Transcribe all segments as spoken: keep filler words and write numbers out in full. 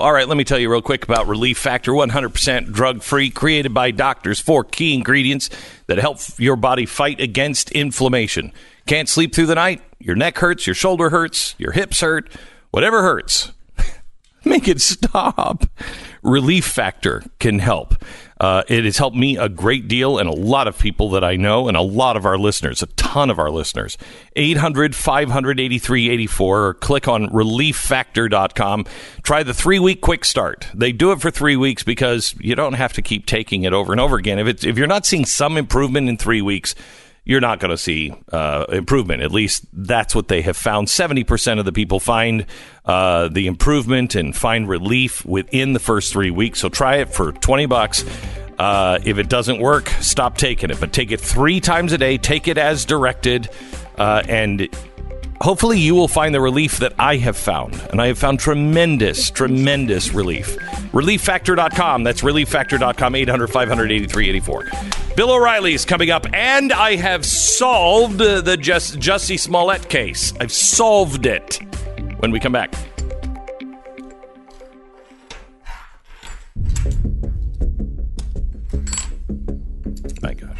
All right, let me tell you real quick about Relief Factor, one hundred percent drug-free, created by doctors. Four key ingredients that help your body fight against inflammation. Can't sleep through the night? Your neck hurts, your shoulder hurts, your hips hurt, whatever hurts. Make it stop. Relief Factor can help. Uh, it has helped me a great deal and a lot of people that I know and a lot of our listeners, a ton of our listeners. eight hundred, five hundred, eighty-three eighty-four or click on relief factor dot com. Try the three-week quick start. They do it for three weeks because you don't have to keep taking it over and over again. If it's, if you're not seeing some improvement in three weeks, you're not going to see uh, improvement. At least that's what they have found. seventy percent of the people find uh, the improvement and find relief within the first three weeks. So try it for twenty bucks. Uh, if it doesn't work, stop taking it. But take it three times a day. Take it as directed. Uh, and hopefully you will find the relief that I have found. And I have found tremendous, tremendous relief. relief factor dot com. That's relief factor dot com, eight hundred, five hundred, eighty-three eighty-four. Bill O'Reilly is coming up, and I have solved the Just, Jussie Smollett case. I've solved it when we come back. My God.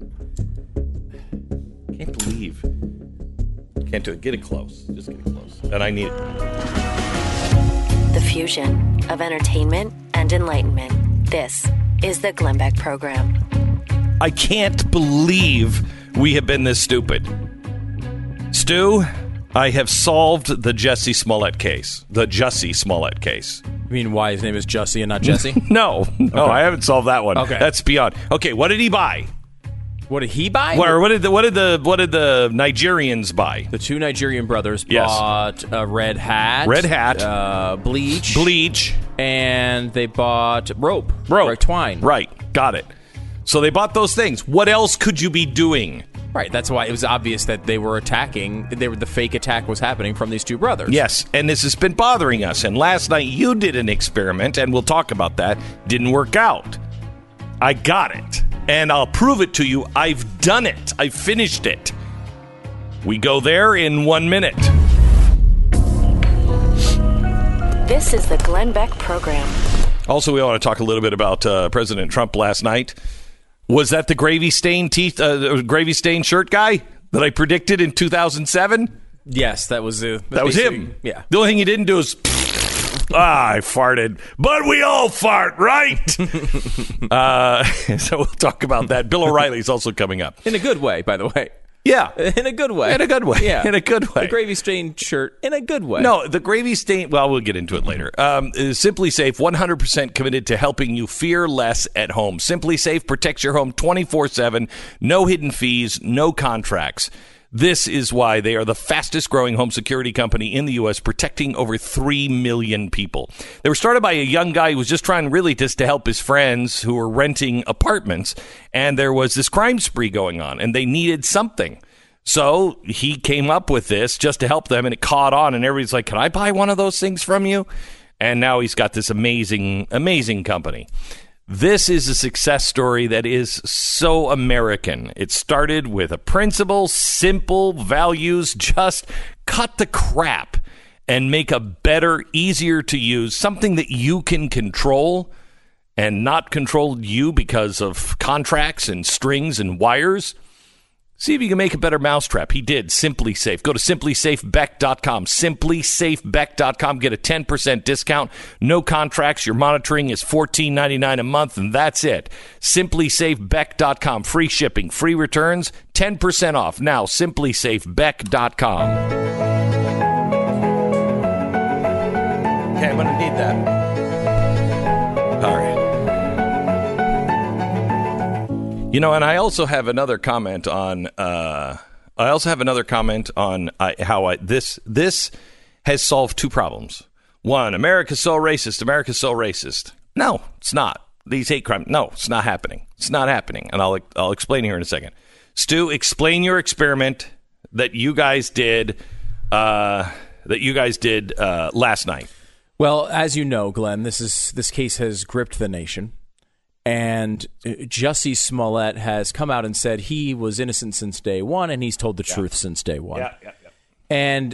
Can't believe. Can't do it. Get it close. Just get it close. And I need it. The fusion of entertainment and enlightenment. This is the Glenn Beck Program. I can't believe we have been this stupid. Stu, I have solved the Jussie Smollett case. The Jussie Smollett case. You mean why his name is Jussie and not Jesse? no, no, okay. I haven't solved that one. Okay. That's beyond. Okay, what did he buy? What did he buy? What, what did the what did the what did the Nigerians buy? The two Nigerian brothers yes. bought a red hat, red hat, uh, bleach, bleach, and they bought rope, rope, or twine. Right, got it. So they bought those things. What else could you be doing? Right, that's why it was obvious that they were attacking. They were the fake attack was happening from these two brothers. Yes, and this has been bothering us. And last night you did an experiment, and we'll talk about that. Didn't work out. I got it. And I'll prove it to you. I've done it. I've finished it. We go there in one minute. This is the Glenn Beck Program. Also, we want to talk a little bit about uh, President Trump last night. Was that the gravy stained teeth, uh, gravy stained shirt guy that I predicted in two thousand seven? Yes, that was uh, that was him. Yeah. The only thing he didn't do is. Ah, I farted. But we all fart, right? uh, so we'll talk about that. Bill O'Reilly's also coming up. In a good way, by the way. Yeah. In a good way. In a good way. Yeah. In a good way. The gravy-stained shirt, in a good way. No, the gravy-stained, well, we'll get into it later. Um, Simply Safe, one hundred percent committed to helping you fear less at home. Simply Safe protects your home twenty-four seven. No hidden fees, no contracts. This is why they are the fastest growing home security company in the U S, protecting over three million people. They were started by a young guy who was just trying really just to help his friends who were renting apartments. And there was this crime spree going on and they needed something. So he came up with this just to help them, and it caught on. And everybody's like, can I buy one of those things from you? And now he's got this amazing, amazing company. This is a success story that is so American. It started with a principle, simple values, just cut the crap and make a better, easier to use, something that you can control and not control you because of contracts and strings and wires. See if you can make a better mousetrap. He did. Simply Safe. Go to simply safe beck dot com. simply safe beck dot com. Get a ten percent discount. No contracts. Your monitoring is fourteen ninety-nine a month, and that's it. simply safe beck dot com. Free shipping, free returns, ten percent off. Now, simply safe beck dot com. Okay, I'm going to need that. All right. You know, and I also have another comment on. Uh, I also have another comment on uh, how I this this has solved two problems. One, America's so racist. America's so racist. No, it's not. These hate crimes. No, it's not happening. It's not happening. And I'll I'll explain here in a second. Stu, explain your experiment that you guys did. Uh, that you guys did uh, last night. Well, as you know, Glenn, this is this case has gripped the nation. And Jussie Smollett has come out and said he was innocent since day one, and he's told the yeah. truth since day one. Yeah, yeah, yeah. And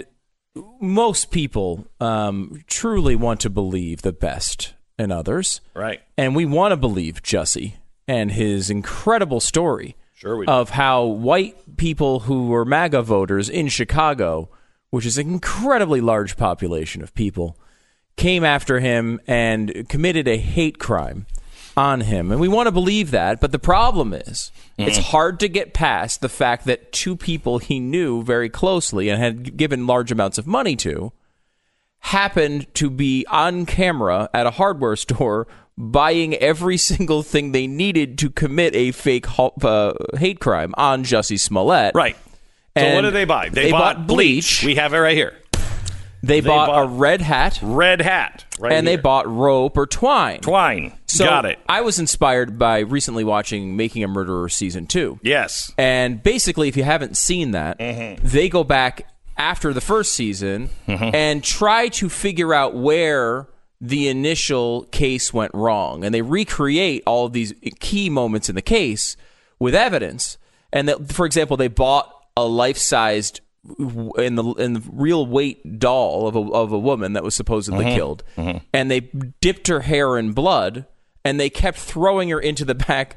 most people um, truly want to believe the best in others. Right. And we want to believe Jussie and his incredible story sure we do. of how white people who were MAGA voters in Chicago, which is an incredibly large population of people, came after him and committed a hate crime on him. And we want to believe that, but the problem is mm. it's hard to get past the fact that two people he knew very closely and had given large amounts of money to happened to be on camera at a hardware store buying every single thing they needed to commit a fake uh, hate crime on Jussie Smollett. Right. So and what did they buy? They, they bought, bought bleach. bleach. We have it right here. They, They bought, bought a red hat. Red hat. Right and here. they bought rope or twine. Twine. So Got it. I was inspired by recently watching Making a Murderer Season two. Yes. And basically, if you haven't seen that, mm-hmm. they go back after the first season mm-hmm. and try to figure out where the initial case went wrong. And they recreate all of these key moments in the case with evidence. And that, for example, they bought a life-sized in the in the real weight doll of a of a woman that was supposedly mm-hmm. killed, mm-hmm. and they dipped her hair in blood, and they kept throwing her into the back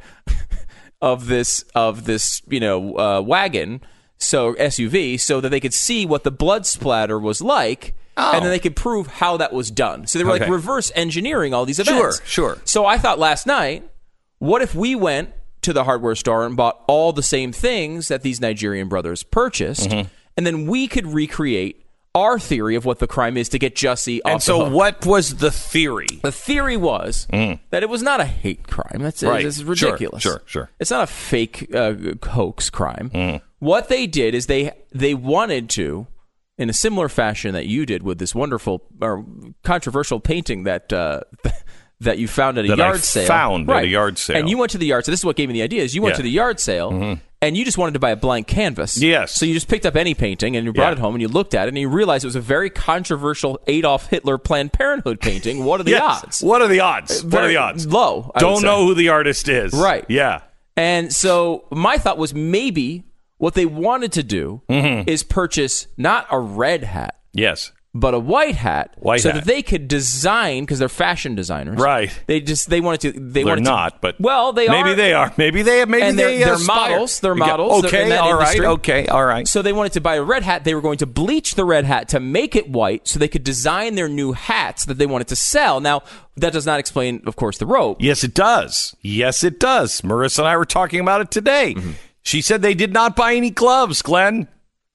of this of this you know uh, wagon, so S U V, so that they could see what the blood splatter was like, oh. and then they could prove how that was done. So they were okay. like reverse engineering all these events. Sure, sure. So I thought last night, what if we went to the hardware store and bought all the same things that these Nigerian brothers purchased? Mm-hmm. And then we could recreate our theory of what the crime is to get Jussie off And so the hook. What was the theory? The theory was mm. that it was not a hate crime. That's right. It's ridiculous. Sure, sure, sure. It's not a fake uh, hoax crime. Mm. What they did is they they wanted to, in a similar fashion that you did with this wonderful or controversial painting that uh, that you found at a that yard I sale. found right. at a yard sale. And you went to the yard sale. This is what gave me the idea. Is you went yeah. to the yard sale. Mm-hmm. And you just wanted to buy a blank canvas. Yes. So you just picked up any painting and you brought yeah. it home and you looked at it and you realized it was a very controversial Adolf Hitler Planned Parenthood painting. What are the yes. odds? What are the odds? Very what are the odds? Low. I Don't know who the artist is. Right. Yeah. And so my thought was maybe what they wanted to do mm-hmm. is purchase not a red hat. Yes. But a white hat, white so hat. that they could design, because they're fashion designers, right? They just they wanted to. They they're wanted not, to, but well, they maybe are. they are. Maybe they. Maybe and they. They're, they're aspire. models. They're models. Okay, they're all right. industry. Okay, all right. So they wanted to buy a red hat. They were going to bleach the red hat to make it white, so they could design their new hats that they wanted to sell. Now, that does not explain, of course, the rope. Yes, it does. Yes, it does. Marissa and I were talking about it today. Mm-hmm. She said they did not buy any gloves, Glenn.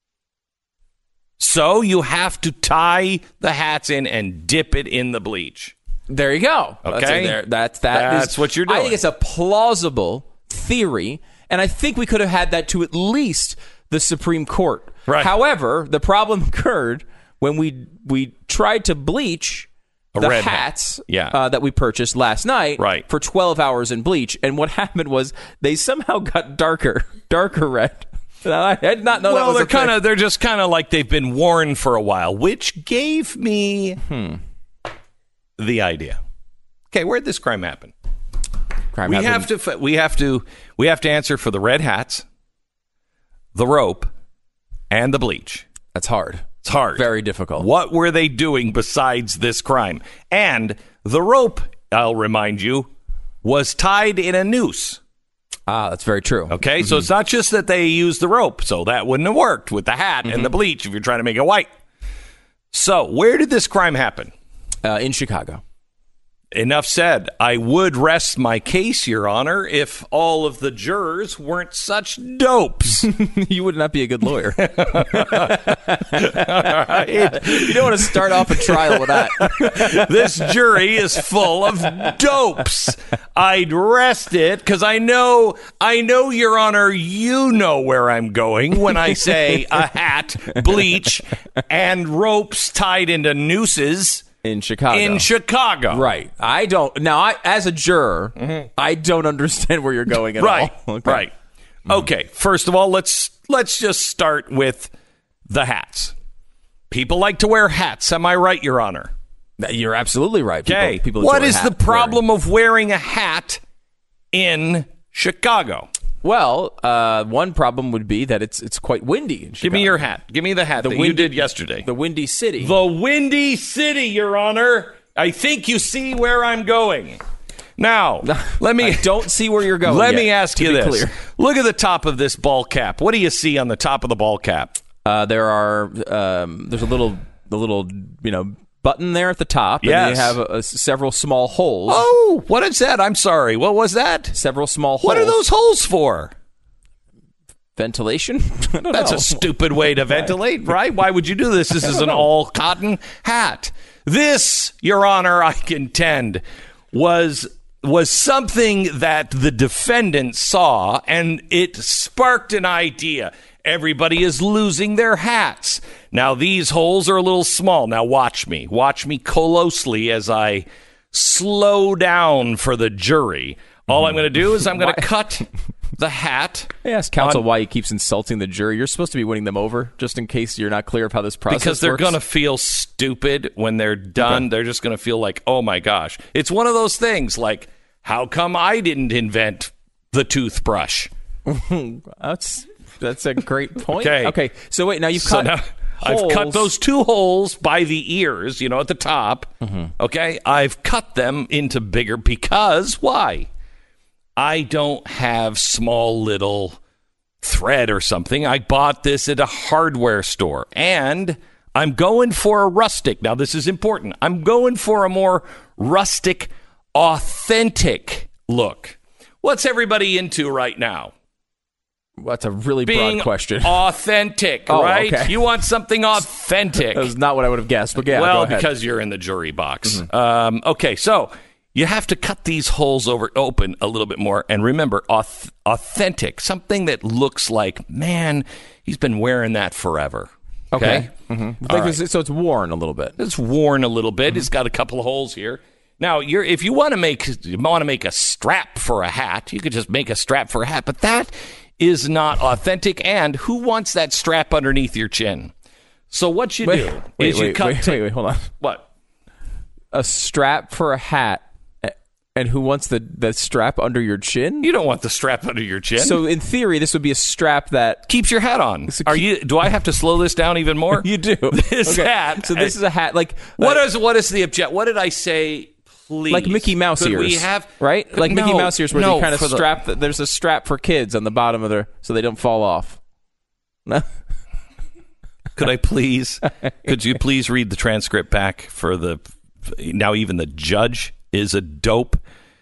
So you have to tie the hats in and dip it in the bleach. There you go. Okay, that's that's that that's is, what you're doing. I think it's a plausible theory, and I think we could have had that to at least the Supreme Court. Right. However, the problem occurred when we we tried to bleach a the red hats hat. yeah. uh, that we purchased last night right. for twelve hours in bleach, and what happened was they somehow got darker, darker red. I did not know well, that was they're a thing. kind of they're just kind of like they've been worn for a while, which gave me hmm. the idea. Okay, where'd this crime happen? Crime we happened. have to we have to we have to answer for the red hats, the rope, and the bleach. That's hard. It's hard. Very difficult. What were they doing besides this crime? And the rope, I'll remind you, was tied in a noose. Ah, that's very true. Okay, mm-hmm. so it's not just that they used the rope, so that wouldn't have worked with the hat mm-hmm. and the bleach if you're trying to make it white. So, where did this crime happen? Uh, in Chicago. Enough said. I would rest my case, Your Honor, if all of the jurors weren't such dopes. You would not be a good lawyer. Right. You don't want to start off a trial with that. This jury is full of dopes. I'd rest it because I know, I know, Your Honor, you know where I'm going when I say a hat, bleach, and ropes tied into nooses. In Chicago. In Chicago. Right. I don't. Now, I, as a juror, mm-hmm. I don't understand where you're going at right. all. Okay. Right. Mm-hmm. Okay. First of all, let's let's just start with the hats. People like to wear hats. Am I right, Your Honor? You're absolutely right. Okay. People, people what is the problem wearing. of wearing a hat in Chicago? Well, uh, one problem would be that it's it's quite windy in Chicago. Give me your hat. Give me the hat The that windy, you did yesterday. The Windy City. The Windy City, Your Honor. I think you see where I'm going. Now, let me... I don't see where you're going Let yet, me ask to you be this. clear. Look at the top of this ball cap. What do you see on the top of the ball cap? Uh, there are um, there's a little the little you know button there at the top. And Yes. you have a, a, several small holes. Oh, what is that? I'm sorry. What was that? Several small holes. What are those holes for? Ventilation? I don't That's know. a stupid way to ventilate, right? Why would you do this? This is an all cotton hat. This, Your Honor, I contend, was was something that the defendant saw, and it sparked an idea. Everybody is losing their hats. Now, these holes are a little small. Now, watch me. Watch me closely as I slow down for the jury. All I'm going to do is I'm going to cut the hat. I asked counsel on- why he keeps insulting the jury. You're supposed to be winning them over, just in case you're not clear of how this process Because they're works. going to feel stupid when they're done. Okay. They're just going to feel like, oh my gosh. It's one of those things like, how come I didn't invent the toothbrush? That's that's a great point. Okay. Okay. So wait, now you've So cut. now I've cut holes. those two holes by the ears, you know, at the top. Mm-hmm. Okay. I've cut them into bigger because why? I don't have small little thread or something. I bought this at a hardware store and I'm going for a rustic. Now, this is important. I'm going for a more rustic, authentic look. What's everybody into right now? Well, that's a really Being broad question. authentic, Oh, right? okay. You want something authentic. That was not what I would have guessed. But yeah, well, go ahead. because you're in the jury box. Um, okay, so you have to cut these holes over open a little bit more. And remember, auth- authentic, something that looks like, man, he's been wearing that forever. okay. Mm-hmm. All Like, right. So it's worn a little bit. It's worn a little bit. It's got a couple of holes here. Now, you're if you want to make you want to make a strap for a hat, you could just make a strap for a hat. But that is not authentic. And who wants that strap underneath your chin? So what you Wait, do wait, is you wait, cut. wait, wait, wait, hold on. What? A strap for a hat, a- and who wants the, the strap under your chin? You don't want the strap under your chin. So in theory, this would be a strap that keeps your hat on. So Are keep- you? Do I have to slow this down even more? you do. This Okay. hat. So this is a hat like What uh, is what is the object? What did I say? Please, like Mickey Mouse Could ears, we have right? Like Mickey No, Mouse ears, where no, they kind of for the- strap. The, there's a strap for kids on the bottom of their, so they don't fall off. No? Could I please? Could you please read the transcript back for the? Now even the judge is a dope.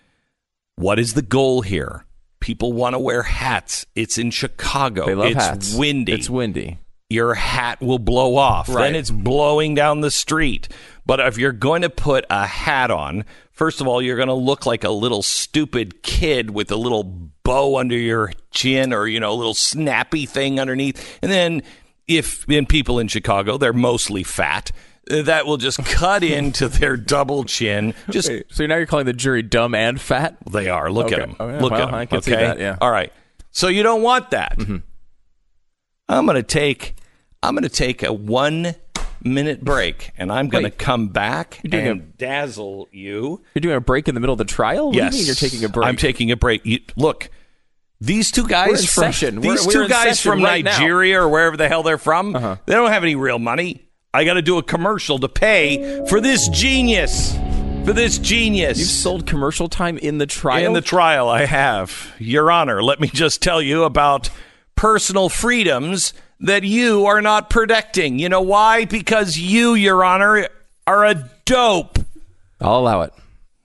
What is the goal here? People want to wear hats. It's in Chicago. They love it's hats. windy. It's windy. Your hat will blow off. Right. Then it's blowing down the street. But if you're going to put a hat on, first of all, you're going to look like a little stupid kid with a little bow under your chin or, you know, a little snappy thing underneath. And then if in people in Chicago, they're mostly fat, uh, that will just cut into their double chin. Just Wait, so now you're calling the jury dumb and fat? they are. Look at Okay. them. Oh, yeah. Look Well, at them. I can okay. see that, yeah. All right. So you don't want that. Mm-hmm. I'm going to take. I'm going to take a one minute break, and I'm going to Wait. come back You're doing and dazzle you. You're doing a break in the middle of the trial? What yes, do you mean you're taking a break? I'm taking a break. You, look, these two guys We're in from session. these We're- two we're in guys session from right now. Nigeria or wherever the hell they're from. Uh-huh. They don't have any real money. I got to do a commercial to pay for this genius. For this genius. You've sold commercial time in the trial? In the trial, I have. Your Honor, let me just tell you about personal freedoms that you are not protecting. You know why? Because you, Your Honor, are a dope. I'll allow it.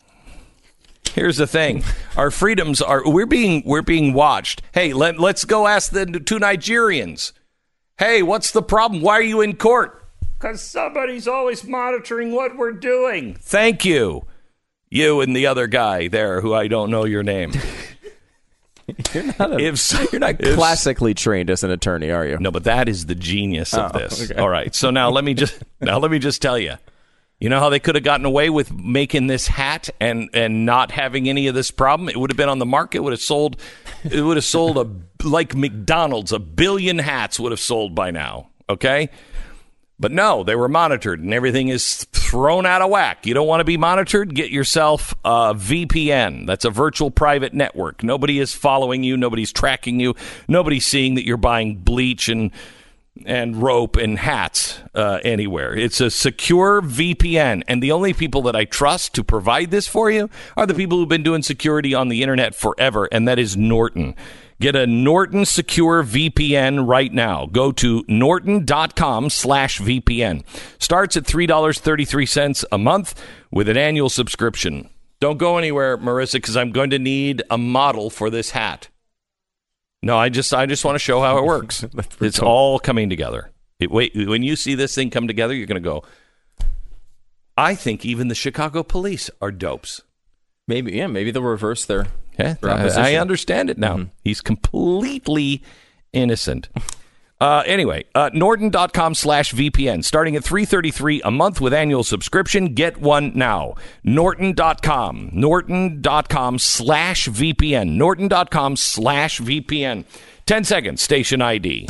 Here's the thing. Our freedoms are we're being we're being watched. Hey, let, let's go ask the two Nigerians. Hey, what's the problem? Why are you in court? Because somebody's always monitoring what we're doing. Thank you. You and the other guy there who I don't know your name. You're not, a, If, you're not if- classically trained as an attorney, are you? No, but that is the genius of Oh, this. okay. All right. So now let me just now let me just tell you. You know how they could have gotten away with making this hat and and not having any of this problem? It would have been on the market. Would have sold. It would have sold a like McDonald's. A billion hats would have sold by now. Okay. But no, they were monitored, and everything is thrown out of whack. You don't want to be monitored? Get yourself a V P N. That's a virtual private network. Nobody is following you. Nobody's tracking you. Nobody's seeing that you're buying bleach and and rope and hats uh, anywhere. It's a secure V P N, and the only people that I trust to provide this for you are the people who've been doing security on the internet forever, and that is Norton. Get a Norton Secure V P N right now. Go to norton.com slash VPN. Starts at three dollars and thirty-three cents a month with an annual subscription. Don't go anywhere, Marissa, because I'm going to need a model for this hat. No, I just I just want to show how it works. It's all coming together. It, wait, when you see this thing come together, you're going to go, I think even the Chicago police are dopes. Maybe, yeah, maybe they'll reverse their... Yeah, I, I understand it now. Mm-hmm. He's completely innocent. Uh, anyway, uh, Norton.com slash VPN. Starting at three dollars and thirty-three cents a month with annual subscription. Get one now. Norton dot com. Norton.com slash VPN. Norton.com slash VPN. ten seconds. Station I D.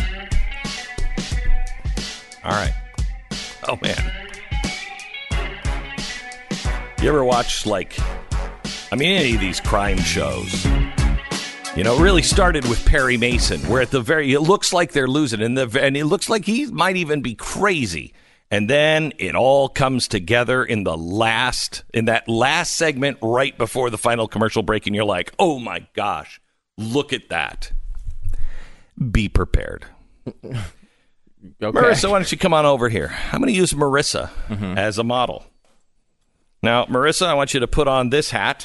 All right. Oh, man. You ever watch, like... I mean, any of these crime shows, you know, it really started with Perry Mason, where at the very, it looks like they're losing, and, the, and it looks like he might even be crazy. And then it all comes together in the last, in that last segment right before the final commercial break, and you're like, oh my gosh, look at that. Be prepared. Okay. Marissa, why don't you come on over here? I'm going to use Marissa mm-hmm. as a model. Now, Marissa, I want you to put on this hat.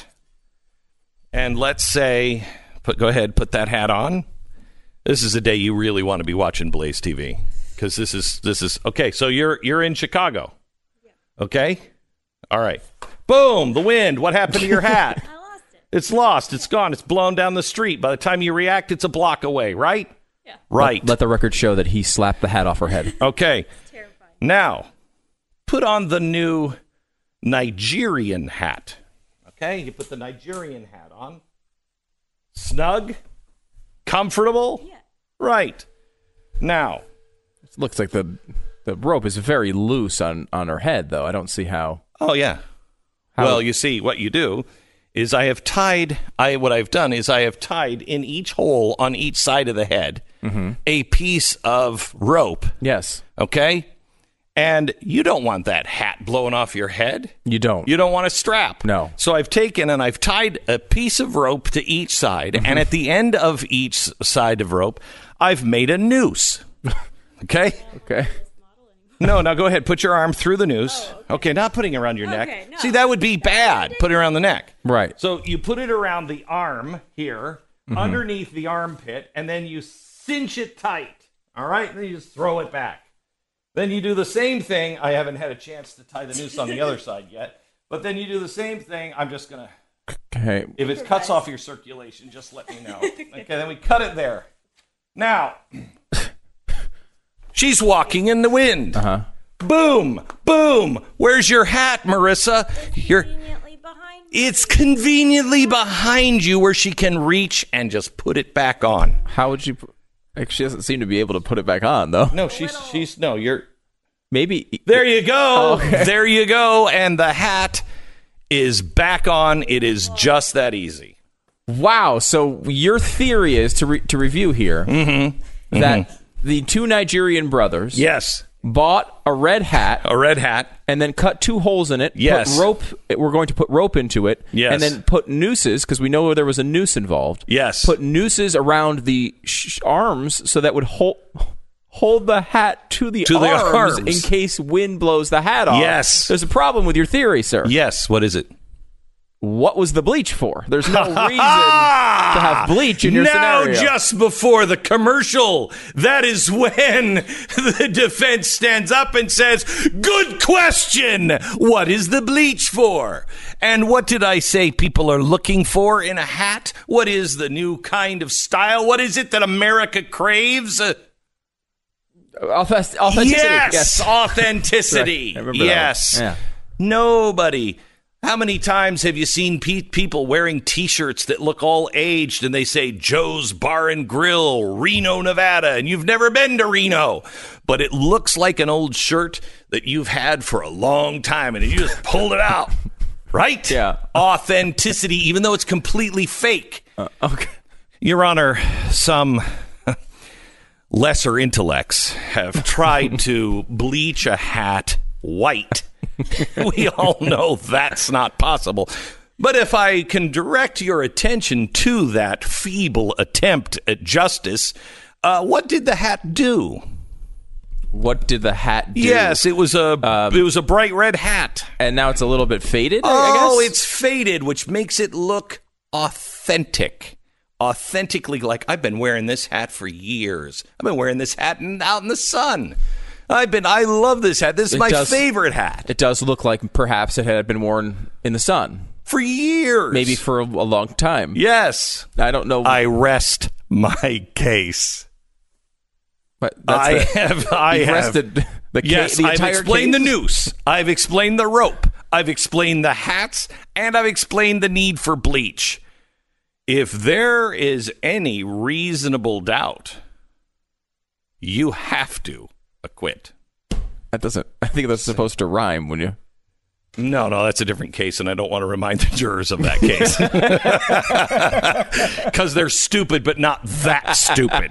And let's say, put, go ahead, put that hat on. This is a day you really want to be watching Blaze T V, because this is this is okay. So you're you're in Chicago, okay? All right. Boom! The wind. What happened to your hat? I lost it. It's lost. It's gone. It's blown down the street. By the time you react, it's a block away. Right? Yeah. Right. Let, let the record show that he slapped the hat off her head. Okay. It's terrifying. Now, put on the new Nigerian hat. Okay, you put the Nigerian hat on. Snug? Comfortable? Yeah. Right. Now. It looks like the the rope is very loose on, on her head, though. I don't see how. Oh, yeah. How? Well, you see, what you do is I have tied, I what I've done is I have tied in each hole on each side of the head mm-hmm. a piece of rope. Yes. Okay? And you don't want that hat blowing off your head. You don't. You don't want a strap. No. So I've taken and I've tied a piece of rope to each side. Mm-hmm. And at the end of each side of rope, I've made a noose. Okay? Okay. No, now go ahead. Put your arm through the noose. Oh, okay. okay, not putting it around your okay, neck. no. See, that would be bad. Put it around the neck. Right. So you put it around the arm here, mm-hmm. underneath the armpit, and then you cinch it tight. All right? And then you just throw it back. Then you do the same thing. I haven't had a chance to tie the noose on the other side yet. But then you do the same thing. I'm just going to... Okay. If it cuts off your circulation, just let me know. Okay, then we cut it there. Now, she's walking in the wind. Uh-huh. Boom, boom. Where's your hat, Marissa? It's You're, conveniently behind me. it's conveniently behind you where she can reach and just put it back on. How would you... She doesn't seem to be able to put it back on, though. No, she's she's no. You're maybe. There you go. Oh, okay. There you go. And the hat is back on. It is just that easy. Wow. So your theory is to re- to review here mm-hmm. that mm-hmm. the two Nigerian brothers, yes, bought a red hat, a red hat, and then cut two holes in it. Yes, put rope. We're going to put rope into it. Yes, and then put nooses because we know there was a noose involved. Yes, put nooses around the sh- arms so that would hold hold the hat to the, to arms, the arms in case wind blows the hat off. Yes, there's a problem with your theory, sir. Yes, what is it? What was the bleach for? There's no reason to have bleach in your now, scenario. Now, just before the commercial, that is when the defense stands up and says, good question. What is the bleach for? And what did I say people are looking for in a hat? What is the new kind of style? What is it that America craves? Uh, Authenticity. Yes, yes. authenticity. Right. Yes. Yeah. Nobody... How many times have you seen pe- people wearing T-shirts that look all aged and they say Joe's Bar and Grill, Reno, Nevada, and you've never been to Reno, but it looks like an old shirt that you've had for a long time and you just pulled it out, right? Yeah. Authenticity, even though it's completely fake. Uh, okay. Your Honor, some lesser intellects have tried to bleach a hat white. We all know that's not possible. But if I can direct your attention to that feeble attempt at justice, uh, what did the hat do? What did the hat do? Yes, it was a um, it was a bright red hat. And now it's a little bit faded, oh, I guess? Oh, it's faded, which makes it look authentic. Authentically, like, I've been wearing this hat for years. I've been wearing this hat in, out in the sun. I've been, I love this hat. This is It my does- favorite hat. It does look like perhaps it had been worn in the sun. For years. Maybe for a, a long time. Yes. I don't know. I rest my case. But that's I the, have, I you've have. rested the, ca- yes, the I've entire explained case? the noose. I've explained the rope. I've explained the hats. And I've explained the need for bleach. If there is any reasonable doubt, you have to acquit. That doesn't. I think that's supposed to rhyme when you. No, no, that's a different case, and I don't want to remind the jurors of that case. Because they're stupid, but not that stupid.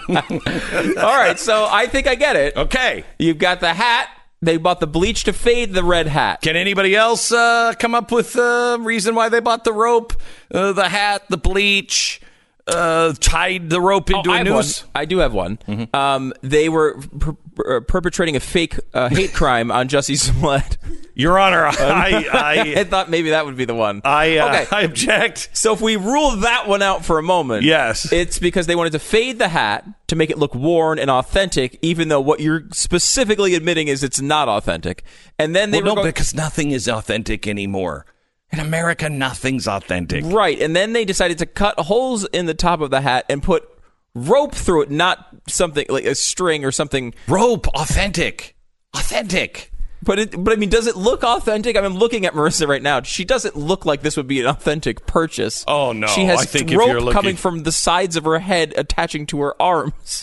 All right, so I think I get it. Okay. You've got the hat. They bought the bleach to fade the red hat. Can anybody else uh, come up with a reason why they bought the rope, uh, the hat, the bleach, uh, tied the rope into Oh, a I have noose? one. I do have one. Mm-hmm. Um, they were per- per- perpetrating a fake uh, hate crime on Jussie Smollett. Your Honor, I I I, thought maybe that would be the one. I, uh, okay. I object. So if we rule that one out for a moment, Yes. it's because they wanted to fade the hat to make it look worn and authentic, even though what you're specifically admitting is it's not authentic. And then they Well, were no, go- because nothing is authentic anymore. In America, nothing's authentic. right, and then they decided to cut holes in the top of the hat and put rope through it, not something like a string or something. Rope, authentic. Authentic. But it, but I mean, does it look authentic? I mean, I'm looking at Marissa right now. She doesn't look like this would be an authentic purchase. Oh, no. She has I think if rope you're looking- coming from the sides of her head attaching to her arms.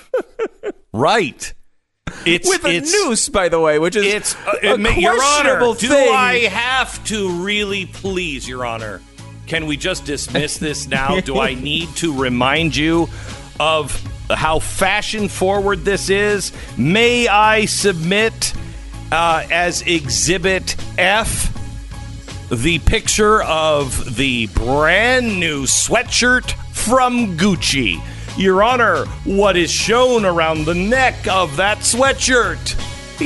Right. It's With a it's, noose, by the way, which is It's uh, a it may- Your Honor. questionable Do thing. I have to really, please, Your Honor? Can we just dismiss this now? Do I need to remind you of how fashion forward this is? May I submit uh, as Exhibit F the picture of the brand new sweatshirt from Gucci? Your Honor, what is shown around the neck of that sweatshirt?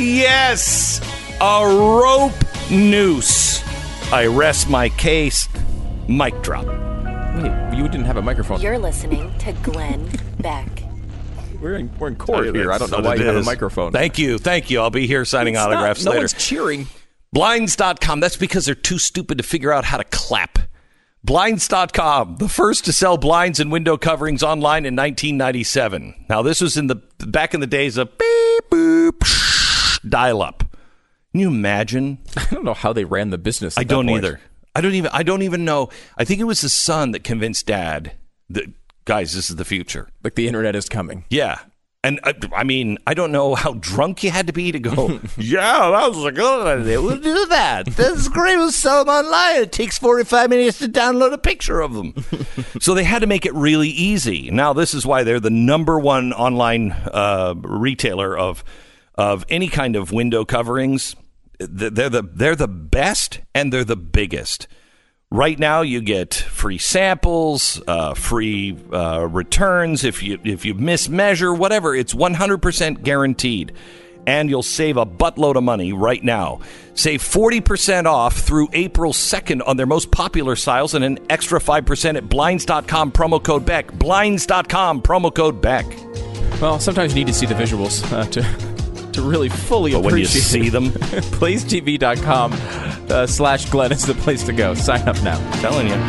Yes, a rope noose. I rest my case. Mic drop. Wait, you didn't have a microphone. You're listening to Glenn Beck. We're in, we're in court here. I don't know That's why what you it have a is. microphone. Thank you. Thank you. I'll be here signing It's not- autographs no later. one's cheering. Blinds dot com. That's because they're too stupid to figure out how to clap. Blinds dot com, the first to sell blinds and window coverings online in nineteen ninety-seven. Now, this was in the back in the days of beep, boop, psh, dial-up. Can you imagine? I don't know how they ran the business. At I that don't point. either. I don't even. I don't even know. I think it was the son that convinced Dad that, guys, this is the future. Like the internet is coming. Yeah. And uh, I mean, I don't know how drunk you had to be to go, yeah, that was a good idea. We'll do that. That's great. We'll sell them online. It takes forty-five minutes to download a picture of them. So they had to make it really easy. Now, this is why they're the number one online uh, retailer of of any kind of window coverings. They're the they're the best and they're the biggest. Right now, you get free samples, uh, free uh, returns if you if you mismeasure, whatever. It's one hundred percent guaranteed, and you'll save a buttload of money right now. Save forty percent off through April second on their most popular styles, and an extra five percent at Blinds dot com promo code Beck. Blinds dot com promo code Beck. Well, sometimes you need to see the visuals uh, to to really fully But when you appreciate see them, Blaze T V dot com uh, slash Glenn is the place to go. Sign up now. I'm telling you.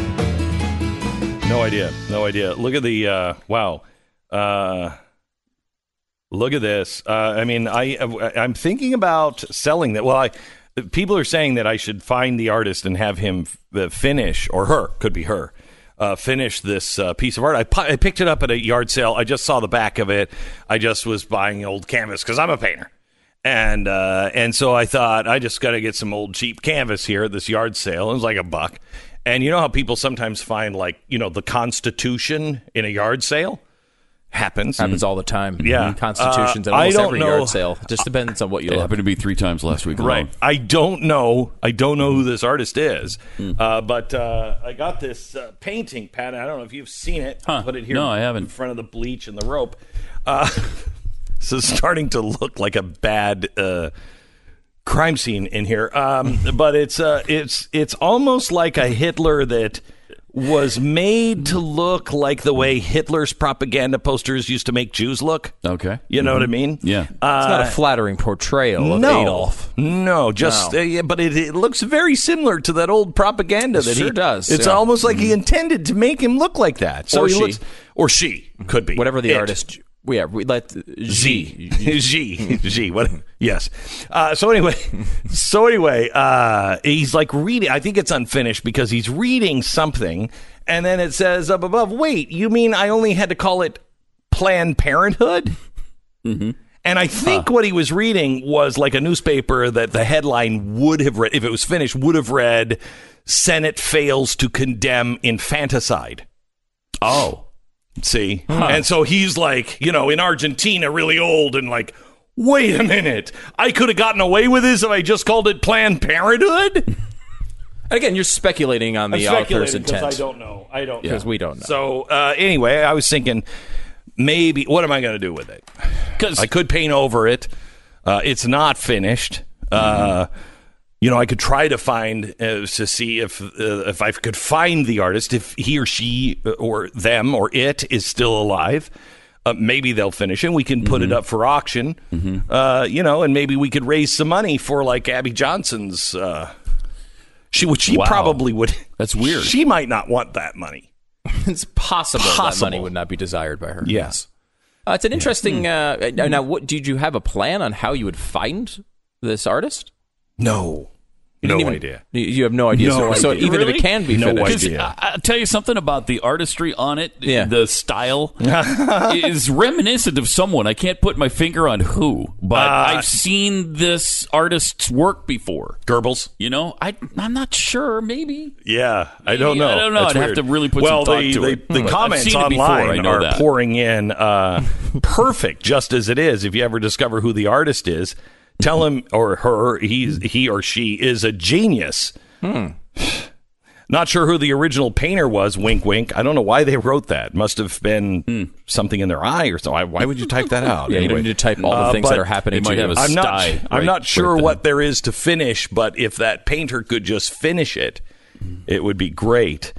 No idea. No idea. Look at the, uh, wow. Uh, Look at this. Uh, I mean, I I'm thinking about selling that. Well, I people are saying that I should find the artist and have him f- finish, or her, could be her, uh, finish this uh, piece of art. I, pu- I picked it up at a yard sale. I just saw the back of it. I just was buying old canvas because I'm a painter. And uh, and so I thought, I just got to get some old cheap canvas here at this yard sale. It was like a buck. And you know how people sometimes find, like, you know, the Constitution in a yard sale? Happens. Happens all the time. Yeah. Constitutions uh, at almost I don't every know. yard sale. It just depends on what you It look. happened to be three times last week alone. Right. I don't know. I don't know who this artist is. Mm. Uh, but uh, I got this uh, painting, Pat. I don't know if you've seen it. Huh. Put it here No, I haven't. in front of the bleach and the rope. Uh, so it's starting to look like a bad uh, crime scene in here. Um, but it's uh, it's it's almost like a Hitler that was made to look like the way Hitler's propaganda posters used to make Jews look. Okay. You know mm-hmm. what I mean? Yeah. Uh, it's not a flattering portrayal of no, Adolf. No, just, No. Uh, yeah, but it, it looks very similar to that old propaganda It that sure he does, It's yeah. almost like he intended to make him look like that. So Or he she. looks, or she could be. Whatever the It. artist. Yeah, we let Z. G. G. What? Yes. Uh, so anyway, so anyway, uh, he's like reading. I think it's unfinished because he's reading something, and then it says up above, "Wait, you mean I only had to call it Planned Parenthood?" Mm-hmm. And I think huh. what he was reading was like a newspaper that the headline would have read, if it was finished, would have read, "Senate fails to condemn infanticide." Oh. See? Huh. And so he's like, you know, in Argentina, really old, and like, wait a minute. I could have gotten away with this if I just called it Planned Parenthood? Again, you're speculating on the I'm author's speculating intent. because I don't know. I don't know. Because we don't know. So uh, anyway, I was thinking, maybe, what am I going to do with it? Because I could paint over it. Uh, it's not finished. Uh, mm-hmm. You know, I could try to find uh, to see if uh, if I could find the artist, if he or she or them or it is still alive. Uh, maybe they'll finish it. And we can put mm-hmm. it up for auction. Mm-hmm. Uh, you know, and maybe we could raise some money for like Abby Johnson's. Uh, she which she wow. probably would. That's weird. She might not want that money. It's possible, possible that money would not be desired by her. Yes, uh, it's an interesting. Uh, now, what did you have a plan on how you would find this artist? No. You no even, idea. You have no idea. No so, idea. so even Really? if it can be No finished. idea. I, I'll tell you something about the artistry on it. Yeah. The style is reminiscent of someone. I can't put my finger on who, but Uh, I've seen this artist's work before. Goebbels? You know, I, I'm not sure. Maybe. Yeah, I don't know. I don't know. That's I'd have weird. to really put well, some thought the, to the, it. the But I've comments seen it before, I online know are that. pouring in uh, perfect, just as it is. If you ever discover who the artist is, tell him or her, he's, he or she is a genius. Hmm. Not sure who the original painter was, wink, wink. I don't know why they wrote that. Must have been hmm. something in their eye or something. Why would you type that out? Yeah, anyway. you don't need to type all the Uh, things but that are happening they to might you. have a I'm not, sty, I'm right? not sure Put it what there is to finish, but if that painter could just finish it, it would be great.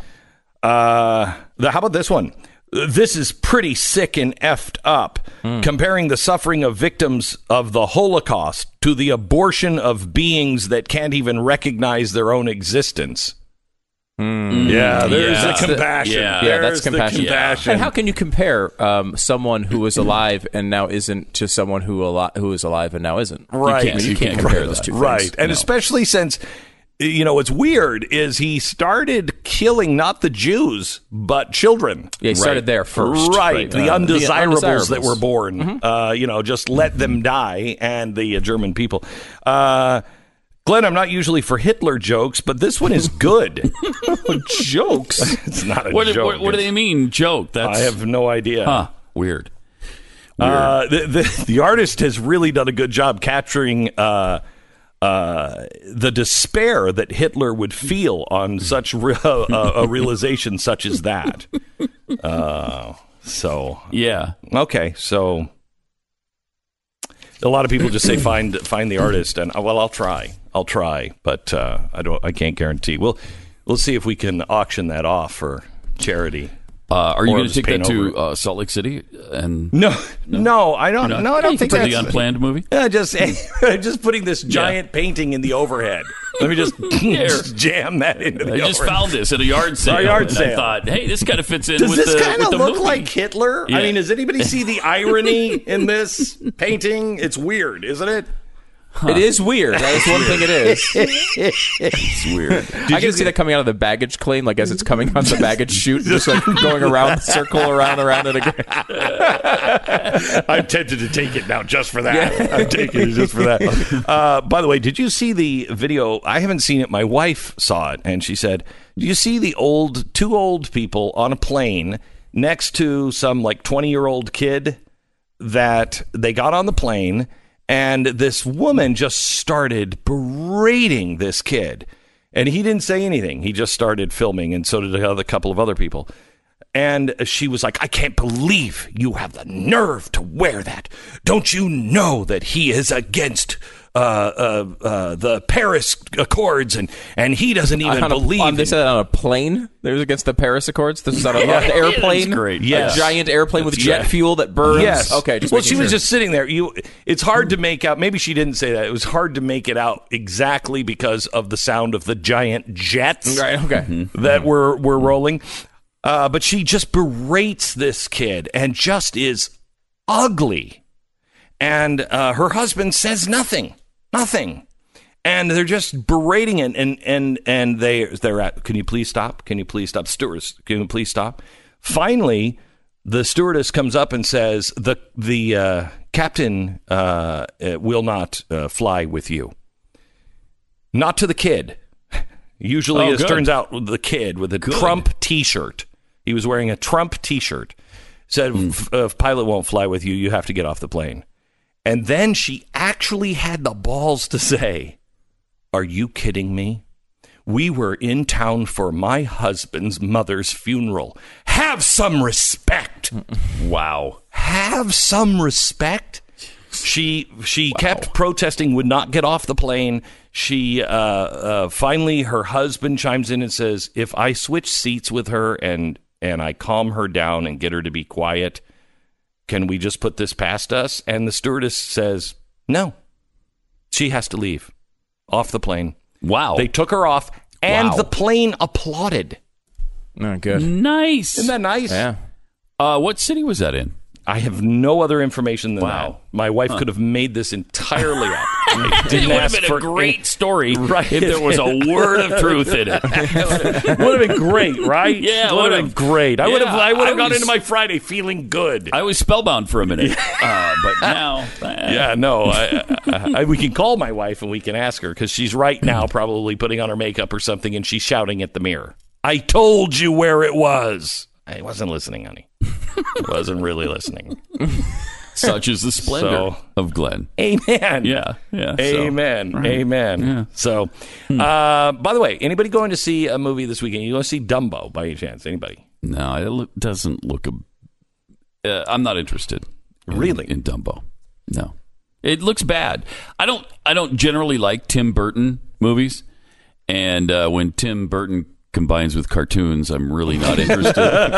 Uh, the, how about this one? This is pretty sick and effed up, mm. comparing the suffering of victims of the Holocaust to the abortion of beings that can't even recognize their own existence. Mm. Yeah, there's Yeah. the compassion. Yeah. Yeah, There's that's compassion. The compassion. And how can you compare um, someone who is alive and now isn't to someone who al- who is alive and now isn't? Right. You can't, you can't compare those two things. Right. And No. especially since, you know, what's weird is he started killing not the Jews, but children. Yeah, he started right. there first. Right. Right. The, Uh, undesirables the undesirables that were born. Mm-hmm. Uh, you know, just let them die, and the uh, German people. Uh, Glenn, I'm not usually for Hitler jokes, but this one is good. Jokes? It's not a What, joke. what, what do they mean, joke? That's I have no idea. Huh. Weird. Weird. Uh, the, the, the artist has really done a good job capturing uh, uh, the despair that Hitler would feel on such re- uh, a realization such as that. Uh, so yeah. Okay, so a lot of people just say find find the artist, and well, I'll try, I'll try, but uh, I don't, I can't guarantee. We'll we'll see if we can auction that off for charity. Uh, are you Or going to just take that paint to over it. uh, Salt Lake City? And No, no, no I don't. No, I don't think for that's the unplanned movie. Yeah, just just putting this giant yeah. painting in the overhead. Let me just, just jam that into the I just found this at a yard sale. A yard and sale. I thought, hey, this kind of fits in Does with this the kind with of the look movie. like Hitler? Yeah. I mean, does anybody see the irony in this painting? It's weird, isn't it? It is weird. That is one thing it is. It's weird. I can see that coming out of the baggage claim, like as it's coming out the baggage chute, just like going around the circle, around, around it again. I'm tempted to take it now just for that. I'm taking it just for that. Uh, by the way, did you see the video? I haven't seen it. My wife saw it, and she said, "Do you see the old two old people on a plane next to some like twenty-year-old kid that they got on the plane?" And this woman just started berating this kid. And he didn't say anything. He just started filming, and so did a couple of other people. And she was like, I can't believe you have the nerve to wear that. Don't you know that he is against uh, uh, uh, the Paris Accords, and, and he doesn't even on a, believe on, They in- said that on a plane? It was against the Paris Accords? This is on a, Yeah. an airplane? That's great. Yes. A giant airplane with That's jet great. fuel that burns? Yes. Okay, just well, making she was sure. just sitting there. You, it's hard to make out. Maybe she didn't say that. It was hard to make it out exactly because of the sound of the giant jets Right, okay. Mm-hmm. that were were rolling. Uh, but she just berates this kid and just is ugly. And uh, her husband says nothing, nothing. And they're just berating it, and and and they they're at. Can you please stop? Can you please stop, stewardess? Can you please stop? Finally, the stewardess comes up and says, "the the uh, captain uh, uh, will not uh, fly with you." Not to the kid. Usually, Oh, it good. turns out the kid with a Trump T-shirt. He was wearing a Trump T-shirt. Said, if, if pilot won't fly with you, you have to get off the plane. And then she actually had the balls to say, are you kidding me? We were in town for my husband's mother's funeral. Have some respect. Wow. Have some respect. She she wow. kept protesting, would not get off the plane. She uh, uh, finally, her husband chimes in and says, if I switch seats with her and and I calm her down and get her to be quiet, can we just put this past us? And the stewardess says, no, she has to leave off the plane. Wow. They took her off, and Wow. the plane applauded. Oh, good. Nice. Isn't that nice? Yeah. Uh, what city was that in? I have no other information than Wow. that. My wife could have made this entirely up. I It didn't would have ask been for a great any- story Right. if there was a word of truth in it. would have been great, right? Yeah, would have been would've. great. I would have. Yeah, I would I have gone was- into my Friday feeling good. I was spellbound for a minute, uh, but now, uh, yeah, no. I, I, I, we can call my wife and we can ask her because she's right now probably putting on her makeup or something, and she's shouting at the mirror. I told you where it was. I wasn't listening, honey. I wasn't really listening. such is the splendor So- of Glenn. Amen. Yeah, yeah. so- Amen. right. Amen. Yeah. So, uh, by the way, anybody going to see a movie this weekend? You want to see Dumbo by any chance? Anybody? No, it look, doesn't look. A, uh, I'm not interested. in- Really? in Dumbo? No, it looks bad. I don't. I don't generally like Tim Burton movies, and uh, when Tim Burton combines with cartoons, I'm really not interested.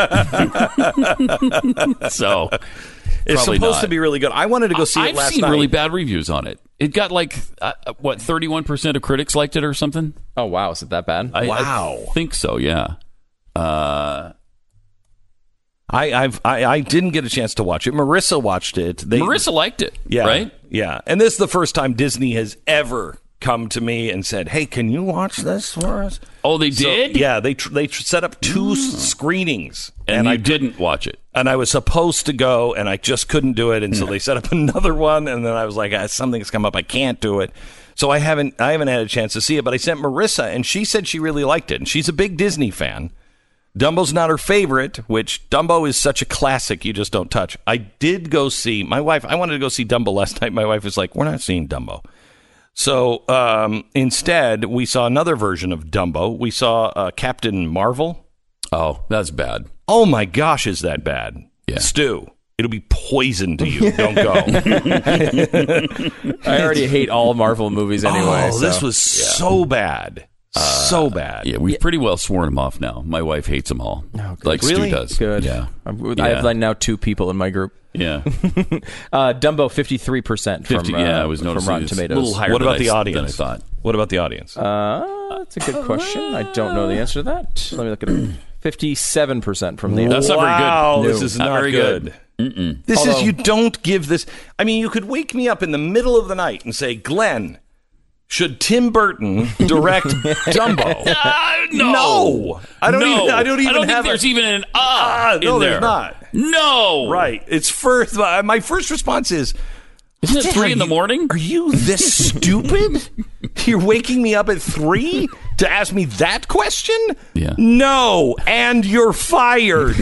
so. It's Probably supposed not. to be really good. I wanted to go see it I've last seen night. really bad reviews on it. It got like uh, what thirty-one percent of critics liked it or something. Oh, wow. Is it that bad? I, Wow. I think so. Yeah. Uh, I, I've I, I didn't get a chance to watch it. Marissa watched it. They, Marissa liked it. yeah, Right. Yeah, and this is the first time Disney has ever come to me and said, "Hey, can you watch this for us?" Oh, they So, did. yeah, they tr- they tr- set up two s screenings, And, and you I didn't watch it. and I was supposed to go, and I just couldn't do it, and so they set up another one, and then I was like, ah, something's come up, I can't do it, so I haven't I haven't had a chance to see it, but I sent Marissa, and she said she really liked it, and she's a big Disney fan. Dumbo's not her favorite, which Dumbo is such a classic you just don't touch. I did go see my wife. I wanted to go see Dumbo last night. My wife was like, "We're not seeing Dumbo." So um, instead, we saw another version of Dumbo. We saw uh, Captain Marvel. Oh, that's bad. Oh my gosh, is that bad? Yeah. Stu, it'll be poison to you. Don't go. I already hate all Marvel movies anyway. oh, so. this was so bad. so bad. Yeah, we've pretty well sworn them off now. My wife hates them all. Oh, good. Like Really? Stu does. Good. Yeah. I'm, Yeah. I have like now two people in my group. Yeah. Uh, Dumbo, fifty-three percent from, fifty, uh, yeah, I was from noticing Rotten it's a Tomatoes. little higher What than about I the s- audience? than I thought. What about the audience? Uh, that's a good question. I don't know the answer to that. Let me look at it. fifty-seven percent from the That's not very good. Wow, No. this is Not not, very good. good. This Although- is, you don't give this. I mean, you could wake me up in the middle of the night and say, Glenn, should Tim Burton direct Dumbo? Uh, no. No. I don't No. even- I don't even I don't have think there's a- even an ah, Ah, no, in there's there. not. No. Right. It's first. My first response is, Isn't it three in the you- morning? Are you this stupid? You're waking me up at three to ask me that question? Yeah. No, and you're fired.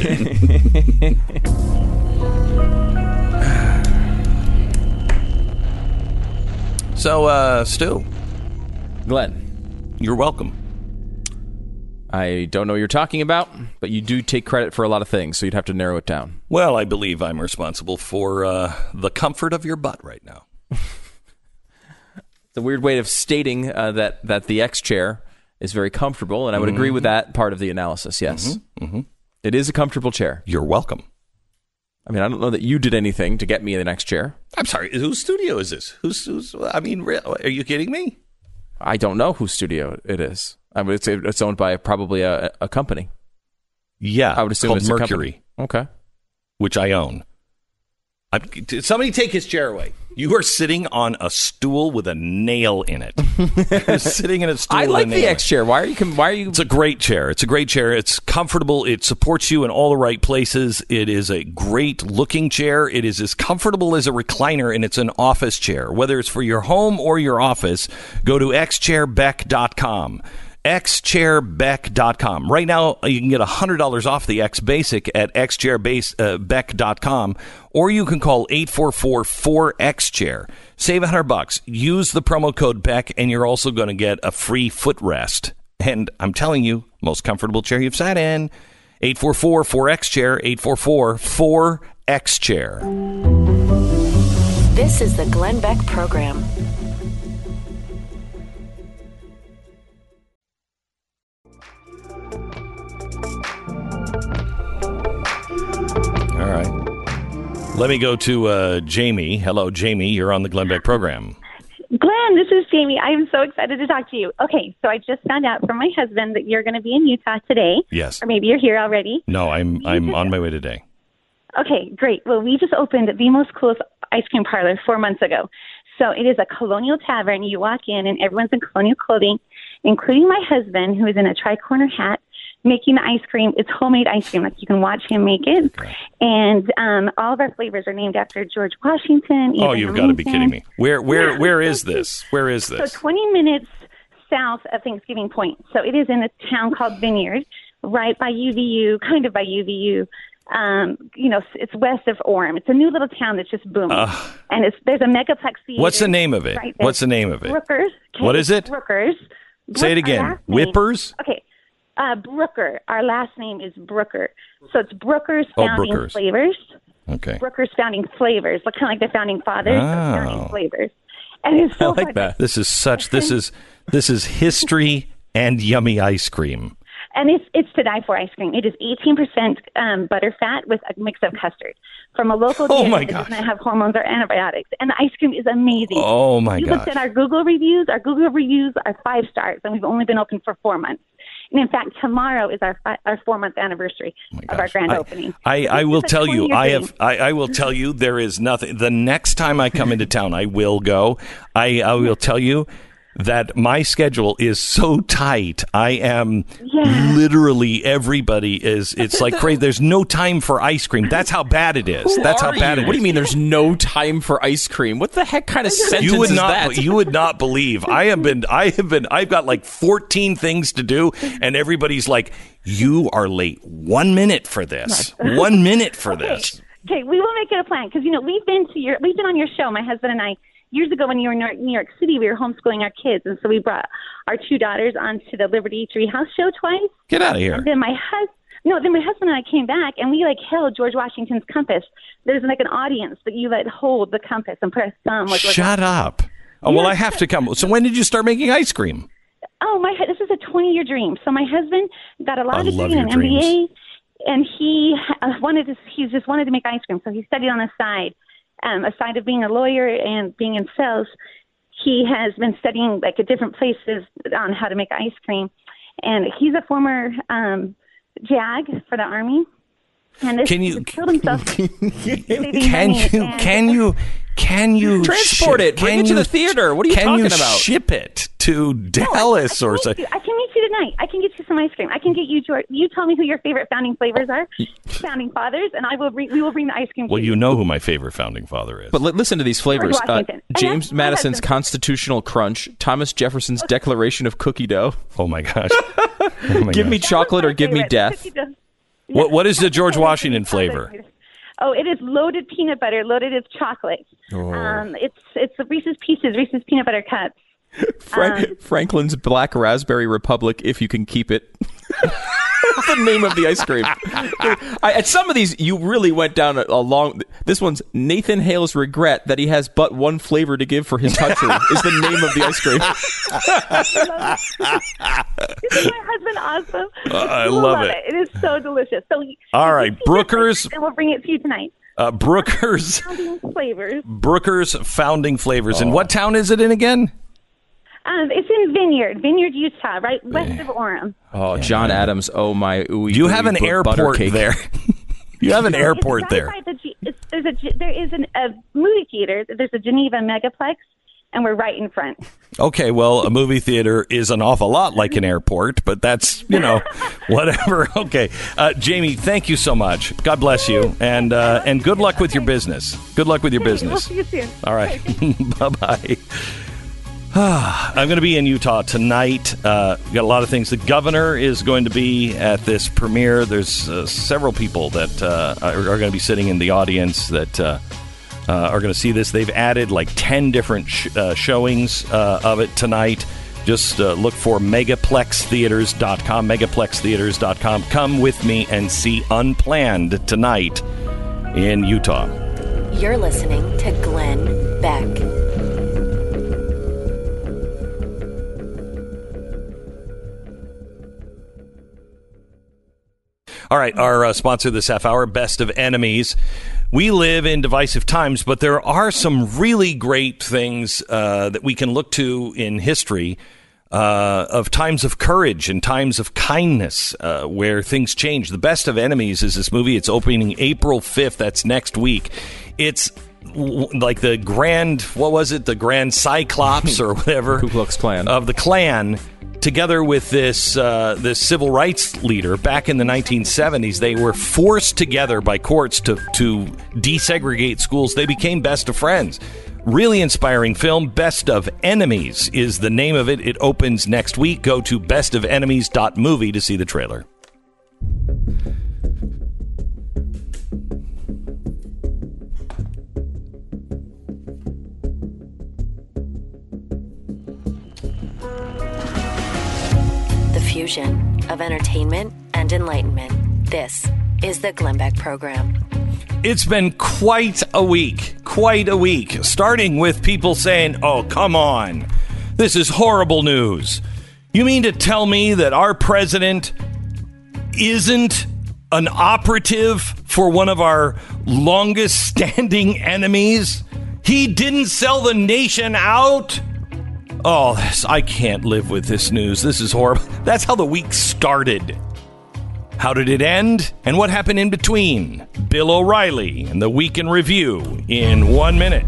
So, uh, Stu, Glenn. you're welcome. I don't know what you're talking about, but you do take credit for a lot of things, so you'd have to narrow it down. Well, I believe I'm responsible for uh, the comfort of your butt right now. It's a weird way of stating uh, that, that the X chair is very comfortable, and I would agree with that part of the analysis, yes. Mm-hmm. It is a comfortable chair. You're welcome. I mean, I don't know that you did anything to get me the next chair. I'm sorry. Whose studio is this? Who's? who's I mean, re- are you kidding me? I don't know whose studio it is. I mean, it's, it's owned by probably a, a company. Yeah, I would assume called it's a Mercury, company. Okay. which I own. I'm, did somebody take his chair away. You are sitting on a stool with a nail in it. You're sitting in a stool. I with like a the nail in X it. chair. Why are you? com- Why are you? It's a great chair. It's a great chair. It's comfortable. It supports you in all the right places. It is a great looking chair. It is as comfortable as a recliner, and it's an office chair. Whether it's for your home or your office, go to x chair beck dot com. x chair beck dot com. Right now, you can get one hundred dollars off the X Basic at x chair beck dot com, or you can call eight four four four X chair. Save one hundred bucks. Use the promo code Beck, and you're also going to get a free footrest. And I'm telling you, most comfortable chair you've sat in. eight four four four X chair, eight four four four X chair. This is the Glenn Beck Program. All right. Let me go to uh, Jamie. Hello, Jamie. You're on the Glenn Beck program. Glenn, this is Jamie. I am so excited to talk to you. Okay, so I just found out from my husband that you're going to be in Utah today. Yes. Or maybe you're here already. No, I'm I'm on my way today. Okay, great. Well, we just opened the most coolest ice cream parlor four months ago. So it is a colonial tavern. You walk in and everyone's in colonial clothing, including my husband, who is in a tri-corner hat, making the ice cream. It's homemade ice cream. Like, you can watch him make it. And um, all of our flavors are named after George Washington. Oh, Abraham you've got to be Lincoln. kidding me. Where where Yeah. where is this? Where is So this? twenty minutes south of Thanksgiving Point. So it is in a town called Vineyard, right by U V U, kind of by U V U. Um, you know, it's west of Orem. It's a new little town that's just booming. Uh, and it's there's a megaplex theater. What's the name of it? right there. What's the name of it? Brookers. Okay, What is it? Brookers. Say it Brook- our again. last name- Whippers? Okay. Uh, Brooker. Our last name is Brooker. So it's Brooker's Oh, Founding Brookers. Flavors. Okay. Brooker's Founding Flavors, like kind of like the Founding Fathers, Oh. of Founding Flavors. And it's so I like fun. that. This is such this is this is history and yummy ice cream. And it's it's to die for ice cream. It is eighteen percent um, butter fat with a mix of custard from a local Oh, dairy my that gosh. does not have hormones or antibiotics. And the ice cream is amazing. Oh my you looked gosh. at our Google reviews. Our Google reviews are five stars, and we've only been open for four months. And in fact, tomorrow is our fi- our four month anniversary Oh my of our gosh. grand I, opening. I, So I this will is a tell you, twenty-year I dream. have, I, I will tell you, there is nothing. The next time I come into town, I will go. I, I will tell you that my schedule is so tight. I am Yeah. literally everybody is. It's like crazy. There's no time for ice cream. That's how bad it is. Who That's how are bad you? it is. What do you mean there's no time for ice cream? What the heck kind of sentence You would is not. that? You would not believe. I have been. I have been. I've got like fourteen things to do, and everybody's like, "You are late. One minute for this. One minute for this." Okay, we will make it a plan because you know we've been to your we've been on your show, my husband and I, years ago when you were in New York, New York City. We were homeschooling our kids, and so we brought our two daughters onto the Liberty Treehouse show twice. Get out of here. And then my hus no, then my husband and I came back, and we like held George Washington's compass. There's like an audience that you let hold the compass and put a thumb. Like, Shut up. Oh well, Yeah. I have to come. So when did you start making ice cream? Oh, my! This is a twenty-year dream. So my husband got a law I love degree and an your M B A, dreams. and he uh, wanted to. He just wanted to make ice cream, so he studied on the side, um, aside of being a lawyer and being in sales. He has been studying like at different places on how to make ice cream, and he's a former um, JAG for the Army. And this, Can you- he killed himself? Can Can you? Can you? Can you Transport ship- it. Bring can it to you- the theater. What are you can talking you about? Ship it to Dallas I or can, meet something. you. I can meet you tonight. I can get you some ice cream. I can get you. George, you tell me who your favorite founding flavors are, founding fathers, and I will. Bring, we will bring the ice cream. Well, to you know who my favorite founding father is. But li- listen to these flavors. George Uh, Washington. And James that's my Madison's husband. Constitutional Crunch, Thomas Jefferson's Declaration of Cookie Dough. oh my gosh! Oh my Give me gosh. chocolate That or was my give me favorite. death. Cookie dough. What- what is the That's George my Washington favorite. flavor? Oh, it is loaded peanut butter, loaded with chocolate. Oh. Um, it's it's the Reese's Pieces, Reese's peanut butter cups. Frank- Um, Franklin's Black Raspberry Republic, if you can keep it. The name of the ice cream. I, at some of these, you really went down a, a long. This one's Nathan Hale's regret that he has but one flavor to give for his country is the name of the ice cream. Isn't my husband awesome? Uh, I You will love it. It is so delicious. So, All right, Brooker's- and we'll bring it to you tonight. Uh, Brooker's Founding flavors. Brooker's Founding Flavors. And what town is it in again? Um, it's in Vineyard, Vineyard, Utah, right west of Orem. Oh, John Adams. Oh my. Ooey, Do you have gooey an bu- airport butter cake. there? You have an airport It's there. right by the G- it's, there's a G- there is an, a movie theater. There's a Geneva Megaplex, and we're right in front. Okay, well, a movie theater is an awful lot like an airport, but that's, you know, whatever. Okay. Uh, Jamie, thank you so much. God bless you. And uh, and good luck with your business. Good luck with your We'll business. see you soon. All right. Bye-bye. I'm going to be in Utah tonight. Uh, got a lot of things. The governor is going to be at this premiere. There's uh, several people that uh, are, are going to be sitting in the audience that uh, uh, are going to see this. They've added like ten different sh- uh, showings uh, of it tonight. Just uh, look for megaplex theaters dot com, megaplex theaters dot com. Come with me and see Unplanned tonight in Utah. You're listening to Glenn Beck. All right, our uh, sponsor this half hour, Best of Enemies. We live in divisive times, but there are some really great things uh, that we can look to in history uh, of times of courage and times of kindness uh, where things change. The Best of Enemies is this movie. It's opening April fifth. That's next week. It's w- like the grand, what was it? The Grand Cyclops or whatever. Ku Klux Klan. Of the Klan. Together with this uh, this civil rights leader back in the nineteen seventies, they were forced together by courts to, to desegregate schools. They became best of friends. Really inspiring film. Best of Enemies is the name of it. It opens next week. Go to best of enemies dot movie to see the trailer. The fusion of entertainment and enlightenment. This is the Glenn Beck Program. It's been quite a week, quite a week, starting with people saying, oh, come on, this is horrible news. You mean to tell me that our president isn't an operative for one of our longest standing enemies? He didn't sell the nation out? Oh, this, I can't live with this news. This is horrible. That's how the week started. How did it end? And what happened in between? Bill O'Reilly and the Week in Review in one minute.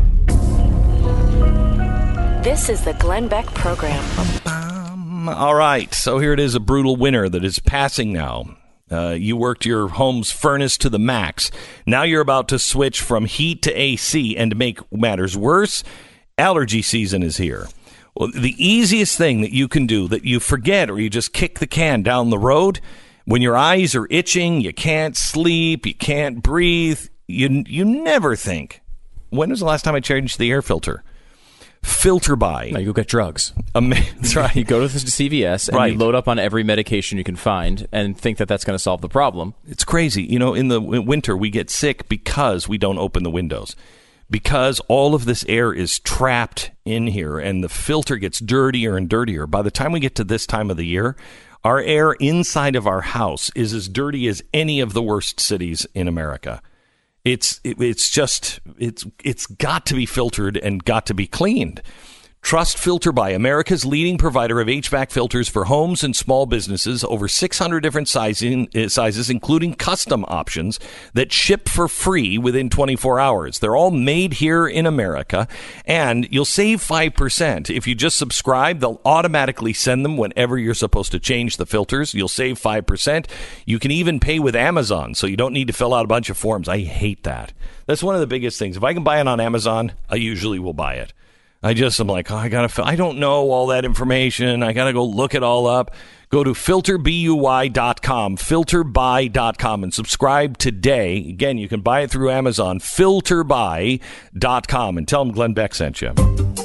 This is the Glenn Beck Program. Um, all right, so here it is, a brutal winter that is passing now. Uh, you worked your home's furnace to the max. Now you're about to switch from heat to A C, and to make matters worse, allergy season is here. Well, the easiest thing that you can do that you forget or you just kick the can down the road, when your eyes are itching, you can't sleep, you can't breathe, you you never think, when was the last time I changed the air filter? Filter by. No, you go get drugs. Ama- That's right. You go to the C V S and Right. you load up on every medication you can find and think that that's going to solve the problem. It's crazy. You know, in the w- winter, we get sick because we don't open the windows. because all of this air is trapped in here and the filter gets dirtier and dirtier. By the time we get to this time of the year, our air inside of our house is as dirty as any of the worst cities in America. It's it, it's just it's it's got to be filtered and got to be cleaned. Trust Filter By, America's leading provider of H V A C filters for homes and small businesses. Over six hundred different sizing, uh, sizes, including custom options that ship for free within twenty-four hours. They're all made here in America, and you'll save five percent. If you just subscribe, they'll automatically send them whenever you're supposed to change the filters. You'll save five percent. You can even pay with Amazon, so you don't need to fill out a bunch of forms. I hate that. That's one of the biggest things. If I can buy it on Amazon, I usually will buy it. I just am like, oh, I gotta. I don't know all that information. I gotta go look it all up. Go to filter buy dot com, filter buy dot com, and subscribe today. Again, you can buy it through Amazon, filter buy dot com, and tell them Glenn Beck sent you.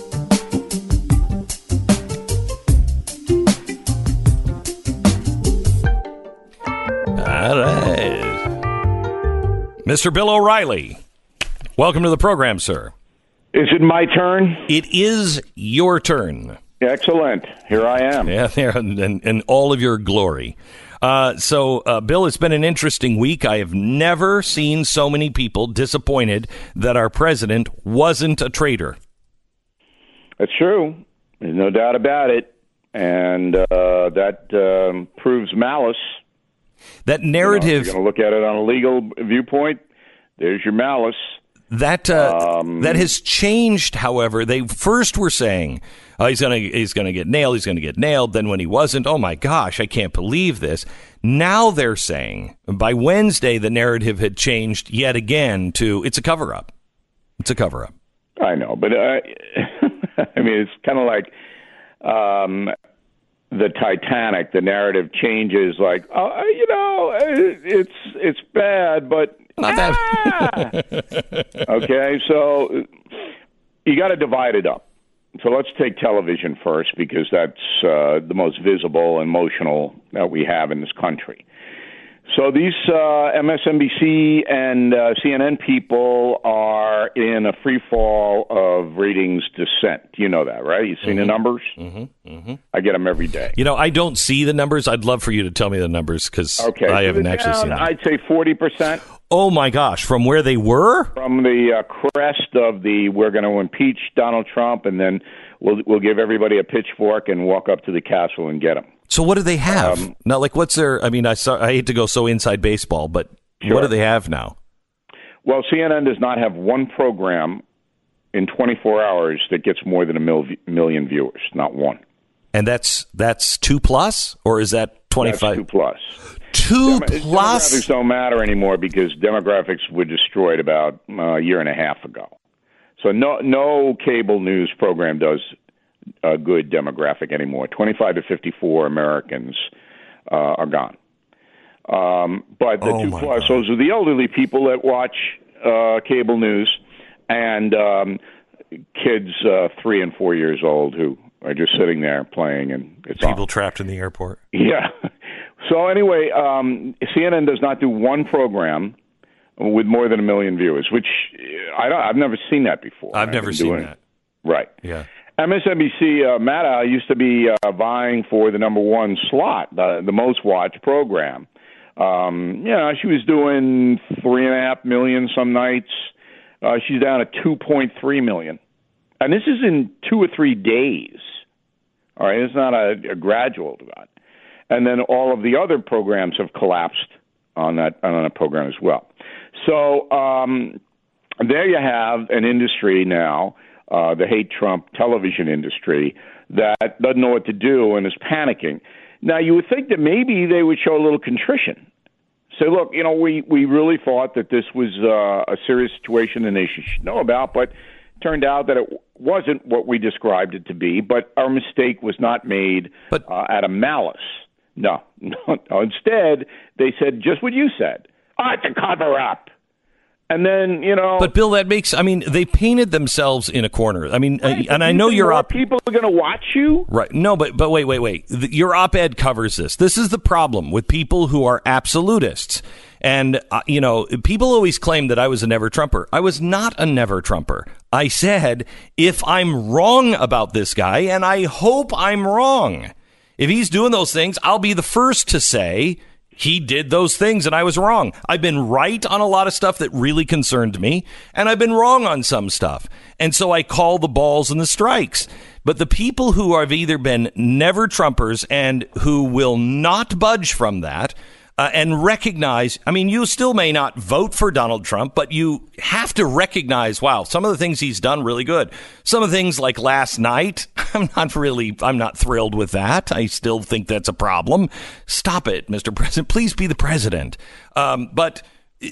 All right, Mister Bill O'Reilly, welcome to the program, sir. Is it my turn? It is your turn. Excellent. Here I am. Yeah, there, and, and, and all of your glory. Uh, so, uh, Bill, it's been an interesting week. I have never seen so many people disappointed that our president wasn't a traitor. That's true. There's no doubt about it. And uh, that um, proves malice. That narrative... You know, you're going to look at it on a legal viewpoint. There's your malice. That uh, um, that has changed. However, they first were saying, "Oh, he's gonna he's gonna get nailed. He's gonna get nailed." Then when he wasn't, oh my gosh, I can't believe this. Now they're saying by Wednesday the narrative had changed yet again to it's a cover up. It's a cover up. I know, but uh, I mean, it's kind of like um, the Titanic. The narrative changes, like, oh, you know, it's it's bad, but. Not that. Okay, so you got to divide it up. So let's take television first because that's uh, the most visible and emotional that we have in this country. So these uh, M S N B C and uh, C N N people are in a free fall of ratings descent. You know that, right? You've seen mm-hmm. the numbers? Mm-hmm. Mm-hmm. I get them every day. You know, I don't see the numbers. I'd love for you to tell me the numbers because okay, I so haven't actually down, seen them. I'd say forty percent. Oh, my gosh. From where they were? From the uh, crest of the we're going to impeach Donald Trump and then we'll we'll give everybody a pitchfork and walk up to the castle and get him. So what do they have? Um, now, like, what's their, I mean, I saw, I hate to go so inside baseball, but sure. What do they have now? Well, C N N does not have one program in twenty-four hours that gets more than a mil- million viewers, not one. And that's that's two plus, or is that twenty-five? That's two plus. Two Dem- plus? Demographics don't matter anymore because demographics were destroyed about uh, a year and a half ago. So no no cable news program does a good demographic anymore. twenty-five to fifty-four Americans uh, are gone. Um, but the oh two plus, God. Those are the elderly people that watch uh, cable news and um, kids uh, three and four years old who are just sitting there playing. And it's people on. Trapped in the airport. Yeah. So anyway, um, C N N does not do one program with more than a million viewers, which I don't, I've never seen that before. I've never seen that. Right. Yeah. M S N B C, uh, Maddow used to be uh, vying for the number one slot, the, the most watched program. Um, you know, she was doing three and a half million some nights. Uh, she's down at two point three million. And this is in two or three days. All right, it's not a, a gradual drop. And then all of the other programs have collapsed on that on that program as well. So um, there you have an industry now, uh, the hate Trump television industry, that doesn't know what to do and is panicking. Now, you would think that maybe they would show a little contrition. Say, look, you know, we, we really thought that this was uh, a serious situation and they should know about, but it turned out that it wasn't what we described it to be, but our mistake was not made but, uh, out of malice. No, no, no. Instead, they said just what you said. Oh, it's a cover-up. And then, you know. But, Bill, that makes, I mean, they painted themselves in a corner. I mean, right, uh, and I know you're up. People are going to watch you? Right. No, but, but wait, wait, wait. The, your op-ed covers this. This is the problem with people who are absolutists. And, uh, you know, people always claim that I was a never-Trumper. I was not a never-Trumper. I said, if I'm wrong about this guy, and I hope I'm wrong, if he's doing those things, I'll be the first to say he did those things and I was wrong. I've been right on a lot of stuff that really concerned me, and I've been wrong on some stuff. And so I call the balls and the strikes. But the people who have either been never Trumpers and who will not budge from that uh, and recognize, I mean, you still may not vote for Donald Trump, but you have to recognize, wow, some of the things he's done really good. Some of the things like last night, I'm not really, I'm not thrilled with that. I still think that's a problem. Stop it, Mister President. Please be the president. Um, but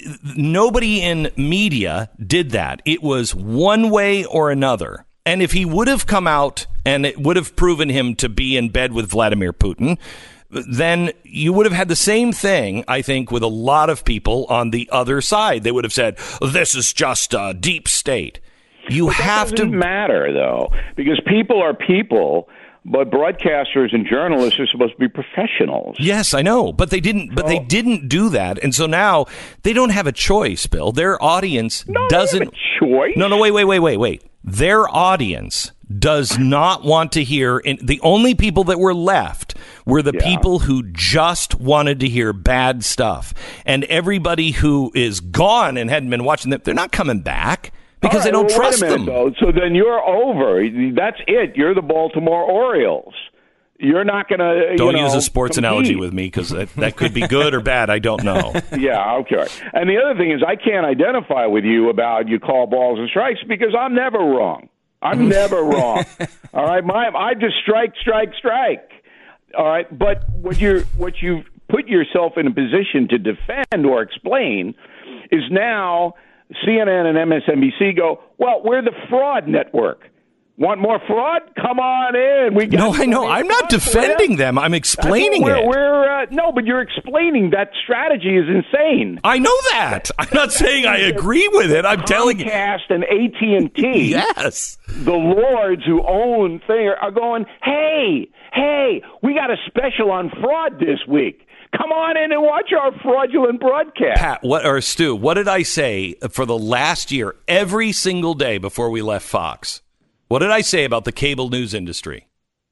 nobody in media did that. It was one way or another. And if he would have come out and it would have proven him to be in bed with Vladimir Putin, then you would have had the same thing, I think, with a lot of people on the other side. They would have said, this is just a deep state. You but have that to matter, though, because people are people, but broadcasters and journalists are supposed to be professionals. Yes, I know, but they didn't. But they didn't do that, and so now they don't have a choice. Bill, their audience no, doesn't. They have a choice. No, no, wait, wait, wait, wait, wait. Their audience does not want to hear. In, the only people that were left were the yeah. people who just wanted to hear bad stuff, and everybody who is gone and hadn't been watching them, they're not coming back. Because right, they don't well, trust wait a minute, them. Though. So then you're over. That's it. You're the Baltimore Orioles. You're not going to. Don't you know, use a sports compete. analogy with me because that, that could be good or bad. I don't know. Yeah, okay. And the other thing is, I can't identify with you about you call balls and strikes because I'm never wrong. I'm never wrong. All right, my I just strike, strike, strike. All right, but what you what you've put yourself in a position to defend or explain is now. C N N and M S N B C go, well, we're the fraud network. Want more fraud? Come on in. We got no, I know. I'm not defending them. I'm explaining we're, it. We're uh, no, but you're explaining that strategy is insane. I know that. I'm not saying I agree with it. I'm Comcast telling you. Comcast and A T and T, yes, the lords who own thing are going, hey, hey, we got a special on fraud this week. Come on in and watch our fraudulent broadcast. Pat, what or Stu, what did I say for the last year, every single day before we left Fox? What did I say about the cable news industry?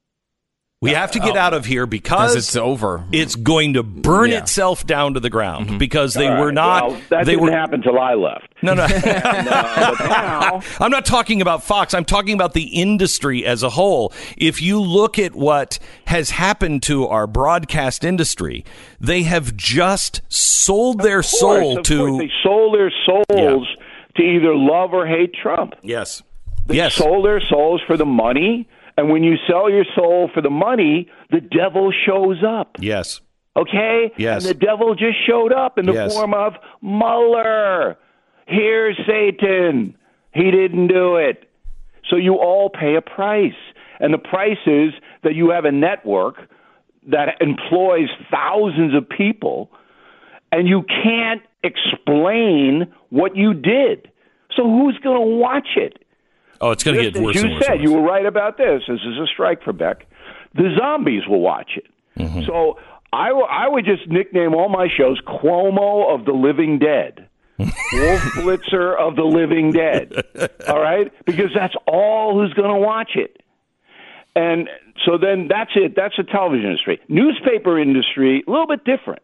We have to get oh, out of here because it's over. It's going to burn yeah. itself down to the ground mm-hmm. because they right. were not. Well, that they didn't were, happen till I left. No, no. no but now, I'm not talking about Fox. I'm talking about the industry as a whole. If you look at what has happened to our broadcast industry, they have just sold their course, soul to. Course. They sold their souls yeah. to either love or hate Trump. Yes. They yes. sold their souls for the money. And when you sell your soul for the money, the devil shows up. Yes. Okay? Yes. And the devil just showed up in the yes. form of Mueller. Here's Satan. He didn't do it. So you all pay a price. And the price is that you have a network that employs thousands of people, and you can't explain what you did. So who's going to watch it? Oh, it's going to get worse As you and worse. said, and worse. you were right about this. This is a strike for Beck. The zombies will watch it. Mm-hmm. So I, w- I would just nickname all my shows Cuomo of the Living Dead, Wolf Blitzer of the Living Dead. All right? Because that's all who's going to watch it. And so then that's it. That's the television industry. Newspaper industry, a little bit different.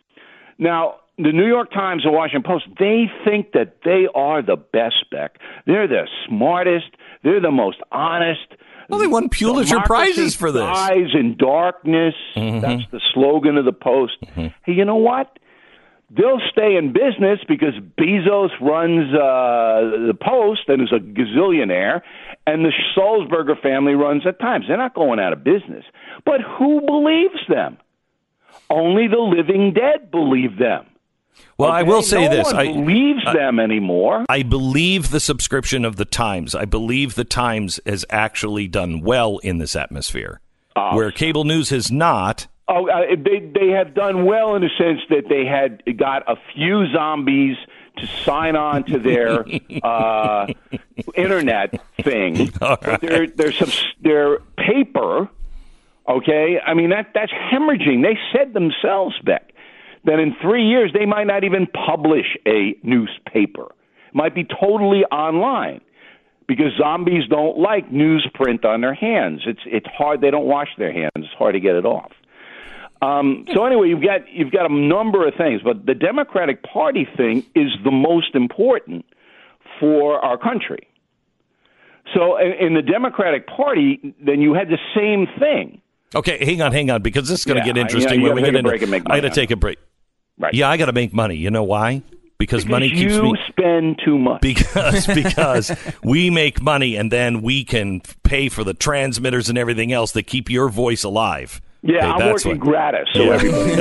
Now, the New York Times and Washington Post, they think that they are the best, Beck. They're the smartest. They're the most honest. Well, they won Pulitzer Prizes for this. Eyes in darkness. Mm-hmm. That's the slogan of the Post. Mm-hmm. Hey, you know what? They'll stay in business because Bezos runs uh, the Post and is a gazillionaire, and the Sulzberger family runs the Times. They're not going out of business. But who believes them? Only the living dead believe them. Well, okay? I will say no this. No I one believes I, them anymore. I believe the subscription of the Times. I believe the Times has actually done well in this atmosphere, uh, where cable news has not. Oh, uh, they they have done well in the sense that they had got a few zombies to sign on to their uh, internet thing. All right. Their their their paper. Okay, I mean that that's hemorrhaging. They said themselves, Beck, that in three years they might not even publish a newspaper. It might be totally online because zombies don't like newsprint on their hands. It's it's hard. They don't wash their hands. It's hard to get it off. Um, so anyway, you've got you've got a number of things, but the Democratic Party thing is the most important for our country. So in the Democratic Party, then you had the same thing. Okay, hang on, hang on, because this is going to yeah, get interesting. You know, when we get into, I got to take a break. Right. Yeah, I got to make money. You know why? Because, because money keeps you me. You spend too much. Because because we make money, and then we can pay for the transmitters and everything else that keep your voice alive. Yeah, okay, I'm that's working what, gratis, so yeah. everybody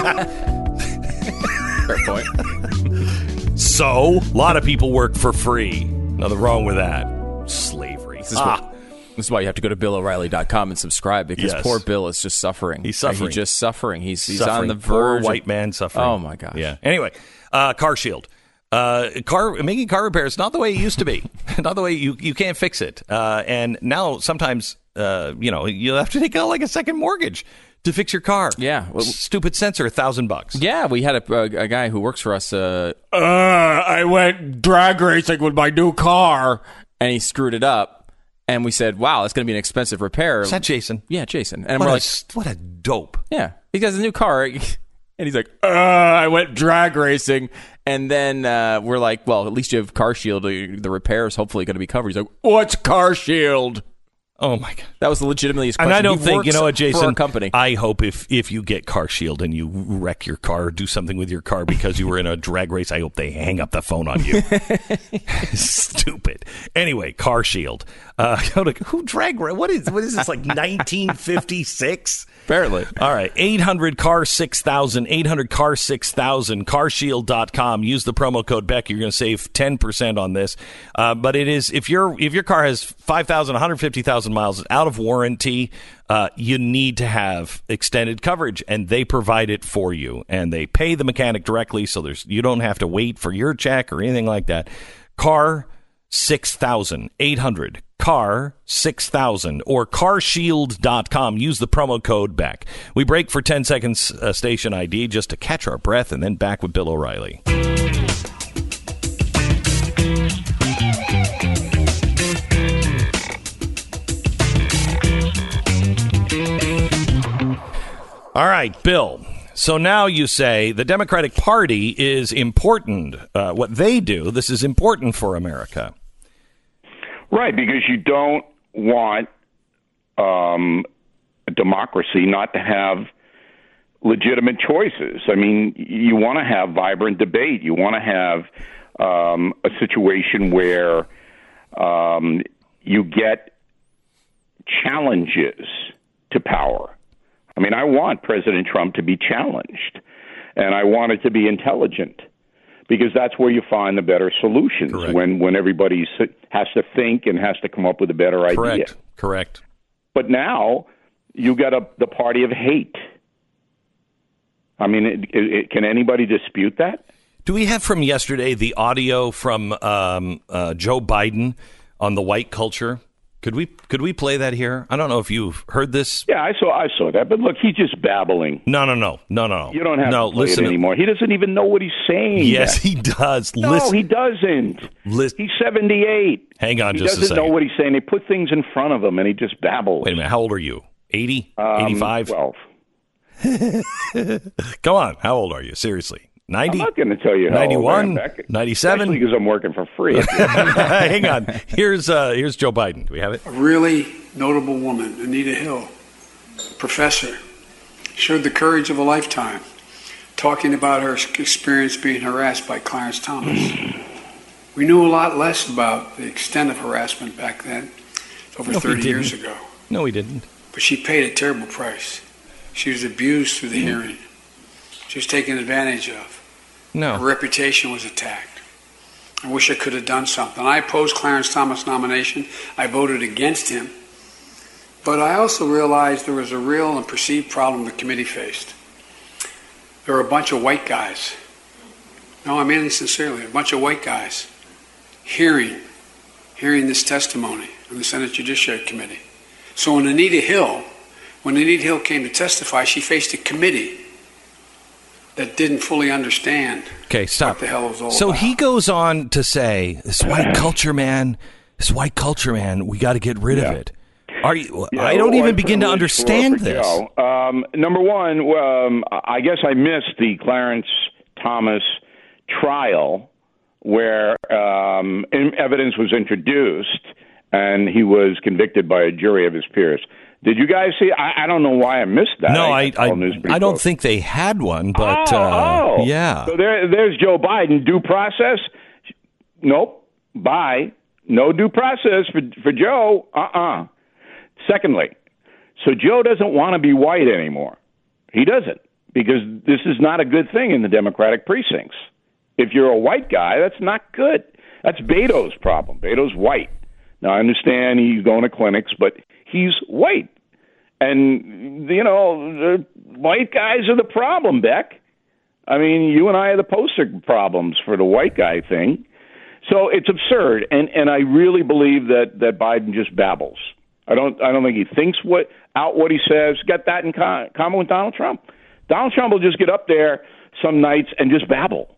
knows. Fair point. So, a lot of people work for free. Nothing wrong with that. Slavery. This is, ah. what, this is why you have to go to bill o'reilly dot com and subscribe, because Yes. poor Bill is just suffering. He's suffering. He's just suffering. He's, he's suffering. on the Poor verge. white of, man suffering. Oh, my gosh. Yeah. Anyway, uh, Car Shield. Uh, car making car repairs not the way it used to be. Not the way you you can't fix it. Uh, and now sometimes uh, you know you'll have to take out like a second mortgage to fix your car. Yeah. Well, stupid sensor, a thousand bucks. Yeah, we had a, a, a guy who works for us. Uh, Uh, I went drag racing with my new car. and he screwed it up. And we said, wow, that's going to be an expensive repair. Is that Jason? Yeah, Jason. And What we're a, like, what a dope. yeah, he has a new car. And he's like, uh, I went drag racing. And then uh, we're like, well, at least you have Car Shield. The repair is hopefully going to be covered. He's like, what's Car Shield? Oh my god, that was legitimately his question. And I don't he think you know what, Jason. For our company. I hope if if you get Car Shield and you wreck your car, or do something with your car because you were in a drag race, I hope they hang up the phone on you. Stupid. Anyway, Car Shield. Uh, who drag? What is what is this, like nineteen fifty-six? Apparently. All right. eight hundred car six thousand, eight hundred car six thousand, car shield dot com. Use the promo code Beck. You're going to save ten percent on this. Uh, but it is, if your if your car has five thousand, one hundred fifty thousand miles out of warranty, uh, you need to have extended coverage, and they provide it for you. And they pay the mechanic directly, so there's you don't have to wait for your check or anything like that. Car six thousand, eight hundred car six thousand, or car shield dot com. Use the promo code Beck. We break for ten seconds, uh, station I D, just to catch our breath, and then back with Bill O'Reilly. All right, Bill. So now you say the Democratic Party is important. Uh, what they do, this is important for America. Right, because you don't want um, a democracy not to have legitimate choices. I mean, you want to have vibrant debate. You want to have um, a situation where um, you get challenges to power. I mean, I want President Trump to be challenged, and I want it to be intelligent, because that's where you find the better solutions. Correct. when when everybody has to think and has to come up with a better idea. Correct. Correct. But now you got a, the party of hate. I mean, it, it, it, can anybody dispute that? Do we have from yesterday the audio from um, uh, Joe Biden on the white culture? Could we could we play that here? I don't know if you've heard this. Yeah, I saw I saw that. But look, he's just babbling. No, no, no, no, no. You don't have no, to play listen it anymore. He doesn't even know what he's saying. Yes, yet. he does. No, listen. he doesn't. Listen. He's seventy-eight. Hang on he just a doesn't second. know what he's saying. They put things in front of him, and he just babbles. Wait a minute. How old are you? eighty? Um, eighty-five? twelve. Come on. How old are you? Seriously. ninety? I'm not going to tell you how ninety-one? old I am, Beck. ninety-seven? Especially because I'm working for free. Hang on. Here's uh, here's Joe Biden. Do we have it? A really notable woman, Anita Hill, professor, showed the courage of a lifetime, talking about her experience being harassed by Clarence Thomas. We knew a lot less about the extent of harassment back then, over No, we thirty years didn't. ago. No, he didn't. But she paid a terrible price. She was abused through the hearing. She was taken advantage of. Her No. reputation was attacked. I wish I could have done something. I opposed Clarence Thomas' nomination. I voted against him. But I also realized there was a real and perceived problem the committee faced. There were a bunch of white guys No, I mean it sincerely. A bunch of white guys hearing, hearing this testimony on the Senate Judiciary Committee. So when Anita Hill, when Anita Hill came to testify, she faced a committee that didn't fully understand okay, stop. what the hell it was all so about. he goes on to say, this white culture, man, this white culture, man, we got to get rid Yeah. of it. Are you? Yeah, I don't even white begin to privilege understand for this. Joe. Um, number one, um, I guess I missed the Clarence Thomas trial where um, evidence was introduced and he was convicted by a jury of his peers. Did you guys see? I, I don't know why I missed that. No, I I, I don't close. think they had one, but oh, uh, oh. yeah. So there, there's Joe Biden. Due process? Nope. Bye. No due process for for Joe. Uh-uh. Secondly, so Joe doesn't want to be white anymore. He doesn't, because this is not a good thing in the Democratic precincts. If you're a white guy, that's not good. That's Beto's problem. Beto's white. Now, I understand he's going to clinics, but he's white. And, you know, the white guys are the problem, Beck. I mean, you and I are the poster problems for the white guy thing. So it's absurd. And, and I really believe that, that Biden just babbles. I don't I don't think he thinks what out what he says. Got that in con- common with Donald Trump. Donald Trump will just get up there some nights and just babble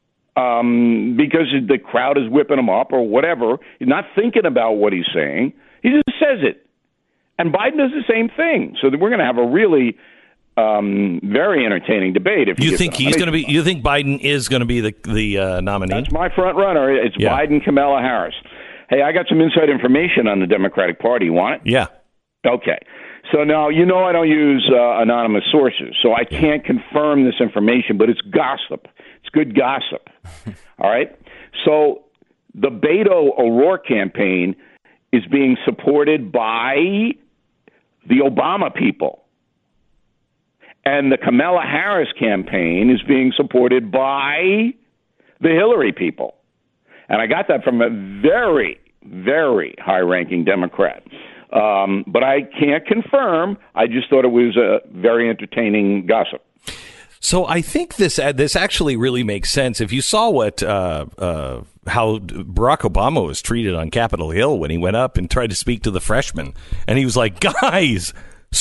um, because the crowd is whipping him up or whatever. He's not thinking about what he's saying. He just says it. And Biden does the same thing. So that we're going to have a really um, very entertaining debate. If You think he's going to be? You think Biden is going to be the the uh, nominee? That's my front runner. It's Yeah. Biden, Kamala Harris. Hey, I got some inside information on the Democratic Party. You want it? Yeah. Okay. So now, you know I don't use uh, anonymous sources, so I can't confirm this information, but it's gossip. It's good gossip. All right? So the Beto O'Rourke campaign is being supported by the Obama people. And the Kamala Harris campaign is being supported by the Hillary people. And I got that from a very, very high-ranking Democrat. Um, but I can't confirm. I just thought it was a very entertaining gossip. So I think this uh, this actually really makes sense. If you saw what uh, uh, how Barack Obama was treated on Capitol Hill when he went up and tried to speak to the freshmen, and he was like, "Guys,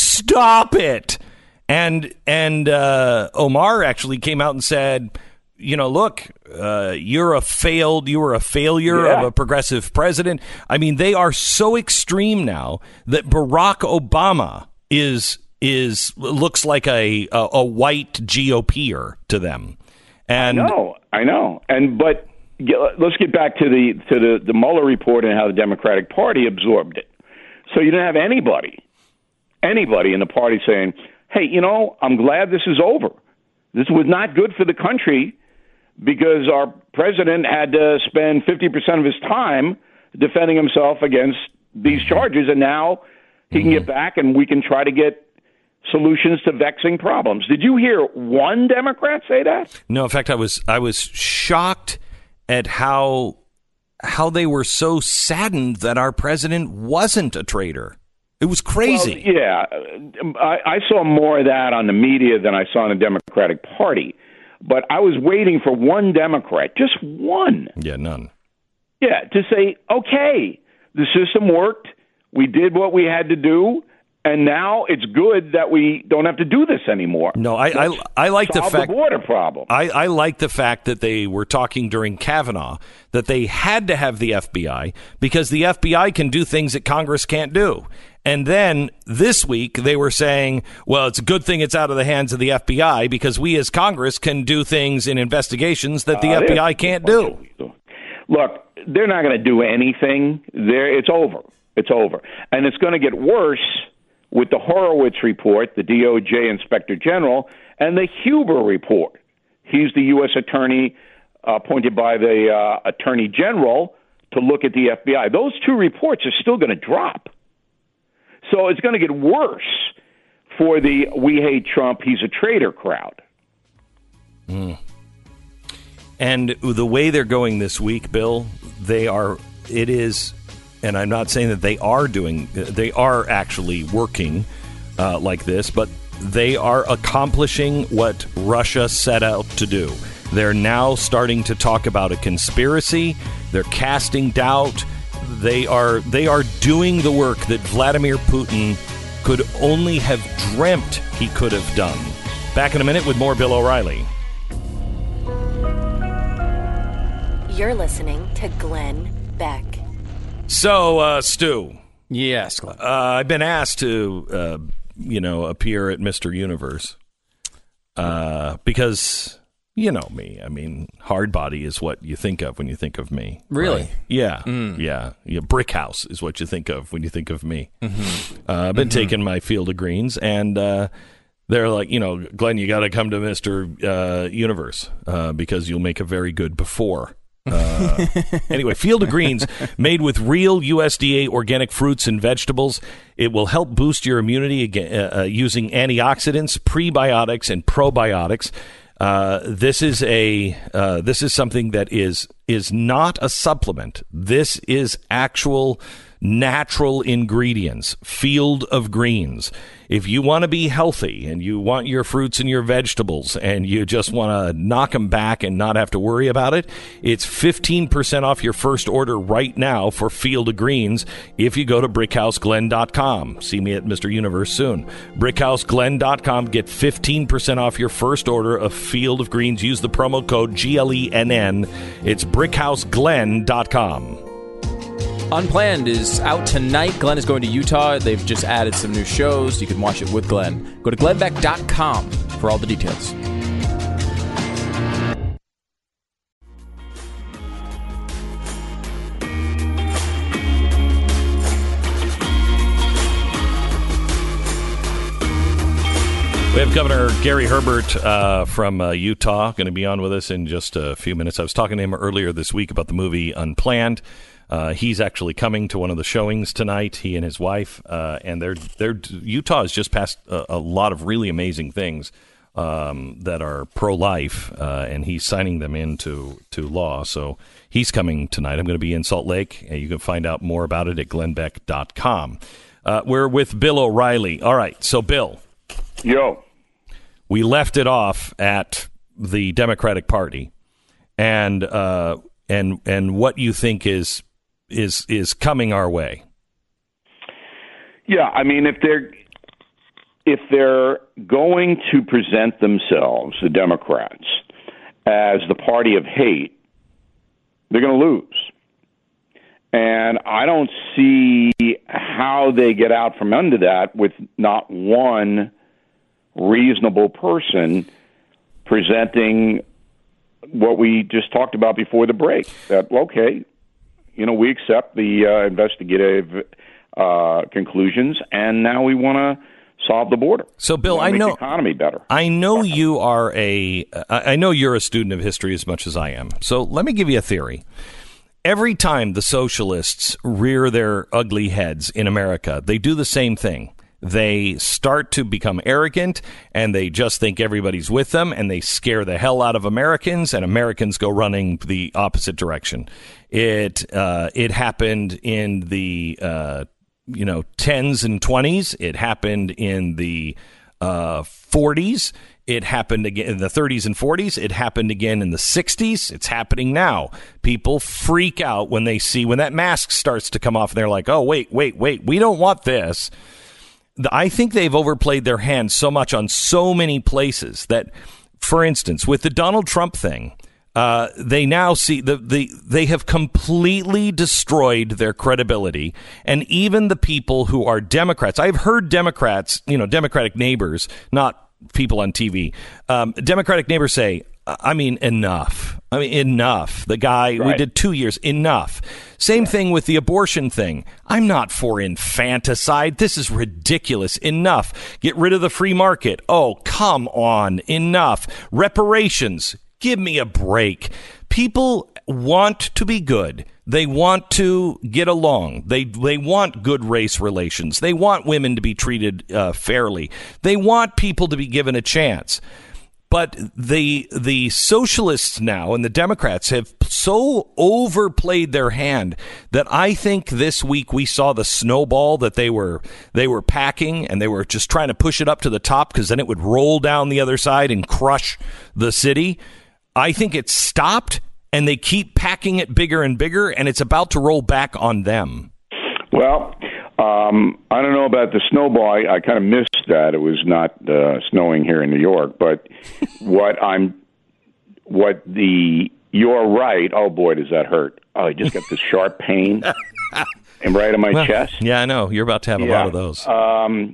stop it!" And and uh, Omar actually came out and said, you know, look, uh, you're a failed, you were a failure Yeah. of a progressive president. I mean, they are so extreme now that Barack Obama is is looks like a a, a white G O P-er to them. And No, I know. And but get, let's get back to the to the, the Mueller report and how the Democratic Party absorbed it. So you didn't have anybody, anybody in the party saying, "Hey, you know, I'm glad this is over. This was not good for the country." Because our president had to spend fifty percent of his time defending himself against these charges, and now he can get back and we can try to get solutions to vexing problems. Did you hear one Democrat say that? no, in fact, I was I was shocked at how how they were so saddened that our president wasn't a traitor. It was crazy. Well, yeah, I, I saw more of that on the media than I saw in the Democratic Party. But I was waiting for one Democrat, just one. Yeah, none. Yeah, to say, okay, the system worked. We did what we had to do. And now it's good that we don't have to do this anymore. No, I I, I like the Solve fact the border problem. I, I like the fact that they were talking during Kavanaugh that they had to have the F B I because the F B I can do things that Congress can't do. And then this week they were saying, well, it's a good thing it's out of the hands of the F B I because we as Congress can do things in investigations that the Uh, F B I can't do. Look, they're not going to do anything. There, it's over. It's over. And it's going to get worse with the Horowitz report, the D O J Inspector General, and the Huber report. He's the U S attorney uh, appointed by the uh, Attorney General to look at the F B I. Those two reports are still going to drop. So it's going to get worse for the We Hate Trump, he's a traitor crowd. Mm. And the way they're going this week, Bill, they are, it is, and I'm not saying that they are doing, they are actually working uh, like this, but they are accomplishing what Russia set out to do. They're now starting to talk about a conspiracy. They're casting doubt. They are they are doing the work that Vladimir Putin could only have dreamt he could have done. Back in a minute with more Bill O'Reilly. You're listening to Glenn Beck. So, uh, Stu. Yes, Glenn. Uh, I've been asked to, uh, you know, appear at Mister Universe uh, because, you know me. I mean, hard body is what you think of when you think of me. Really? Right? Yeah. Mm. Yeah. Yeah. Brick house is what you think of when you think of me. Mm-hmm. Uh, I've been mm-hmm. taking my Field of Greens, and uh, they're like, you know, Glenn, you got to come to Mister Uh, Universe uh, because you'll make a very good before. Uh, anyway, Field of Greens, made with real U S D A organic fruits and vegetables. It will help boost your immunity again, uh, using antioxidants, prebiotics, and probiotics. Uh, this is a uh, this is something that is is not a supplement. This is actual natural ingredients. Field of Greens. If you want to be healthy and you want your fruits and your vegetables and you just want to knock them back and not have to worry about it, it's fifteen percent off your first order right now for Field of Greens if you go to brick house glenn dot com. See me at Mister Universe soon. brick house glenn dot com. Get fifteen percent off your first order of Field of Greens. Use the promo code G L E N N. It's brick house glenn dot com. Unplanned is out tonight. Glenn is going to Utah. They've just added some new shows. You can watch it with Glenn. Go to glenn beck dot com for all the details. We have Governor Gary Herbert uh, from uh, Utah going to be on with us in just a few minutes. I was talking to him earlier this week about the movie Unplanned. Uh, he's actually coming to one of the showings tonight, he and his wife, uh, and they're, they're, Utah has just passed a, a lot of really amazing things um, that are pro-life, uh, and he's signing them into to law. So he's coming tonight. I'm going to be in Salt Lake, and you can find out more about it at glenn beck dot com. Uh, we're with Bill O'Reilly. All right, so Bill. Yo. We left it off at the Democratic Party, and uh, and and what you think is is is coming our way. Yeah, I mean, if they're if they're going to present themselves, the Democrats, as the party of hate, they're going to lose. And I don't see how they get out from under that with not one reasonable person presenting what we just talked about before the break. That, okay, you know, we accept the uh, investigative uh, conclusions, and now we want to solve the border. So, Bill, I make know the economy better. I know you are a. I know you're a student of history as much as I am. So, let me give you a theory. Every time the socialists rear their ugly heads in America, they do the same thing. They start to become arrogant, and they just think everybody's with them, and they scare the hell out of Americans, and Americans go running the opposite direction. It uh, it happened in the uh, you know tens and twenties. It happened in the uh, forties. It happened again in the thirties and forties. It happened again in the sixties. It's happening now. People freak out when they see when that mask starts to come off, and they're like, "Oh, wait, wait, wait! We don't want this." I think they've overplayed their hand so much on so many places that, for instance, with the Donald Trump thing, uh, they now see the, the they have completely destroyed their credibility. And even the people who are Democrats, I've heard Democrats, you know, Democratic neighbors, not people on T V, um, Democratic neighbors say, I mean, enough. I mean, enough. The guy, right. We did two years, enough. Same yeah. thing with the abortion thing. I'm not for infanticide. This is ridiculous. Enough. Get rid of the free market. Oh, come on. Enough. Reparations. Give me a break. People want to be good. They want to get along. They they want good race relations. They want women to be treated uh, fairly. They want people to be given a chance. But the the socialists now and the Democrats have so overplayed their hand that I think this week we saw the snowball that they were they were packing, and they were just trying to push it up to the top because then it would roll down the other side and crush the city. I think it's stopped, and they keep packing it bigger and bigger, and it's about to roll back on them. Well, um, I don't know about the snowball. I, I kind of missed that. It was not uh, snowing here in New York. But what I'm, what the, you're right. Oh, boy, does that hurt. Oh, I just got this sharp pain and right on my well, chest. Yeah, I know. You're about to have a yeah. lot of those. Um,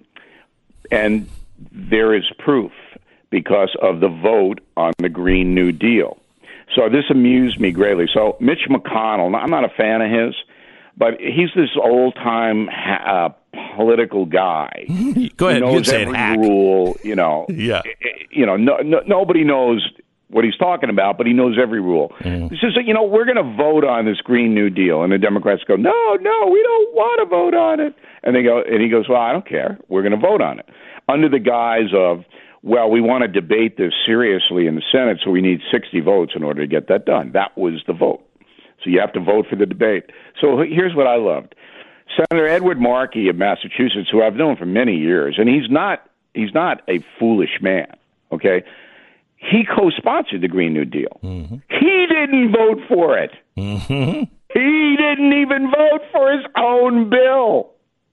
and there is proof because of the vote on the Green New Deal. So this amused me greatly. So Mitch McConnell, I'm not a fan of his, but he's this old-time uh, political guy. Go ahead, who knows you can say every it, hack. rule. You know, yeah. You know, no, no, nobody knows what he's talking about, but he knows every rule. Mm. He says, you know, we're going to vote on this Green New Deal, and the Democrats go, no, no, we don't want to vote on it. And they go, and he goes, well, I don't care. We're going to vote on it under the guise of, well, we want to debate this seriously in the Senate, so we need sixty votes in order to get that done. That was the vote. So you have to vote for the debate. So here's what I loved. Senator Edward Markey of Massachusetts, who I've known for many years, and he's not he's not a foolish man, okay? He co-sponsored the Green New Deal. Mm-hmm. He didn't vote for it. Mm-hmm. He didn't even vote for his own bill.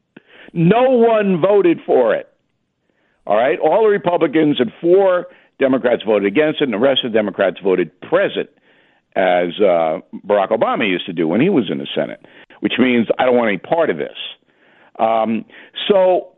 No one voted for it. All right? All the Republicans and four Democrats voted against it, and the rest of the Democrats voted present, as uh, Barack Obama used to do when he was in the Senate, which means I don't want any part of this. Um, so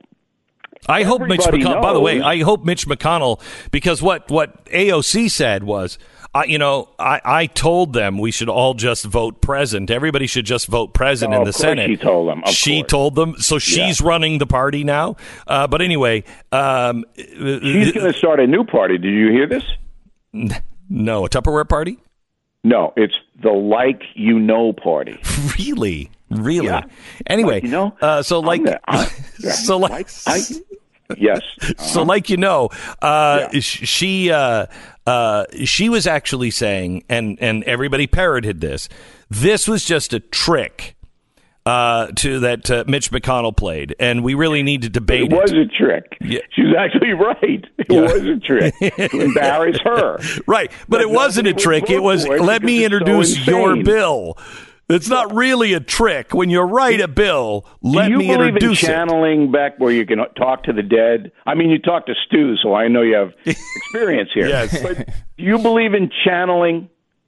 I hope Mitch McConnell, knows, by the way, I hope Mitch McConnell, because what, what A O C said was, uh, you know, I, I told them we should all just vote present. Everybody should just vote present oh, in the of course Senate. She told them. Of she course. told them. So she's yeah. running the party now. Uh, but anyway. Um, she's going to start a new party. Did you hear this? No. A Tupperware party? No, it's the Like You Know party. Really? Really? Yeah. Anyway, like, you know, uh, so like, the, I, so like, like I, yes. Uh-huh. So like you know, uh, yeah. she uh, uh, she was actually saying, and and everybody parroted this. This was just a trick uh, to that uh, Mitch McConnell played, and we really need to debate it. It was it. a trick. Yeah. She was actually right. It yeah. was a trick to embarrass her. Right, but, but it wasn't a trick. It was, let me introduce so your bill. It's not really a trick. When you write a bill, let me introduce it. Do you believe in channeling, Beck, where you can talk to the dead? I mean, you talk to Stu, so I know you have experience here. Yes. But do you believe in channeling?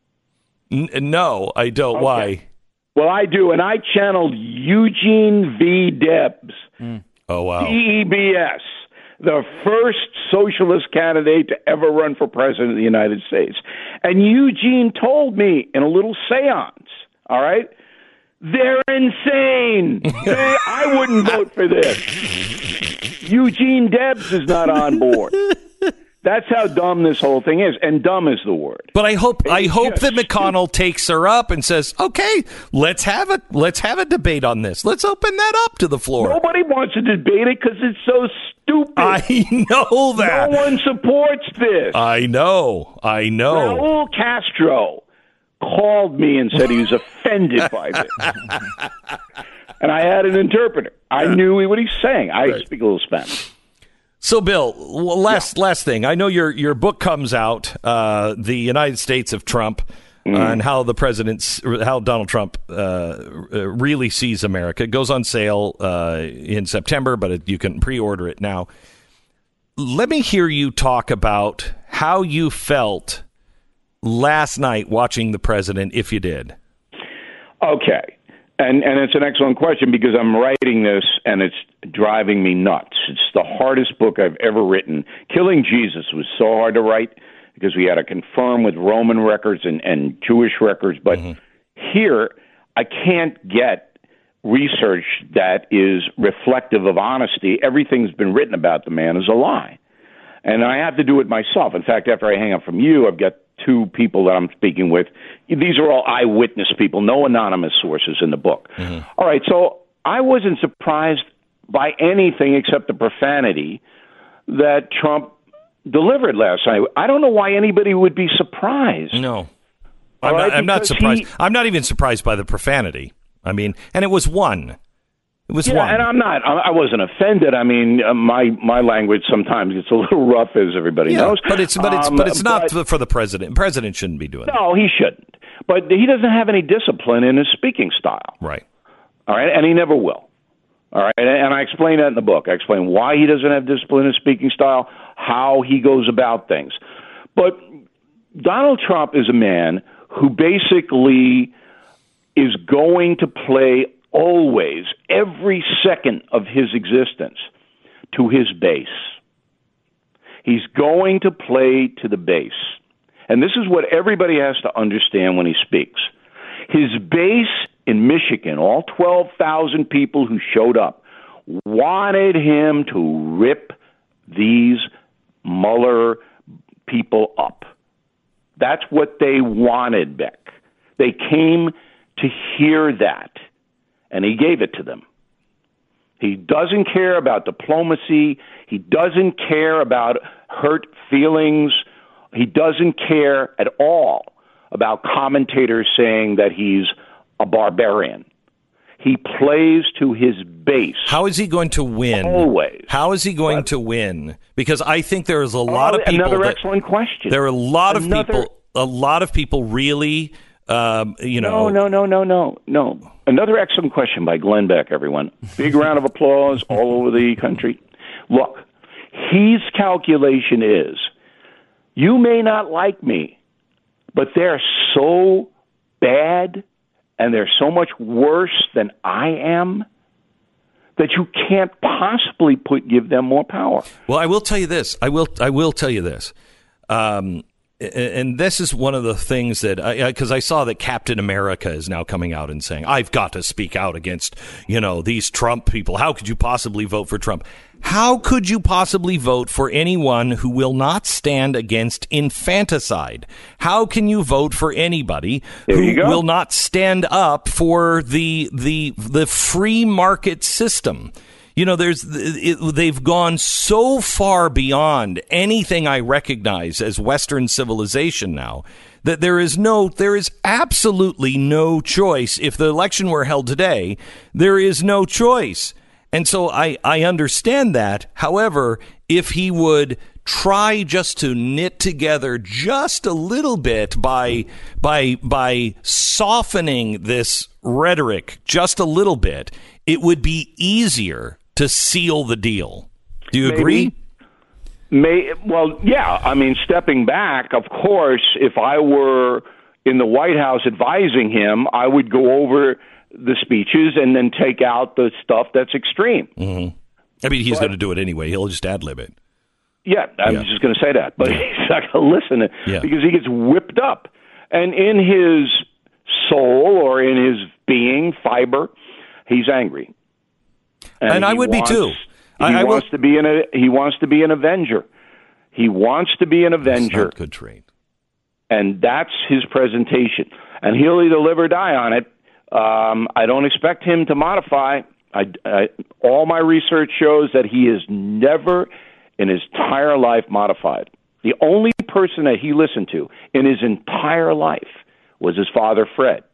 N- no, I don't. Okay. Why? Well, I do, and I channeled Eugene V. Debs. Mm. Oh, wow. D E B S, the first socialist candidate to ever run for president of the United States. And Eugene told me in a little seance, all right, they're insane. They, I wouldn't vote for this. Eugene Debs is not on board. That's how dumb this whole thing is, and dumb is the word. But I hope I hope that McConnell takes her up and says, "Okay, let's have a let's have a debate on this. Let's open that up to the floor." Nobody wants to debate it because it's so stupid. I know that. No one supports this. I know. I know. Raul Castro called me and said he was offended by this. And I had an interpreter. I knew what he's saying. I right. speak a little Spanish. So, Bill, last yeah. last thing. I know your your book comes out, uh, The United States of Trump, mm. uh, and how the president's, how Donald Trump uh, really sees America. It goes on sale uh, in September, but it, you can pre-order it now. Let me hear you talk about how you felt last night watching the president, if you did. Okay. And and it's an excellent question because I'm writing this and it's driving me nuts. It's the hardest book I've ever written. Killing Jesus was so hard to write because we had to confirm with Roman records and, and Jewish records. But mm-hmm. here, I can't get research that is reflective of honesty. Everything's been written about the man as a lie. And I have to do it myself. In fact, after I hang up from you, I've got two people that I'm speaking with. These are all eyewitness people, no anonymous sources in the book. Mm-hmm. All right, so I wasn't surprised by anything except the profanity that Trump delivered last night. I don't know why anybody would be surprised. No, I'm, right? not, I'm not surprised. He, I'm not even surprised by the profanity. I mean, and it was one. It was yeah, one. and I'm not. I wasn't offended. I mean, uh, my my language sometimes gets a little rough, as everybody yeah, knows. but it's but it's um, but it's not but, for the president. The president shouldn't be doing that. No, he shouldn't. But he doesn't have any discipline in his speaking style. Right. All right, and he never will. All right, and, and I explain that in the book. I explain why he doesn't have discipline in his speaking style, how he goes about things. But Donald Trump is a man who basically is going to play always, every second of his existence, to his base. He's going to play to the base. And this is what everybody has to understand when he speaks. His base in Michigan, all twelve thousand people who showed up, wanted him to rip these Mueller people up. That's what they wanted, Beck. They came to hear that, and he gave it to them. He doesn't care about diplomacy. He doesn't care about hurt feelings. He doesn't care at all about commentators saying that he's a barbarian. He plays to his base. How is he going to win? Always. How is he going But, to win? Because I think there is a lot oh, of people. Another that, excellent question. There are a lot Another, of people. A lot of people really, um, you know. No, no, no, no, no, no. Another excellent question by Glenn Beck, everyone. Big round of applause all over the country. Look, his calculation is, you may not like me, but they're so bad and they're so much worse than I am that you can't possibly put give them more power. Well, I will tell you this. I will. I will tell you this. Um, and this is one of the things that, because I, I saw that Captain America is now coming out and saying, I've got to speak out against, you know, these Trump people. How could you possibly vote for Trump? How could you possibly vote for anyone who will not stand against infanticide? How can you vote for anybody There who you go. will not stand up for the the the free market system? You know, there's it, they've gone so far beyond anything I recognize as Western civilization now that there is no, there is absolutely no choice. If the election were held today, there is no choice. And so I, I understand that. However, if he would try just to knit together just a little bit by by by softening this rhetoric just a little bit, it would be easier to seal the deal. Do you Maybe. agree? May, well, yeah. I mean, stepping back, of course, if I were in the White House advising him, I would go over the speeches and then take out the stuff that's extreme. Mm-hmm. I mean, he's going to do it anyway. He'll just ad-lib it. Yeah, I'm Yeah. just going to say that. But Yeah. he's not going to listen Yeah. because he gets whipped up. And in his soul or in his being, fiber, he's angry. And I he would be wants- too. He I- I will- wants to be an a, he wants to be an avenger. He wants to be an It's avenger, not good trade. and that's his presentation. And he'll either live or die on it. Um, I don't expect him to modify. I, I, all my research shows that he has never in his entire life modified. The only person that he listened to in his entire life was his father, Fred.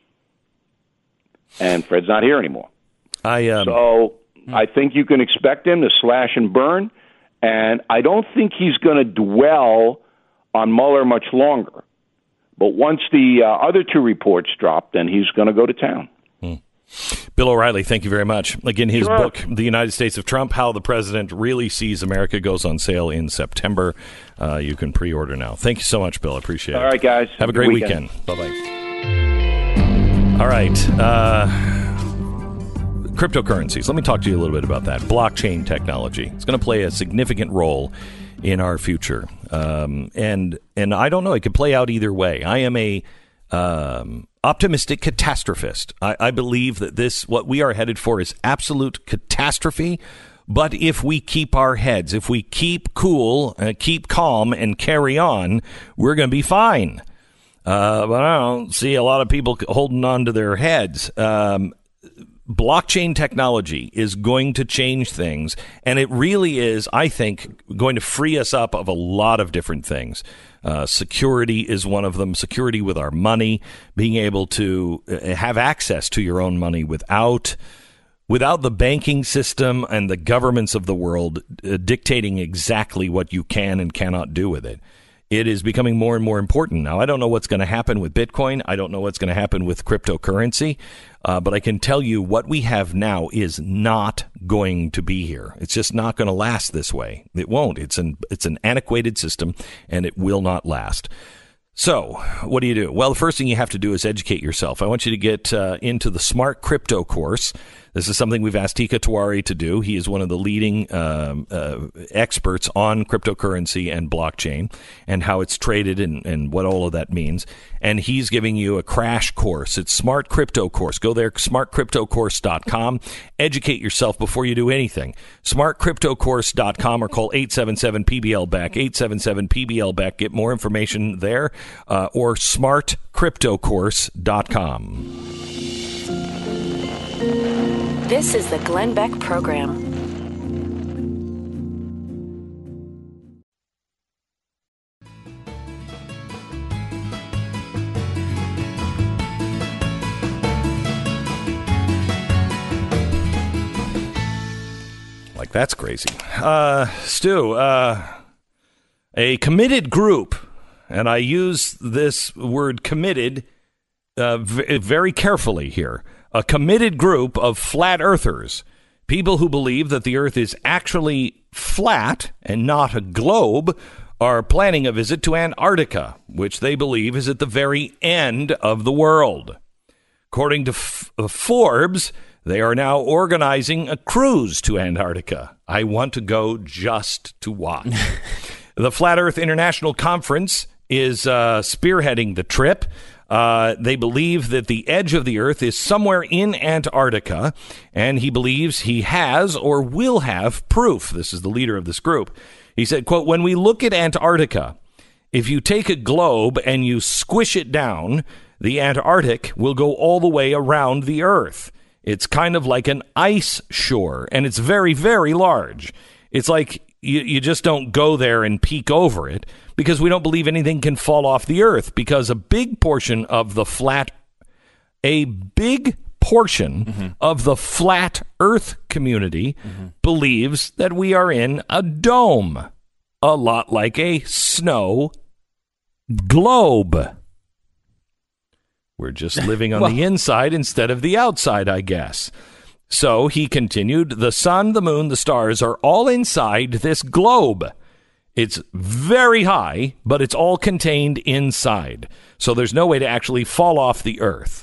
And Fred's not here anymore. I um, So I think you can expect him to slash and burn, and I don't think he's going to dwell on Mueller much longer. But once the uh, other two reports drop, then he's going to go to town. Bill O'Reilly, thank you very much. Again, his Sure. book, The United States of Trump, How the President Really Sees America, goes on sale in September. Uh, you can pre-order now. Thank you so much, Bill. I appreciate it. All right, guys. Have a Good great weekend. weekend. Bye-bye. All right. Uh, cryptocurrencies. Let me talk to you a little bit about that. Blockchain technology. It's going to play a significant role in our future. Um, and and I don't know. It could play out either way. I am a um, optimistic catastrophist. I, I believe that this, what we are headed for, is absolute catastrophe. But if we keep our heads, if we keep cool, uh, keep calm, and carry on, we're going to be fine. Uh, but I don't see a lot of people holding on to their heads. Um, blockchain technology is going to change things, and it really is, I think, going to free us up of a lot of different things. Uh, security is one of them. Security with our money, being able to have access to your own money without without the banking system and the governments of the world uh, dictating exactly what you can and cannot do with it, it is becoming more and more important. Now, I don't know what's going to happen with Bitcoin. I don't know what's going to happen with cryptocurrency. Uh, but I can tell you what we have now is not going to be here. It's just not going to last this way. It won't. It's an, it's an antiquated system, and it will not last. So what do you do? Well, the first thing you have to do is educate yourself. I want you to get uh, into the Smart Crypto course. This is something we've asked Teeka Tiwari to do. He is one of the leading um, uh, experts on cryptocurrency and blockchain and how it's traded and, and what all of that means. And he's giving you a crash course. It's Smart Crypto Course. Go there, smart crypto course dot com. Educate yourself before you do anything. smart crypto course dot com or call eight seven seven P B L B A C, eight seven seven P B L B A C. Get more information there uh, or smart crypto course dot com. This is the Glenn Beck Program. Like, that's crazy. Uh, Stu, uh, a committed group, and I use this word committed uh, v- very carefully here. A committed group of flat earthers, people who believe that the earth is actually flat and not a globe, are planning a visit to Antarctica, which they believe is at the very end of the world. According to F- Forbes, they are now organizing a cruise to Antarctica. I want to go just to watch. The Flat Earth International Conference is uh, spearheading the trip. Uh, they believe that the edge of the Earth is somewhere in Antarctica, and he believes he has or will have proof. This is the leader of this group. He said, quote, "When we look at Antarctica, if you take a globe and you squish it down, the Antarctic will go all the way around the Earth. It's kind of like an ice shore, and it's very, very large. It's like you, you just don't go there and peek over it, because we don't believe anything can fall off the earth, because a big portion of the flat, a big portion mm-hmm. of the flat earth community mm-hmm. believes that we are in a dome, a lot like a snow globe. We're just living on well, the inside instead of the outside, I guess." So he continued, "The sun, the moon, the stars are all inside this globe. It's very high, but it's all contained inside. So there's no way to actually fall off the earth."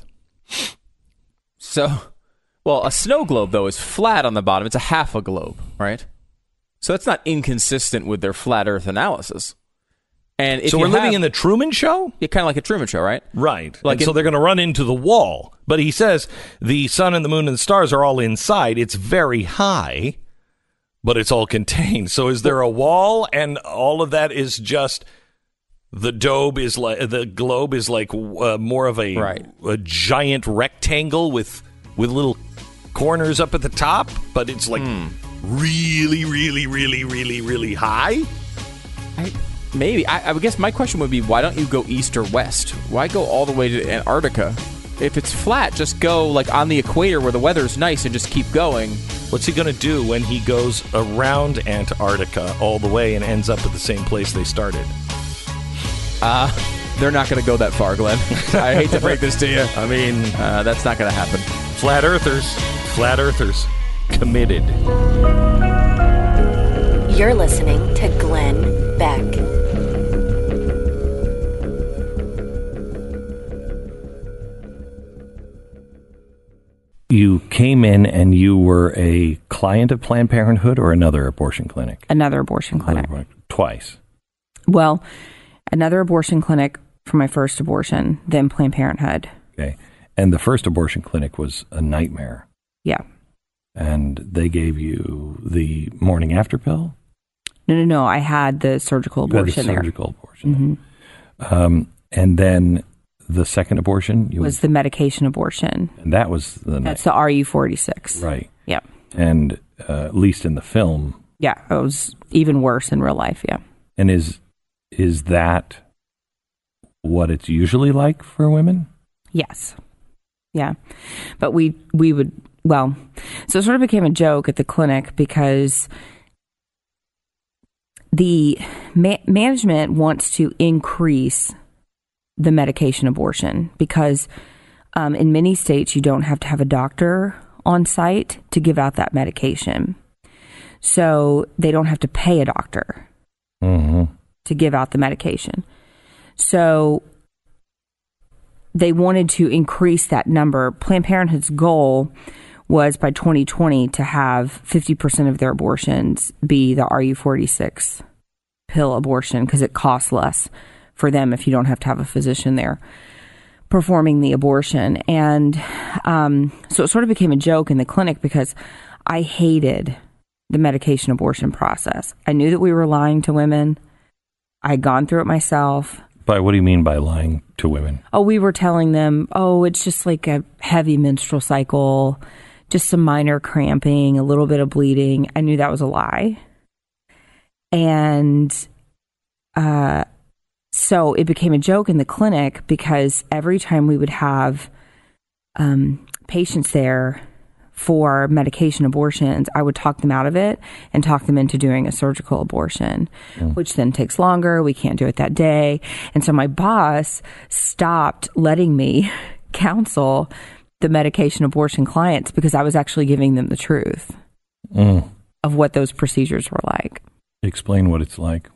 So, well, a snow globe, though, is flat on the bottom. It's a half a globe, right? So that's not inconsistent with their flat earth analysis. And if so we're have, living in the Truman Show? Yeah, kind of like a Truman Show, right? Right. Like and in, so they're going to run into the wall. But he says the sun and the moon and the stars are all inside. It's very high, but it's all contained. So is there a wall, and all of that is just the globe is like the globe is like uh, more of a right. a giant rectangle with with little corners up at the top, but it's like hmm. really, really, really, really, really high? I Maybe. I, I guess my question would be, why don't you go east or west? Why go all the way to Antarctica? If it's flat, just go like on the equator where the weather's nice and just keep going. What's he going to do when he goes around Antarctica all the way and ends up at the same place they started? Uh, they're not going to go that far, Glenn. I hate to break this to you. I mean, uh, that's not going to happen. Flat earthers, flat earthers, committed. You're listening to Glenn Beck. You came in and you were a client of Planned Parenthood or another abortion clinic? Another abortion clinic. Twice. Well, another abortion clinic for my first abortion, then Planned Parenthood. Okay. And the first abortion clinic was a nightmare. Yeah. And they gave you the morning after pill? No, no, no. I had the surgical abortion you had the surgical there. abortion. Mm-hmm. Um, and then the second abortion you was the medication abortion. And that was the That's the R U forty-six. Right. Yeah. And uh, at least in the film. Yeah, it was even worse in real life, yeah. And is is that what it's usually like for women? Yes. Yeah. But we we would well, so it sort of became a joke at the clinic because the ma- management wants to increase the medication abortion because um, in many states you don't have to have a doctor on site to give out that medication. So they don't have to pay a doctor mm-hmm. to give out the medication. So they wanted to increase that number. Planned Parenthood's goal was by twenty twenty to have fifty percent of their abortions be the R U forty-six pill abortion because it costs less for them if you don't have to have a physician there performing the abortion. And um, so it sort of became a joke in the clinic because I hated the medication abortion process. I knew that we were lying to women. I had gone through it myself. By what do you mean by lying to women? Oh, we were telling them, oh, it's just like a heavy menstrual cycle, just some minor cramping, a little bit of bleeding. I knew that was a lie. And uh, so it became a joke in the clinic because every time we would have um, patients there for medication abortions, I would talk them out of it and talk them into doing a surgical abortion, mm. which then takes longer. We can't do it that day. And so my boss stopped letting me counsel the medication abortion clients because I was actually giving them the truth mm. of what those procedures were like. Explain what it's like.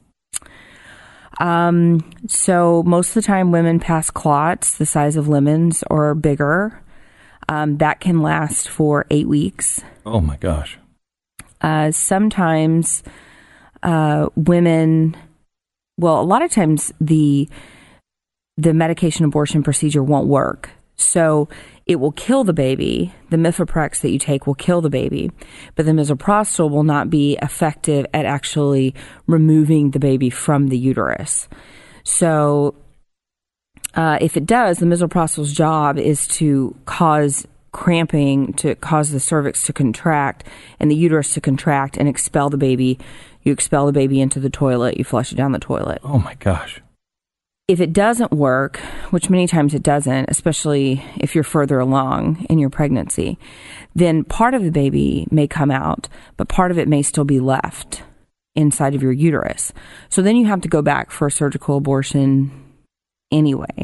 Um, so most of the time women pass clots the size of lemons or bigger. Um, that can last for eight weeks. Oh, my gosh. Uh, sometimes uh, women, well, a lot of times the the medication abortion procedure won't work. So it will kill the baby. The Mifeprex that you take will kill the baby. But the misoprostol will not be effective at actually removing the baby from the uterus. So Uh, if it does, the misoprostol's job is to cause cramping, to cause the cervix to contract and the uterus to contract and expel the baby. You expel the baby into the toilet. You flush it down the toilet. Oh, my gosh. If it doesn't work, which many times it doesn't, especially if you're further along in your pregnancy, then part of the baby may come out, but part of it may still be left inside of your uterus. So then you have to go back for a surgical abortion anyway.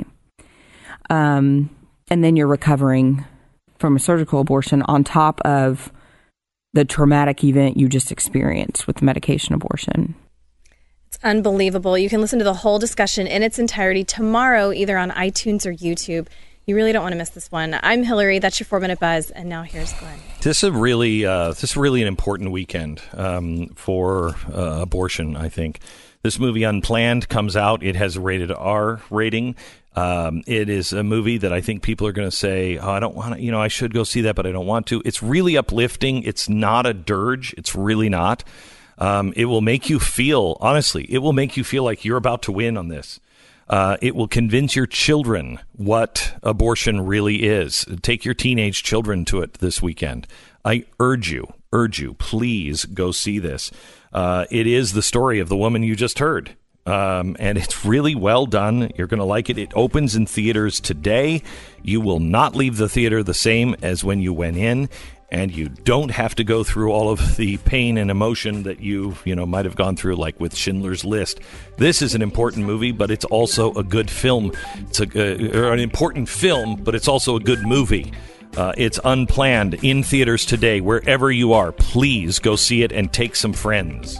Um, and then you're recovering from a surgical abortion on top of the traumatic event you just experienced with the medication abortion. It's unbelievable. You can listen to the whole discussion in its entirety tomorrow, either on iTunes or YouTube. You really don't want to miss this one. I'm Hillary. That's your four-minute buzz. And now here's Glenn. This is really, uh, this is really an important weekend um, for uh, abortion, I think. This movie, Unplanned, comes out. It has a rated R rating. Um, it is a movie that I think people are going to say, oh, I don't want to, you know, I should go see that, but I don't want to. It's really uplifting. It's not a dirge. It's really not. Um, it will make you feel, honestly, it will make you feel like you're about to win on this. Uh, it will convince your children what abortion really is. Take your teenage children to it this weekend. I urge you, urge you, please go see this. Uh, it is the story of the woman you just heard. Um, and it's really well done. You're going to like it. It opens in theaters today. You will not leave the theater the same as when you went in. And you don't have to go through all of the pain and emotion that you, you know, might have gone through, like with Schindler's List. This is an important movie, but it's also a good film. It's a, uh, an important film, but it's also a good movie. Uh, it's Unplanned in theaters today. Wherever you are, please go see it and take some friends.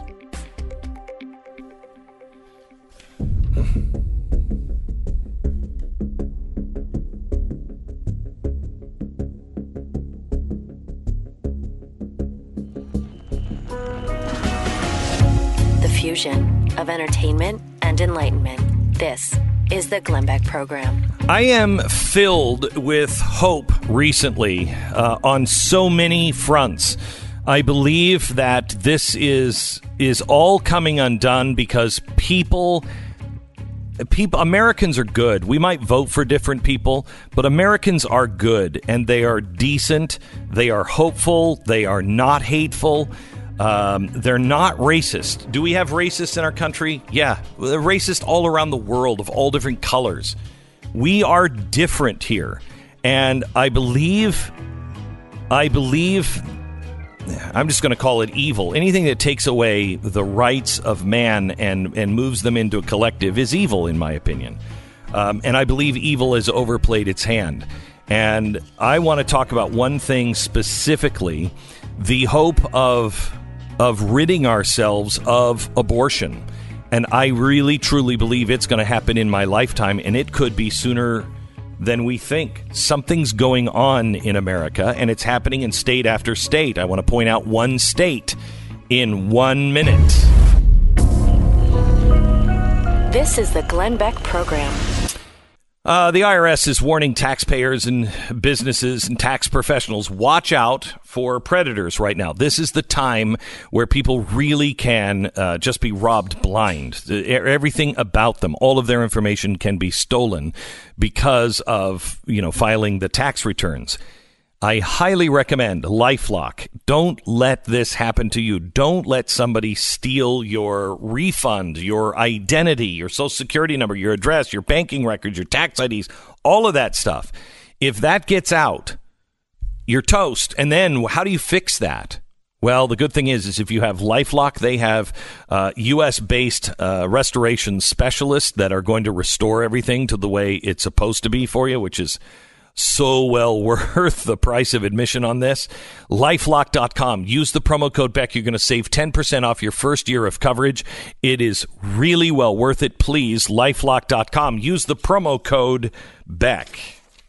The fusion of entertainment and enlightenment. This is the Glenn Beck Program. I am filled with hope recently uh, on so many fronts. I believe that this is is all coming undone because people, people, Americans are good. We might vote for different people, but Americans are good, and they are decent. They are hopeful. They are not hateful. Um, they're not racist. Do we have racists in our country? Yeah, they're racist all around the world of all different colors. We are different here, and I believe I believe, I'm just going to call it evil. Anything that takes away the rights of man and, and moves them into a collective is evil, in my opinion. Um, and I believe evil has overplayed its hand. And I want to talk about one thing specifically, the hope of of ridding ourselves of abortion. And I really, truly believe it's going to happen in my lifetime, and it could be sooner than we think. Something's going on in America, and it's happening in state after state. I want to point out one state in one minute. This is the Glenn Beck Program. Uh, the I R S is warning taxpayers and businesses and tax professionals, watch out for predators right now. This is the time where people really can uh, just be robbed blind. Everything about them, all of their information can be stolen because of, you know, filing the tax returns. I highly recommend LifeLock. Don't let this happen to you. Don't let somebody steal your refund, your identity, your social security number, your address, your banking records, your tax I Ds, all of that stuff. If that gets out, you're toast. And then how do you fix that? Well, the good thing is, is if you have LifeLock, they have uh, U S-based uh, restoration specialists that are going to restore everything to the way it's supposed to be for you, which is so well worth the price of admission on this. LifeLock dot com. Use the promo code Beck. You're going to save ten percent off your first year of coverage. It is really well worth it. Please, LifeLock dot com. Use the promo code Beck.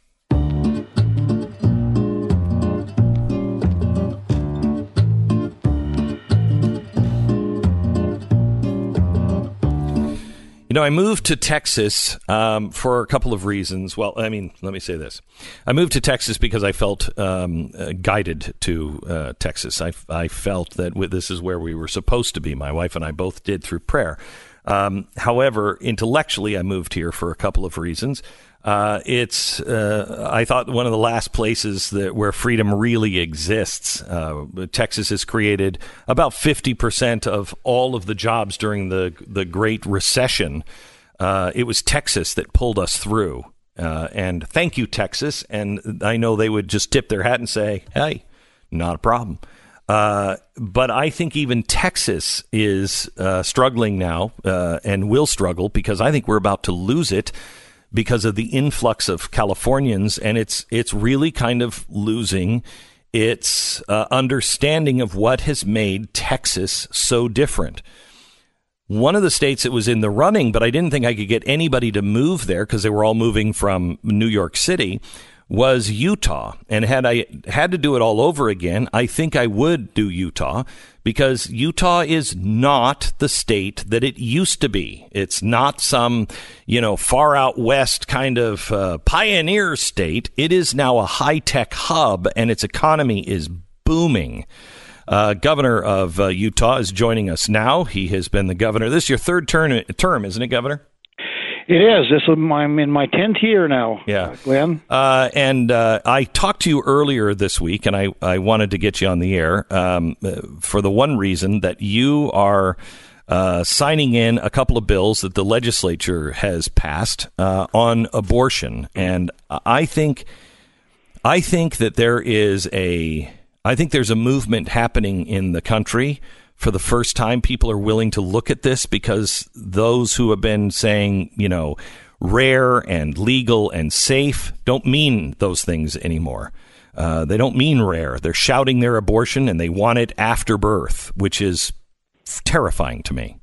You know, I moved to Texas um, for a couple of reasons. Well, I mean, let me say this. I moved to Texas because I felt um, uh, guided to uh, Texas. I, I felt that w- this is where we were supposed to be. My wife and I both did through prayer. Um, however, intellectually, I moved here for a couple of reasons. Uh, it's, uh, I thought, one of the last places that where freedom really exists. Uh, Texas has created about fifty percent of all of the jobs during the, the Great Recession. Uh, it was Texas that pulled us through. Uh, and thank you, Texas. And I know they would just tip their hat and say, hey, not a problem. Uh, but I think even Texas is uh, struggling now uh, and will struggle because I think we're about to lose it because of the influx of Californians, and it's it's really kind of losing its uh, understanding of what has made Texas so different. One of the states that was in the running, but I didn't think I could get anybody to move there because they were all moving from New York City, was Utah. And had I had to do it all over again, I think I would do Utah because Utah is not the state that it used to be. It's not some, you know, far out west kind of uh, pioneer state. It is now a high-tech hub, and its economy is booming. Uh, governor of uh, Utah is joining us now. He has been the governor. This is your third term, term isn't it, Governor? It is. This is my, I'm in my tenth year now, yeah. Glenn. Uh, and uh, I talked to you earlier this week, and I, I wanted to get you on the air um, for the one reason that you are uh, signing in a couple of bills that the legislature has passed uh, on abortion. And I think I think that there is a I think there's a movement happening in the country. For the first time, people are willing to look at this because those who have been saying, you know, rare and legal and safe don't mean those things anymore. Uh, they don't mean rare. They're shouting their abortion and they want it after birth, which is terrifying to me.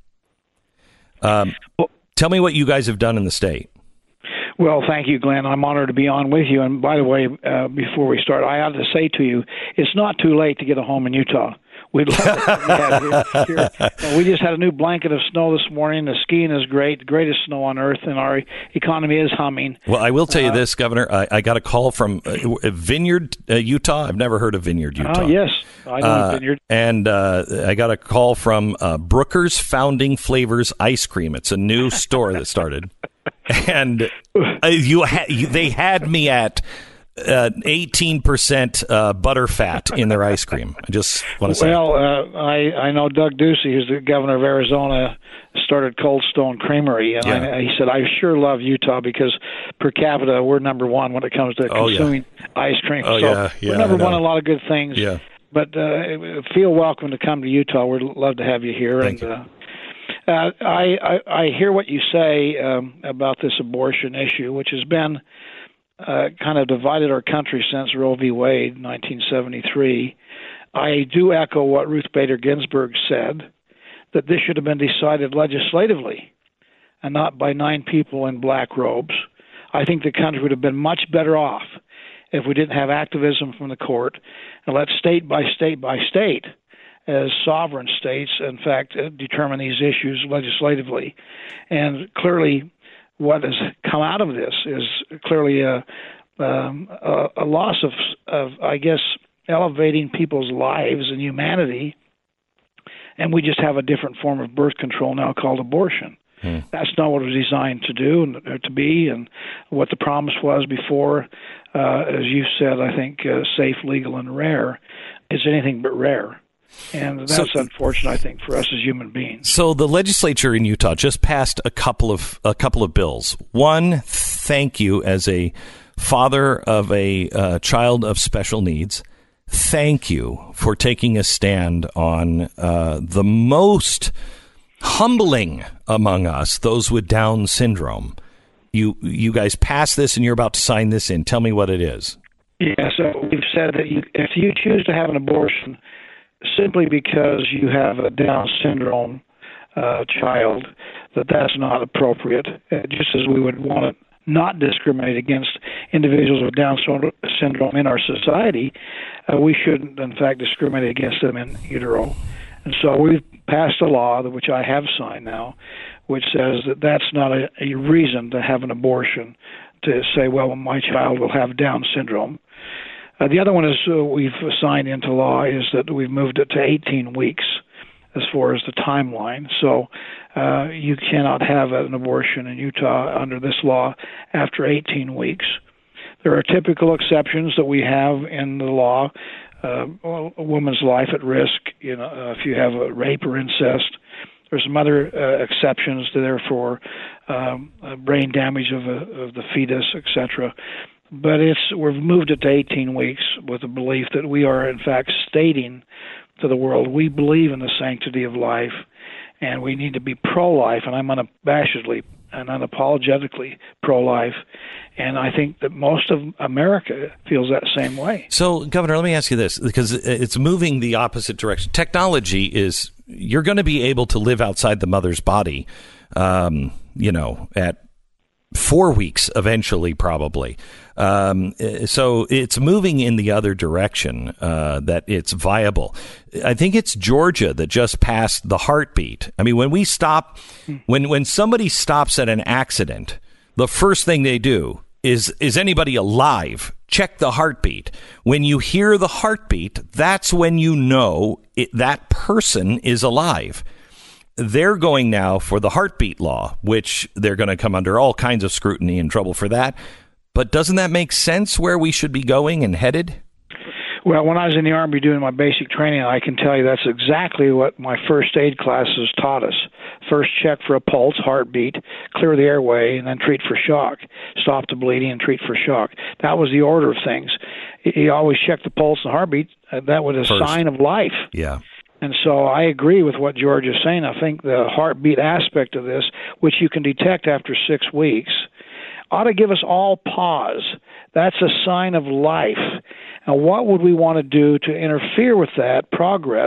Um, tell me what you guys have done in the state. Well, thank you, Glenn. I'm honored to be on with you. And by the way, uh, before we start, I ought to say to you, it's not too late to get a home in Utah. We'd love it. Here, here. We just had a new blanket of snow this morning. The skiing is great, the greatest snow on earth, and our economy is humming. Well, I will tell you uh, this, Governor. I, I got a call from uh, Vineyard, uh, Utah. I've never heard of Vineyard, Utah. Oh, uh, yes. I know uh, Vineyard. And uh, I got a call from uh, Brooker's Founding Flavors Ice Cream. It's a new store that started. And uh, you, ha- you, they had me at uh, eighteen percent uh, butter fat in their ice cream. I just want to say. Well, uh, I I know Doug Ducey, who's the governor of Arizona, started Cold Stone Creamery, and Yeah. I, he said, "I sure love Utah because per capita we're number one when it comes to Oh, yeah. consuming ice cream. Oh, so yeah, yeah, we're number I know. one in a lot of good things. Yeah. But uh, feel welcome to come to Utah. We'd love to have you here. Thank and you. Uh, uh, I, I I hear what you say um, about this abortion issue, which has been uh, kind of divided our country since Roe v. Wade, nineteen seventy-three. I do echo what Ruth Bader Ginsburg said, that this should have been decided legislatively and not by nine people in black robes. I think the country would have been much better off if we didn't have activism from the court and let state by state by state, as sovereign states, in fact, uh, determine these issues legislatively. And clearly, what has come out of this is clearly a, um, a, a loss of, of, I guess, elevating people's lives and humanity. And we just have a different form of birth control now called abortion. Hmm. That's not what it was designed to do and or to be, and what the promise was before. Uh, as you said, I think uh, safe, legal, and rare is anything but rare. And that's So- unfortunate, I think, for us as human beings. So the legislature in Utah just passed a couple of a couple of bills. One, thank you as a father of a uh, child of special needs. Thank you for taking a stand on uh, the most humbling among us, those with Down syndrome. You you guys passed this, and you're about to sign this in. Tell me what it is. Yeah, so we've said that you, if you choose to have an abortion simply because you have a Down syndrome uh, child, that that's not appropriate, uh, just as we would want to not discriminate against individuals with Down syndrome in our society, uh, we shouldn't, in fact, discriminate against them in utero. And so we've passed a law, which I have signed now, which says that that's not a, a reason to have an abortion, to say, well, my child will have Down syndrome. Uh, the other one is uh, we've signed into law is that we've moved it to eighteen weeks as far as the timeline. So uh, you cannot have an abortion in Utah under this law after eighteen weeks. There are typical exceptions that we have in the law. Uh, a woman's life at risk, you know, uh, if you have a rape or incest. There's some other uh, exceptions there for um, uh, brain damage of, a, of the fetus, et cetera. But it's we've moved it to eighteen weeks with the belief that we are, in fact, stating to the world we believe in the sanctity of life, and we need to be pro-life, and I'm unabashedly and unapologetically pro-life. And I think that most of America feels that same way. So, Governor, let me ask you this, because it's moving the opposite direction. Technology is, you're going to be able to live outside the mother's body, um, you know, at four weeks eventually, probably. Um, so it's moving in the other direction, uh, that it's viable. I think it's Georgia that just passed the heartbeat. I mean, when we stop, when, when somebody stops at an accident, the first thing they do is, is anybody alive? Check the heartbeat. When you hear the heartbeat, that's when you know it, that person is alive. They're going now for the heartbeat law, which they're going to come under all kinds of scrutiny and trouble for that. But doesn't that make sense where we should be going and headed? Well, when I was in the Army doing my basic training, I can tell you that's exactly what my first aid classes taught us. First, check for a pulse, heartbeat, clear the airway, and then treat for shock. Stop the bleeding and treat for shock. That was the order of things. You always check the pulse and heartbeat. That was a First. sign of life. Yeah. And so I agree with what George is saying. I think the heartbeat aspect of this, which you can detect after six weeks, ought to give us all pause. That's a sign of life. And what would we want to do to interfere with that progress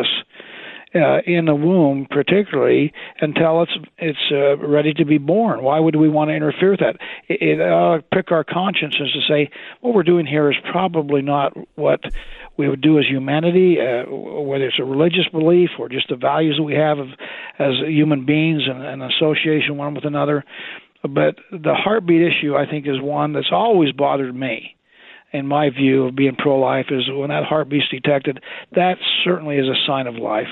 uh, in the womb, particularly until it's it's uh, ready to be born? Why would we want to interfere with that? It, it uh, prick our consciences to say what we're doing here is probably not what we would do as humanity, uh, whether it's a religious belief or just the values that we have of, as human beings and, and association one with another. But the heartbeat issue, I think, is one that's always bothered me. In my view of being pro-life, is when that heartbeat's detected, that certainly is a sign of life.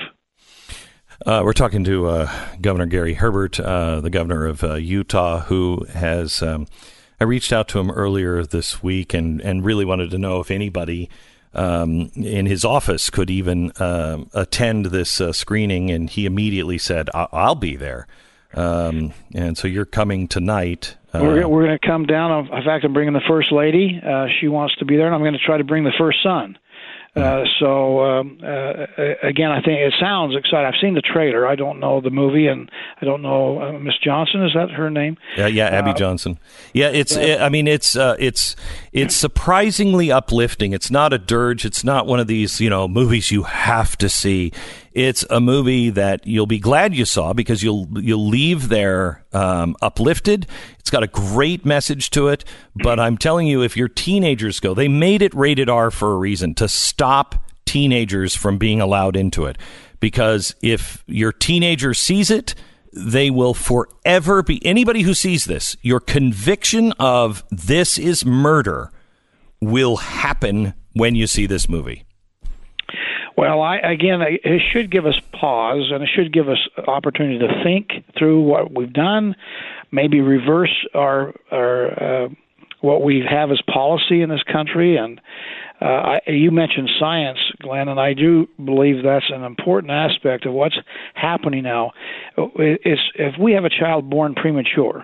Uh, we're talking to uh, Governor Gary Herbert, uh, the governor of uh, Utah, who has um, I reached out to him earlier this week and, and really wanted to know if anybody um, in his office could even uh, attend this uh, screening, and he immediately said, I- I'll be there. Um, and so you're coming tonight. Uh, we're we're going to come down. In fact, I'm bringing the First Lady. Uh, she wants to be there, and I'm going to try to bring the first son. Uh, so, um, uh, again, I think it sounds exciting. I've seen the trailer. I don't know the movie, and I don't know uh, Miss Johnson. Is that her name? Yeah, yeah, Abby uh, Johnson. Yeah, it's. Uh, I mean, it's uh, it's it's surprisingly uplifting. It's not a dirge. It's not one of these, you know, movies you have to see. It's a movie that you'll be glad you saw because you'll you'll leave there um, uplifted. It's got a great message to it. But I'm telling you, if your teenagers go, they made it rated R for a reason, to stop teenagers from being allowed into it. Because if your teenager sees it, they will forever be, anybody who sees this, your conviction of this is murder will happen when you see this movie. Well, I, again, it should give us pause, and it should give us opportunity to think through what we've done, maybe reverse our, our uh, what we have as policy in this country. And uh, I, you mentioned science, Glenn, and I do believe that's an important aspect of what's happening now. It's, if we have a child born premature,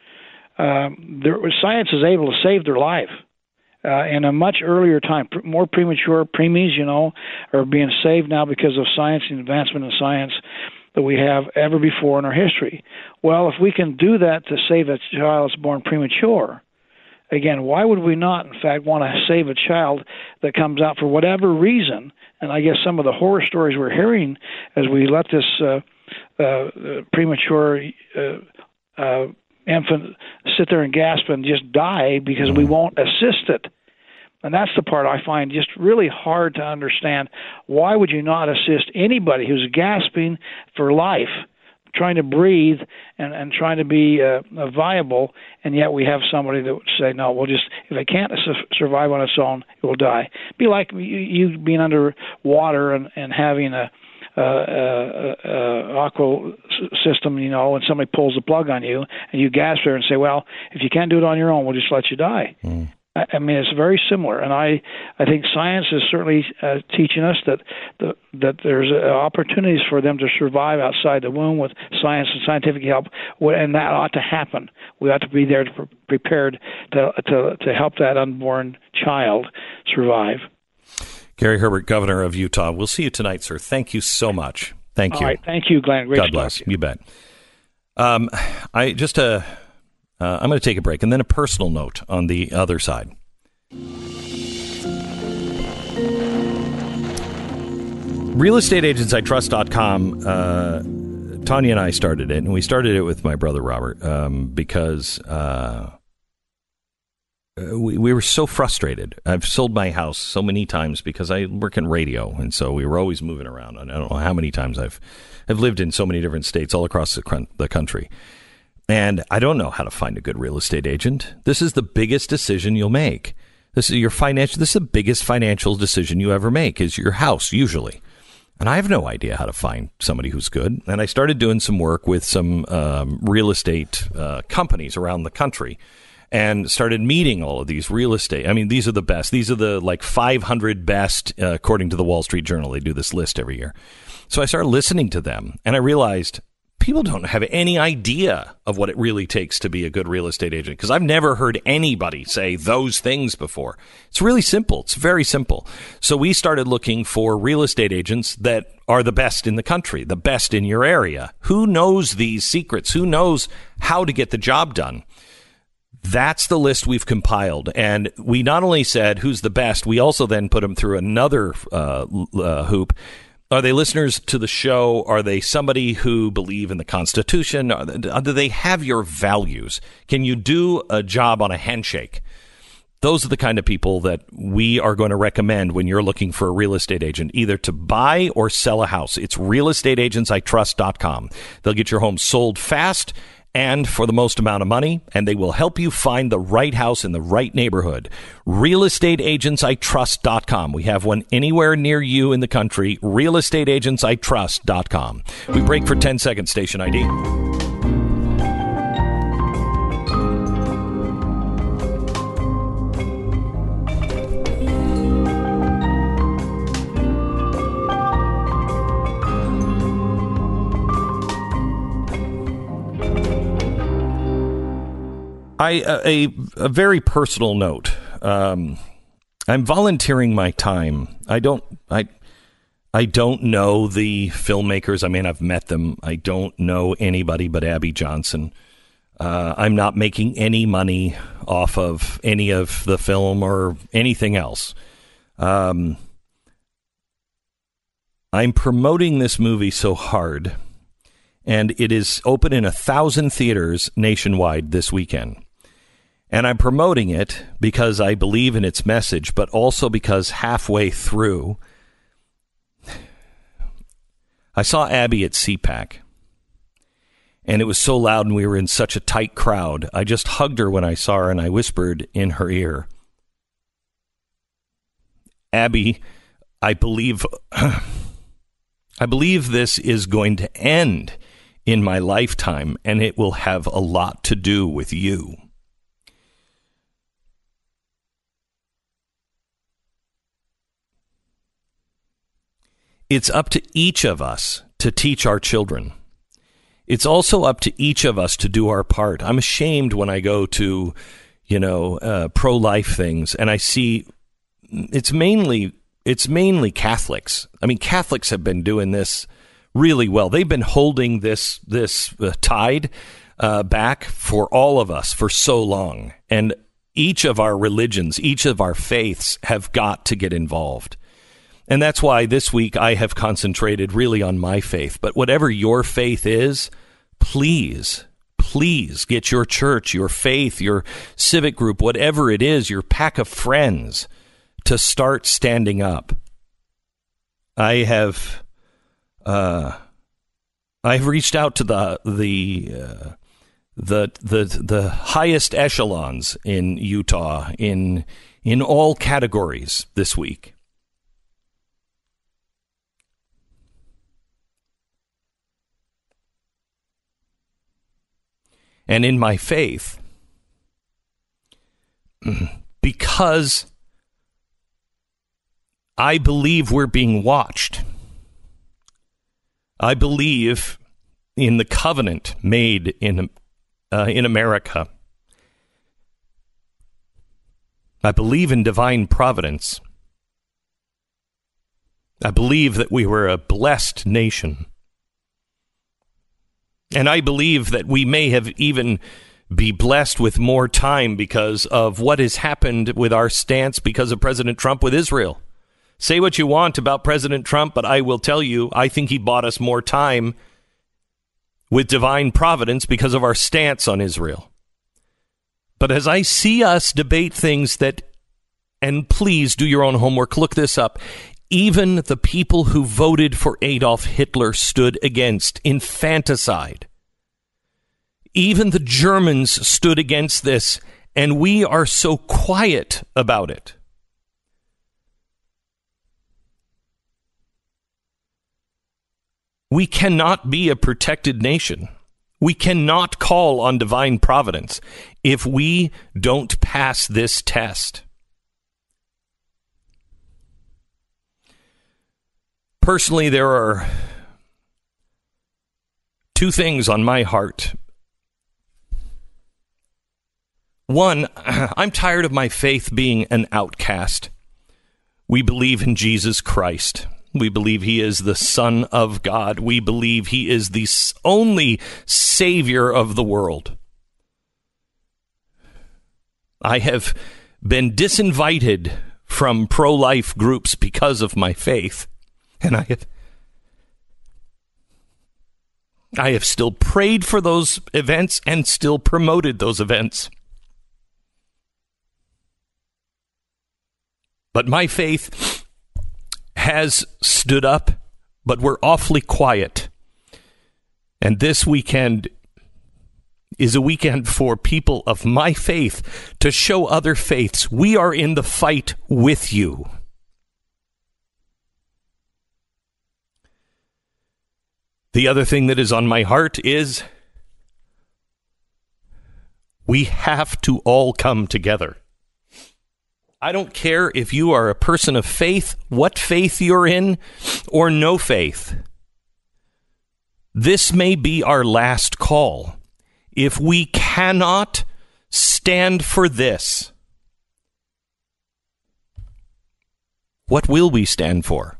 um, there, science is able to save their life. Uh, in a much earlier time, pr- more premature preemies, you know, are being saved now because of science and advancement in science that we have ever before in our history. Well, if we can do that to save a child that's born premature, again, why would we not, in fact, want to save a child that comes out for whatever reason? And I guess some of the horror stories we're hearing as we let this uh, uh, premature uh, uh infant sit there and gasp and just die because we won't assist it. And that's the part I find just really hard to understand. Why would you not assist anybody who's gasping for life, trying to breathe and, and trying to be uh, viable, and yet we have somebody that would say, no, we'll just, if it can't su- survive on its own, it will die. Be like you, you being under water and, and having a Uh, uh, uh, aqua system, you know, and somebody pulls the plug on you and you gasp there and say, well, if you can't do it on your own, we'll just let you die. Mm. I, I mean, it's very similar. And I, I think science is certainly uh, teaching us that the, that there's uh, opportunities for them to survive outside the womb with science and scientific help, and that ought to happen. We ought to be there to pre- prepared to, to, to help that unborn child survive. Gary Herbert, Governor of Utah. We'll see you tonight, sir. Thank you so much. Thank you. All right. Thank you, Glenn. Great God to bless. talk to you. You bet. Um, I just uh, uh, I'm going to take a break, and then a personal note on the other side. real estate agents I trust dot com. Uh, Tanya and I started it, and we started it with my brother Robert um, because. Uh, We, we were so frustrated. I've sold my house so many times because I work in radio, and so we were always moving around. And I don't know how many times I've I've lived in so many different states all across the, the country. And I don't know how to find a good real estate agent. This is the biggest decision you'll make. This is your financial. This is the biggest financial decision you ever make, is your house, usually. And I have no idea how to find somebody who's good. And I started doing some work with some um, real estate uh, companies around the country, and started meeting all of these real estate. I mean, these are the best. These are the like five hundred best, uh, according to the Wall Street Journal. They do this list every year. So I started listening to them, and I realized people don't have any idea of what it really takes to be a good real estate agent, because I've never heard anybody say those things before. It's really simple. It's very simple. So we started looking for real estate agents that are the best in the country, the best in your area. Who knows these secrets? Who knows how to get the job done? That's the list we've compiled. And we not only said who's the best, we also then put them through another uh, uh, hoop. Are they listeners to the show? Are they somebody who believe in the Constitution? Are they, do they have your values? Can you do a job on a handshake? Those are the kind of people that we are going to recommend when you're looking for a real estate agent, either to buy or sell a house. It's real estate agents I trust dot com. They'll get your home sold fast and for the most amount of money, and they will help you find the right house in the right neighborhood. real estate agents I trust dot com. We have one anywhere near you in the country. real estate agents I trust dot com. We break for ten seconds, station I D. I a, a very personal note. Um, I'm volunteering my time. I don't I I don't know the filmmakers. I mean, I've met them. I don't know anybody but Abby Johnson. Uh, I'm not making any money off of any of the film or anything else. Um, I'm promoting this movie so hard, and it is open in a thousand theaters nationwide this weekend. And I'm promoting it because I believe in its message, but also because halfway through, I saw Abby at C PAC. And it was so loud and we were in such a tight crowd. I just hugged her when I saw her and I whispered in her ear, Abby, I believe, I believe this is going to end in my lifetime and it will have a lot to do with you. It's up to each of us to teach our children. It's also up to each of us to do our part. I'm ashamed when I go to, you know, uh, pro-life things and I see it's mainly it's mainly Catholics. I mean, Catholics have been doing this really well. They've been holding this this uh, tide uh, back for all of us for so long. And each of our religions, each of our faiths have got to get involved. And that's why this week I have concentrated really on my faith. But whatever your faith is, please, please get your church, your faith, your civic group, whatever it is, your pack of friends to start standing up. I have, uh, I've reached out to the the uh, the the the highest echelons in Utah in in all categories this week. And in my faith, because I believe we're being watched. I believe in the covenant made in uh, in America. I believe in divine providence. I believe that we were a blessed nation. And I believe that we may have even be blessed with more time because of what has happened with our stance because of President Trump with Israel. Say what you want about President Trump, but I will tell you, I think he bought us more time with divine providence because of our stance on Israel. But as I see us debate things that, and please do your own homework, look this up, even the people who voted for Adolf Hitler stood against infanticide. Even the Germans stood against this, and we are so quiet about it. We cannot be a protected nation. We cannot call on divine providence if we don't pass this test. Personally, there are two things on my heart. One, I'm tired of my faith being an outcast. We believe in Jesus Christ. We believe he is the Son of God. We believe he is the only Savior of the world. I have been disinvited from pro-life groups because of my faith. And I have, I have still prayed for those events and still promoted those events. But my faith has stood up, but we're awfully quiet. And this weekend is a weekend for people of my faith to show other faiths we are in the fight with you. The other thing that is on my heart is we have to all come together. I don't care if you are a person of faith, what faith you're in, or no faith. This may be our last call. If we cannot stand for this. What will we stand for?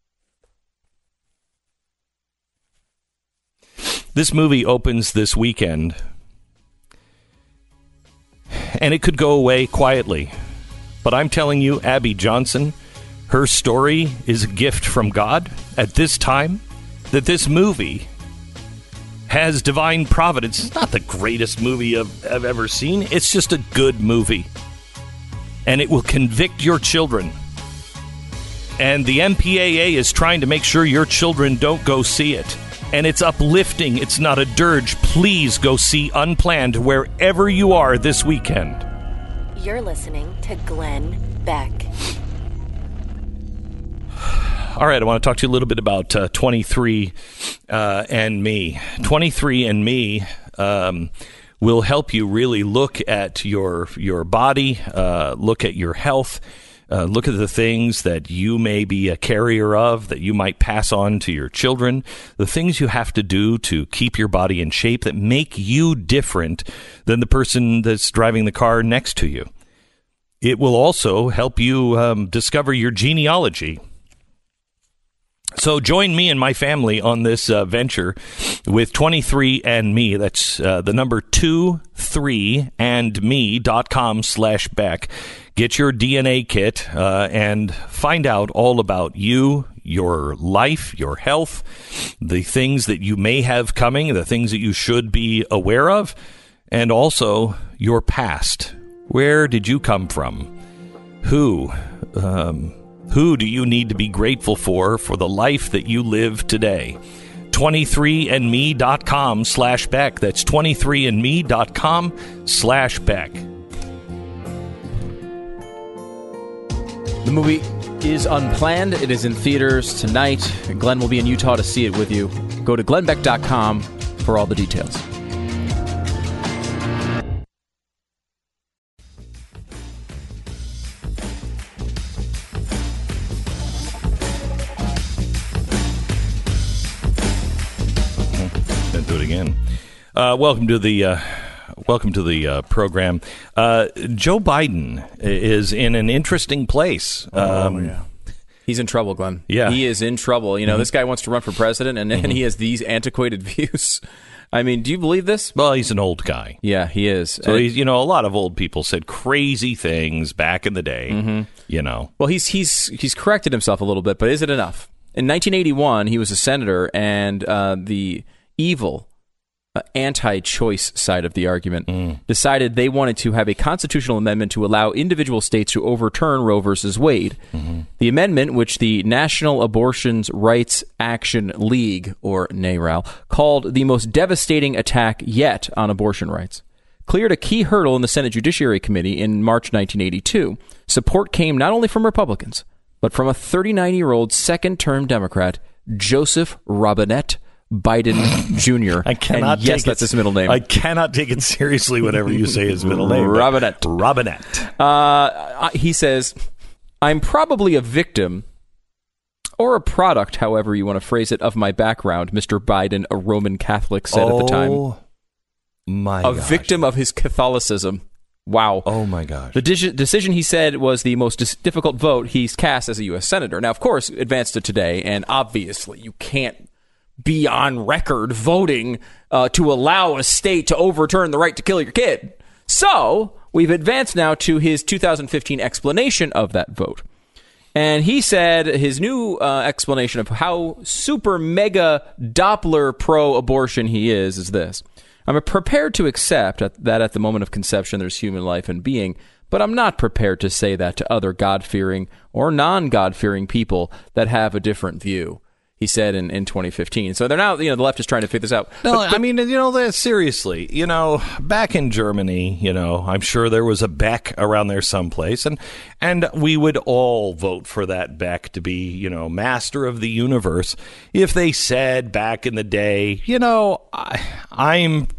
This movie opens this weekend, and it could go away quietly. But I'm telling you, Abby Johnson, her story is a gift from God at this time, that this movie has divine providence. It's not the greatest movie I've, I've ever seen. It's just a good movie. And it will convict your children. And the M P A A is trying to make sure your children don't go see it. And it's uplifting. It's not a dirge. Please go see Unplanned wherever you are this weekend. You're listening to Glenn Beck. All right, I want to talk to you a little bit about uh, twenty-three uh, and me. twenty-three and me um, will help you really look at your your body, uh, look at your health, uh, look at the things that you may be a carrier of, that you might pass on to your children, the things you have to do to keep your body in shape that make you different than the person that's driving the car next to you. It will also help you um, discover your genealogy. So join me and my family on this uh, venture with twenty-three and me. That's uh, the number two three and me dot com slash Beck. Get your D N A kit uh, and find out all about you, your life, your health, the things that you may have coming, the things that you should be aware of, and also your past. Where did you come from? Who? Um... Who do you need to be grateful for for the life that you live today? twenty-three and me dot com slash Beck. That's twenty-three and me dot com slash Beck. The movie is Unplanned. It is in theaters tonight. Glenn will be in Utah to see it with you. Go to glenn beck dot com for all the details. Do it again. Uh, welcome to the uh, welcome to the uh, program. Uh, Joe Biden is in an interesting place. Um, oh yeah, he's in trouble, Glenn. Yeah, he is in trouble. You know, mm-hmm. This guy wants to run for president, and, mm-hmm. and he has these antiquated views. I mean, do you believe this? Well, he's an old guy. Yeah, he is. So he's, you know, a lot of old people said crazy things back in the day. Mm-hmm. You know, well, he's he's he's corrected himself a little bit, but is it enough? In nineteen eighty-one, he was a senator, and uh, the evil uh, anti-choice side of the argument mm. decided they wanted to have a constitutional amendment to allow individual states to overturn Roe versus Wade. Mm-hmm. The amendment, which the National Abortion Rights Action League, or NARAL, called the most devastating attack yet on abortion rights, cleared a key hurdle in the Senate Judiciary Committee in March nineteen eighty-two. Support came not only from Republicans, but from a thirty-nine-year-old second-term Democrat, Joseph Robinette Biden Junior I cannot and yes, take that's it, his middle name. I cannot take it seriously whenever you say his middle name. Robinette. Robinette. Uh, he says, I'm probably a victim or a product, however you want to phrase it, of my background, Mister Biden, a Roman Catholic, said oh, at the time. Oh, my A gosh. victim of his Catholicism. Wow. Oh, my gosh. The de- decision, he said, was the most dis- difficult vote he's cast as a U S senator. Now, of course, advanced to today, and obviously you can't be on record voting uh, to allow a state to overturn the right to kill your kid. So we've advanced now to his two thousand fifteen explanation of that vote. And he said his new uh, explanation of how super mega Doppler pro-abortion he is is this. I'm prepared to accept that at the moment of conception there's human life and being, but I'm not prepared to say that to other God-fearing or non-God-fearing people that have a different view, he said in, in twenty fifteen. So they're now, you know, the left is trying to figure this out. No, but, but, I mean, you know, that seriously, you know, back in Germany, you know, I'm sure there was a Beck around there someplace, and and we would all vote for that Beck to be, you know, master of the universe if they said back in the day, you know, I, I'm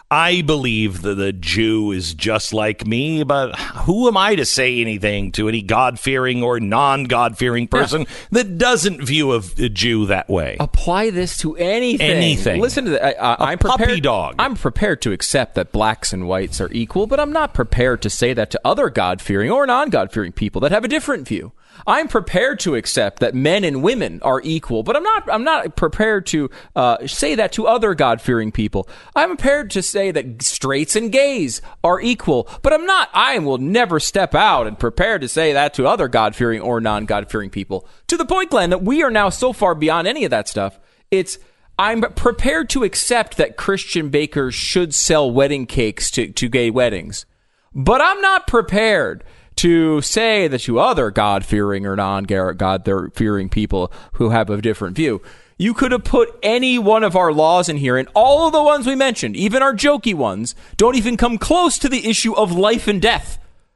I believe that the Jew is just like me, but who am I to say anything to any God-fearing or non-God-fearing person yeah. that doesn't view a, a Jew that way? Apply this to anything. Anything. Listen to that. A I'm puppy prepared, dog. I'm prepared to accept that blacks and whites are equal, but I'm not prepared to say that to other God-fearing or non-God-fearing people that have a different view. I'm prepared to accept that men and women are equal, but I'm not. I'm not prepared to uh, say that to other God-fearing people. I'm prepared to say that straights and gays are equal, but I'm not. I will never step out and prepared to say that to other God-fearing or non-God-fearing people. To the point, Glenn, that we are now so far beyond any of that stuff. It's I'm prepared to accept that Christian bakers should sell wedding cakes to, to gay weddings, but I'm not prepared to say that to other God-fearing or non-God-fearing people who have a different view. You could have put any one of our laws in here, and all of the ones we mentioned, even our jokey ones, don't even come close to the issue of life and death.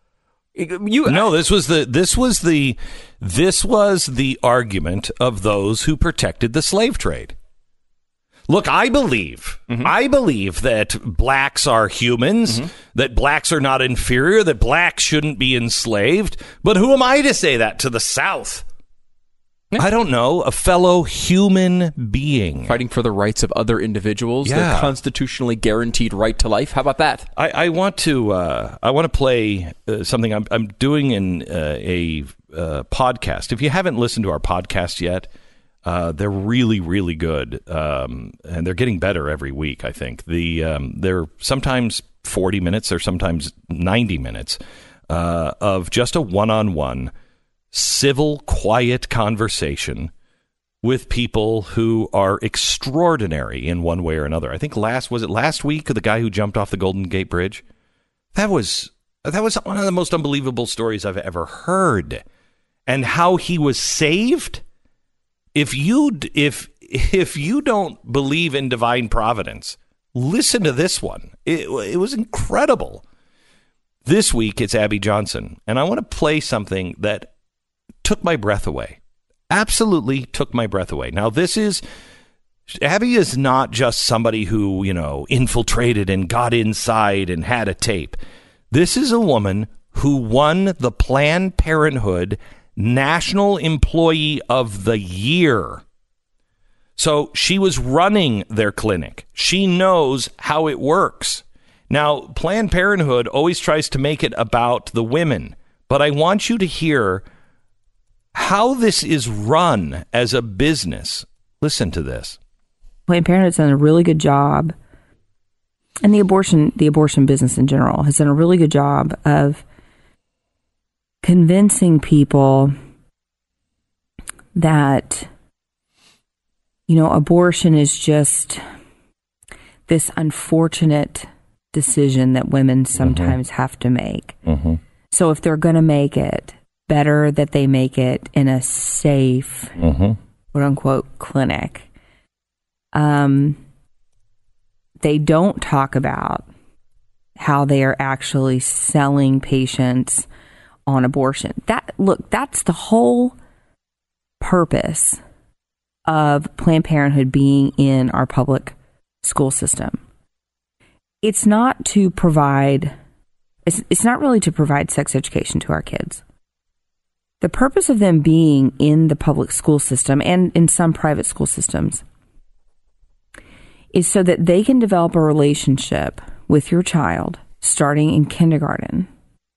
You, no, this was the this was the this was the argument of those who protected the slave trade. Look, I believe, mm-hmm. I believe that blacks are humans, mm-hmm. that blacks are not inferior, that blacks shouldn't be enslaved. But who am I to say that to the South? Yeah. I don't know, a fellow human being. Fighting for the rights of other individuals, yeah. their constitutionally guaranteed right to life. How about that? I, I want to uh, I want to play uh, something I'm, I'm doing in uh, a uh, podcast. If you haven't listened to our podcast yet, Uh, they're really, really good, um, and they're getting better every week, I think. The um, They're sometimes forty minutes or sometimes ninety minutes uh, of just a one-on-one, civil, quiet conversation with people who are extraordinary in one way or another. I think last, was it last week, the guy who jumped off the Golden Gate Bridge? That was that was one of the most unbelievable stories I've ever heard. And how he was saved? If you if if you don't believe in divine providence, listen to this one. It, it was incredible. This week, it's Abby Johnson, and I want to play something that took my breath away. Absolutely took my breath away. Now, this is Abby is not just somebody who, you know, infiltrated and got inside and had a tape. This is a woman who won the Planned Parenthood National Employee of the Year. So she was running their clinic. She knows how it works. Now, Planned Parenthood always tries to make it about the women, but I want you to hear how this is run as a business. Listen to this. Planned Parenthood's done a really good job, and the abortion, the abortion business in general has done a really good job of convincing people that, you know, abortion is just this unfortunate decision that women sometimes mm-hmm. have to make. Mm-hmm. So if they're going to make it, better that they make it in a safe, mm-hmm. quote unquote, clinic. Um, they don't talk about how they are actually selling patients on abortion. That look, that's the whole purpose of Planned Parenthood being in our public school system. It's not to provide, it's, it's not really to provide sex education to our kids. The purpose of them being in the public school system and in some private school systems is so that they can develop a relationship with your child starting in kindergarten.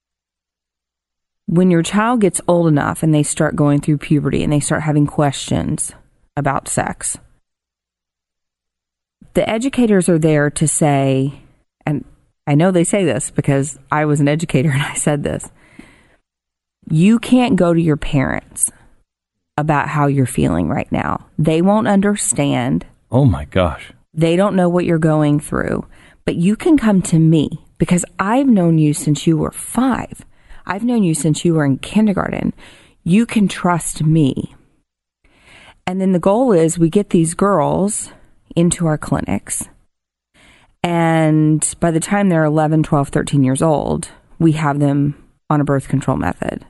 When your child gets old enough and they start going through puberty and they start having questions about sex, the educators are there to say, and I know they say this because I was an educator and I said this, you can't go to your parents about how you're feeling right now. They won't understand. Oh my gosh. They don't know what you're going through, but you can come to me because I've known you since you were five. I've known you since you were in kindergarten. You can trust me. And then the goal is we get these girls into our clinics. And by the time they're eleven, twelve, thirteen years old, we have them on a birth control method.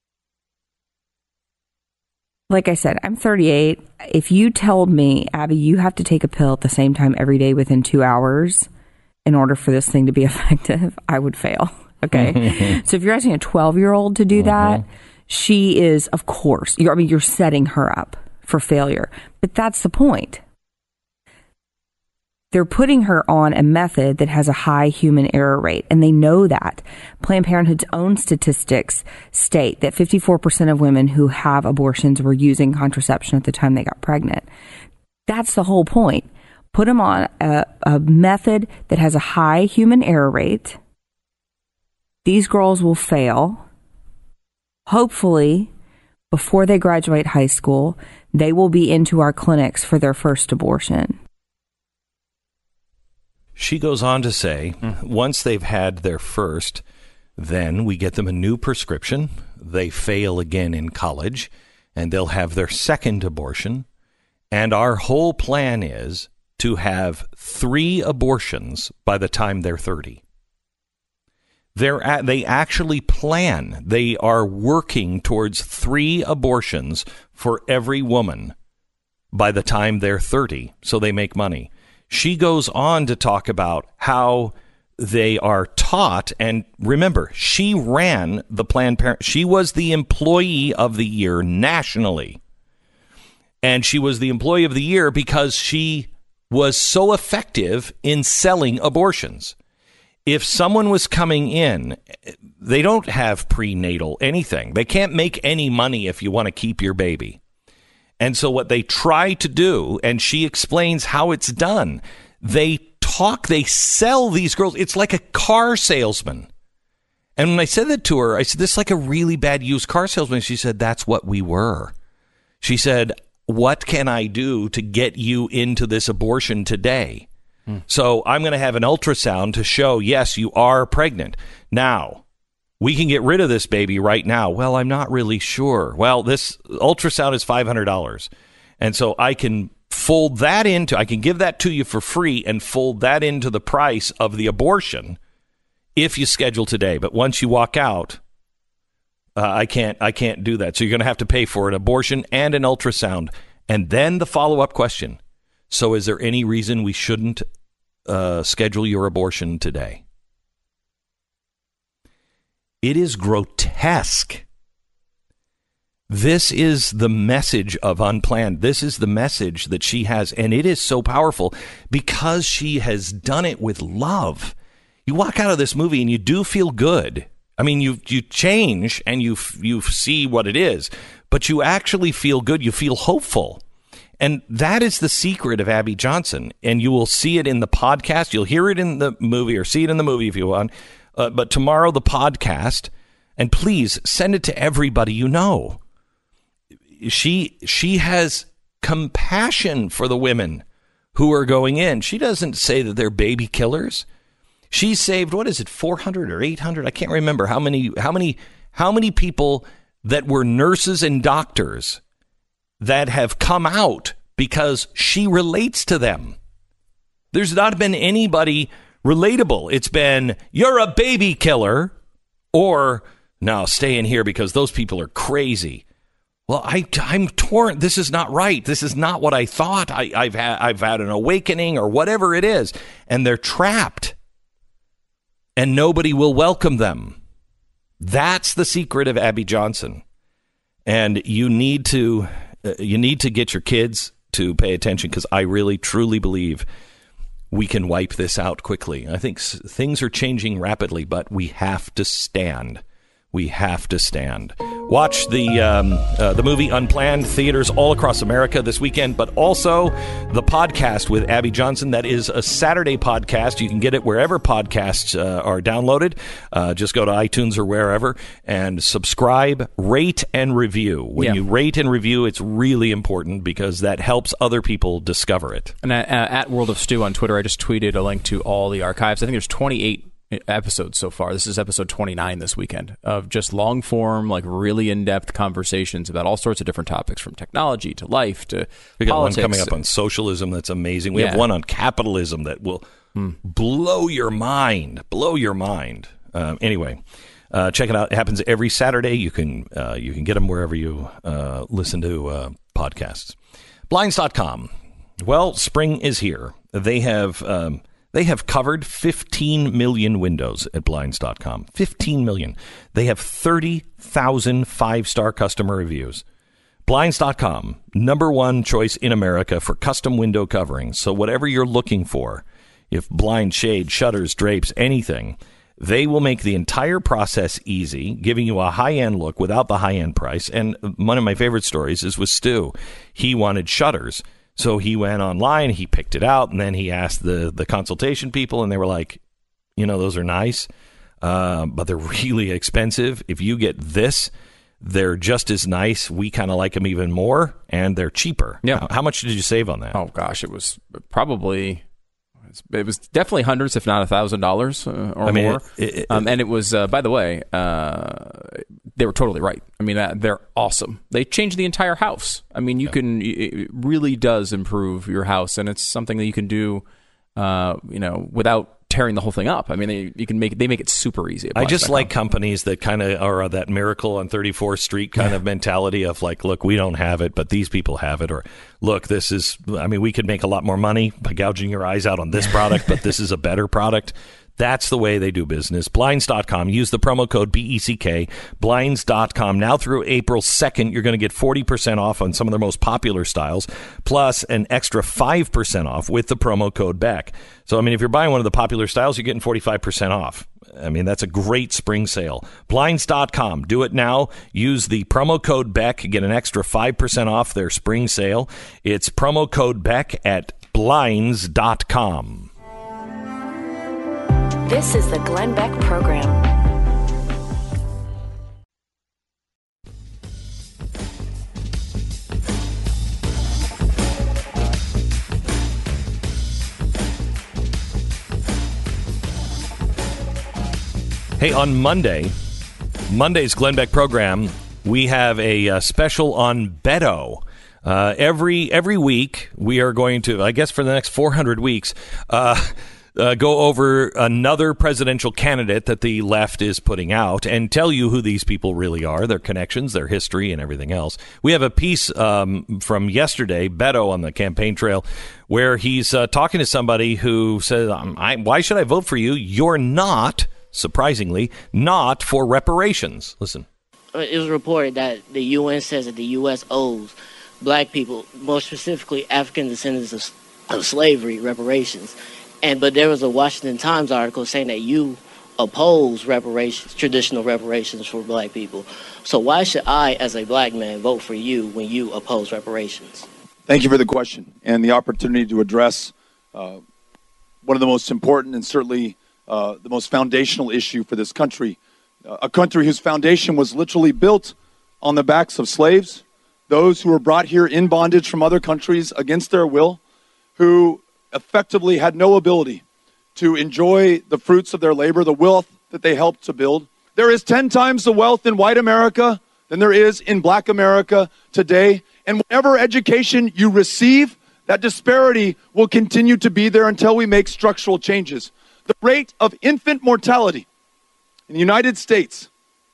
Like I said, I'm thirty-eight. If you told me, Abby, you have to take a pill at the same time every day within two hours, in order for this thing to be effective, I would fail. Okay. So if you're asking a twelve-year-old to do that, mm-hmm. she is, of course, you're, I mean, you're setting her up for failure. But that's the point. They're putting her on a method that has a high human error rate, and they know that. Planned Parenthood's own statistics state that fifty-four percent of women who have abortions were using contraception at the time they got pregnant. That's the whole point. Put them on a, a method that has a high human error rate. These girls will fail. Hopefully, before they graduate high school, they will be into our clinics for their first abortion. She goes on to say, mm. once they've had their first, then we get them a new prescription. They fail again in college, and they'll have their second abortion. And our whole plan is to have three abortions by the time they're thirty. They're at, they actually plan. They are working towards three abortions for every woman by the time they're thirty, so they make money. She goes on to talk about how they are taught, and remember, she ran the Planned Parenthood. She was the employee of the year nationally, and she was the employee of the year because she was so effective in selling abortions. If someone was coming in, they don't have prenatal anything. They can't make any money if you want to keep your baby. And so what they try to do, and she explains how it's done, they talk, they sell these girls. It's like a car salesman. And when I said that to her, I said, this is like a really bad used car salesman. She said, that's what we were. She said, what can I do to get you into this abortion today? Hmm. So I'm going to have an ultrasound to show, yes, you are pregnant. Now, we can get rid of this baby right now. Well, I'm not really sure. Well, this ultrasound is five hundred dollars. And so I can fold that into, I can give that to you for free and fold that into the price of the abortion if you schedule today. But once you walk out, uh, I can't, I can't do that. So you're going to have to pay for an abortion and an ultrasound. And then the follow-up question. So is there any reason we shouldn't uh, schedule your abortion today? It is grotesque. This is the message of Unplanned. This is the message that she has, and it is so powerful because she has done it with love. You walk out of this movie and you do feel good. I mean, you you change and you you see what it is, but you actually feel good. You feel hopeful. And that is the secret of Abby Johnson. And you will see it in the podcast. You'll hear it in the movie or see it in the movie if you want. Uh, but tomorrow, the podcast. And please send it to everybody you know. She she has compassion for the women who are going in. She doesn't say that they're baby killers. She saved, what is it, four hundred or eight hundred? I can't remember how many how many how many people that were nurses and doctors that have come out because she relates to them. There's not been anybody relatable. It's been, you're a baby killer, or, no, stay in here because those people are crazy. Well, I, I'm torn. This is not right. This is not what I thought. I, I've had, I've had an awakening or whatever it is, and they're trapped, and nobody will welcome them. That's the secret of Abby Johnson, and you need to, uh, you need to get your kids to pay attention because I really, truly believe we can wipe this out quickly. I think s- things are changing rapidly, but we have to stand. We have to stand. Watch the um, uh, the movie Unplanned, theaters all across America this weekend, but also the podcast with Abby Johnson. That is a Saturday podcast. You can get it wherever podcasts uh, are downloaded. Uh, just go to iTunes or wherever and subscribe, rate, and review. When yeah. you rate and review, it's really important because that helps other people discover it. And at, at World of Stew on Twitter, I just tweeted a link to all the archives. I think there's twenty-eight episodes so far. This is episode twenty-nine this weekend of just long form, like really in-depth conversations about all sorts of different topics, from technology to life to we got politics. One coming up on socialism that's amazing. We yeah. have one on capitalism that will hmm. blow your mind, blow your mind. Um, anyway, uh, check it out. It happens every Saturday. You can uh, you can get them wherever you uh, listen to uh, podcasts. Blinds dot com. Well, spring is here. They have um, They have covered fifteen million windows at Blinds dot com. fifteen million. They have thirty thousand five-star customer reviews. Blinds dot com, number one choice in America for custom window coverings. So whatever you're looking for, if blind, shade, shutters, drapes, anything, they will make the entire process easy, giving you a high-end look without the high-end price. And one of my favorite stories is with Stu. He wanted shutters. So he went online, he picked it out, and then he asked the, the consultation people, and they were like, you know, those are nice, uh, but they're really expensive. If you get this, they're just as nice. We kind of like them even more, and they're cheaper. Yeah. How, how much did you save on that? Oh, gosh, it was probably... It was definitely hundreds, if not a thousand dollars or I mean, more. It, it, um, and it was, uh, by the way, uh, they were totally right. I mean, uh, they're awesome. They changed the entire house. I mean, you yeah. can. It really does improve your house, and it's something that you can do, uh, you know, without tearing the whole thing up. I mean, they, you can make they make it super easy. I just like companies that kind of are that Miracle on thirty-fourth Street kind of mentality of like, look, we don't have it, but these people have it, or look, this is. I mean, we could make a lot more money by gouging your eyes out on this product, but this is a better product. That's the way they do business. Blinds dot com. Use the promo code B E C K. Blinds dot com. Now through April second, you're going to get forty percent off on some of their most popular styles, plus an extra five percent off with the promo code B E C K. So, I mean, if you're buying one of the popular styles, you're getting forty-five percent off. I mean, that's a great spring sale. Blinds dot com. Do it now. Use the promo code B E C K. Get an extra five percent off their spring sale. It's promo code B E C K at Blinds dot com. This is the Glenn Beck Program. Hey, on Monday, Monday's Glenn Beck Program, we have a uh, special on Beto. Uh, every every week, we are going to, I guess for the next four hundred weeks, uh, Uh, go over another presidential candidate that the left is putting out and tell you who these people really are, their connections, their history, and everything else. We have a piece um, from yesterday, Beto on the campaign trail, where he's uh, talking to somebody who says, um, I, why should I vote for you? You're not, surprisingly, not for reparations. Listen. It was reported that the U N says that the U S owes black people, more specifically African descendants of, of slavery, reparations. And but there was a Washington Times article saying that you oppose reparations, traditional reparations for black people. So why should I, as a black man, vote for you when you oppose reparations? Thank you for the question and the opportunity to address uh, one of the most important and certainly uh, the most foundational issue for this country, uh, a country whose foundation was literally built on the backs of slaves, those who were brought here in bondage from other countries against their will, who effectively had no ability to enjoy the fruits of their labor, the wealth that they helped to build. There is ten times the wealth in white America than there is in black America today. And whatever education you receive, that disparity will continue to be there until we make structural changes. The rate of infant mortality in the United States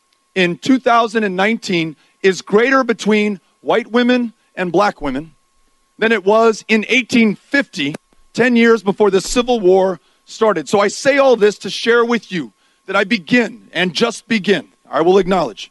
in two thousand nineteen is greater between white women and black women than it was in eighteen fifty, ten years before the Civil War started. So I say all this to share with you that I begin and just begin, I will acknowledge,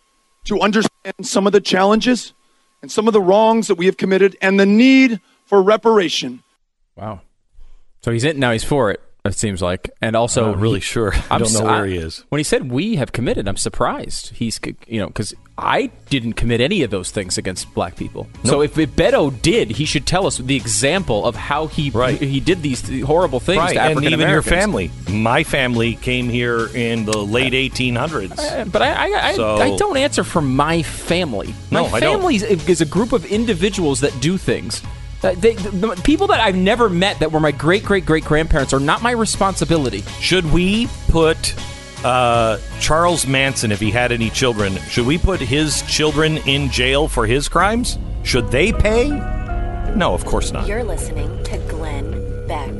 to understand some of the challenges and some of the wrongs that we have committed and the need for reparation. Wow. So he's in, now he's for it, it seems like. And also, I'm not really sure. I don't know where he is. When he said we have committed, I'm surprised. He's, you know, because I didn't commit any of those things against black people. Nope. So if, if Beto did, he should tell us the example of how he right. he did these horrible things right. to African Americans. And even your family. My family came here in the late eighteen hundreds. Uh, but I I, so, I I don't answer for my family. My no, family is a group of individuals that do things. Uh, they, the, the people that I've never met that were my great-great-great-grandparents are not my responsibility. Should we put uh, Charles Manson, if he had any children, should we put his children in jail for his crimes? Should they pay? No, of course not. You're listening to Glenn Beck.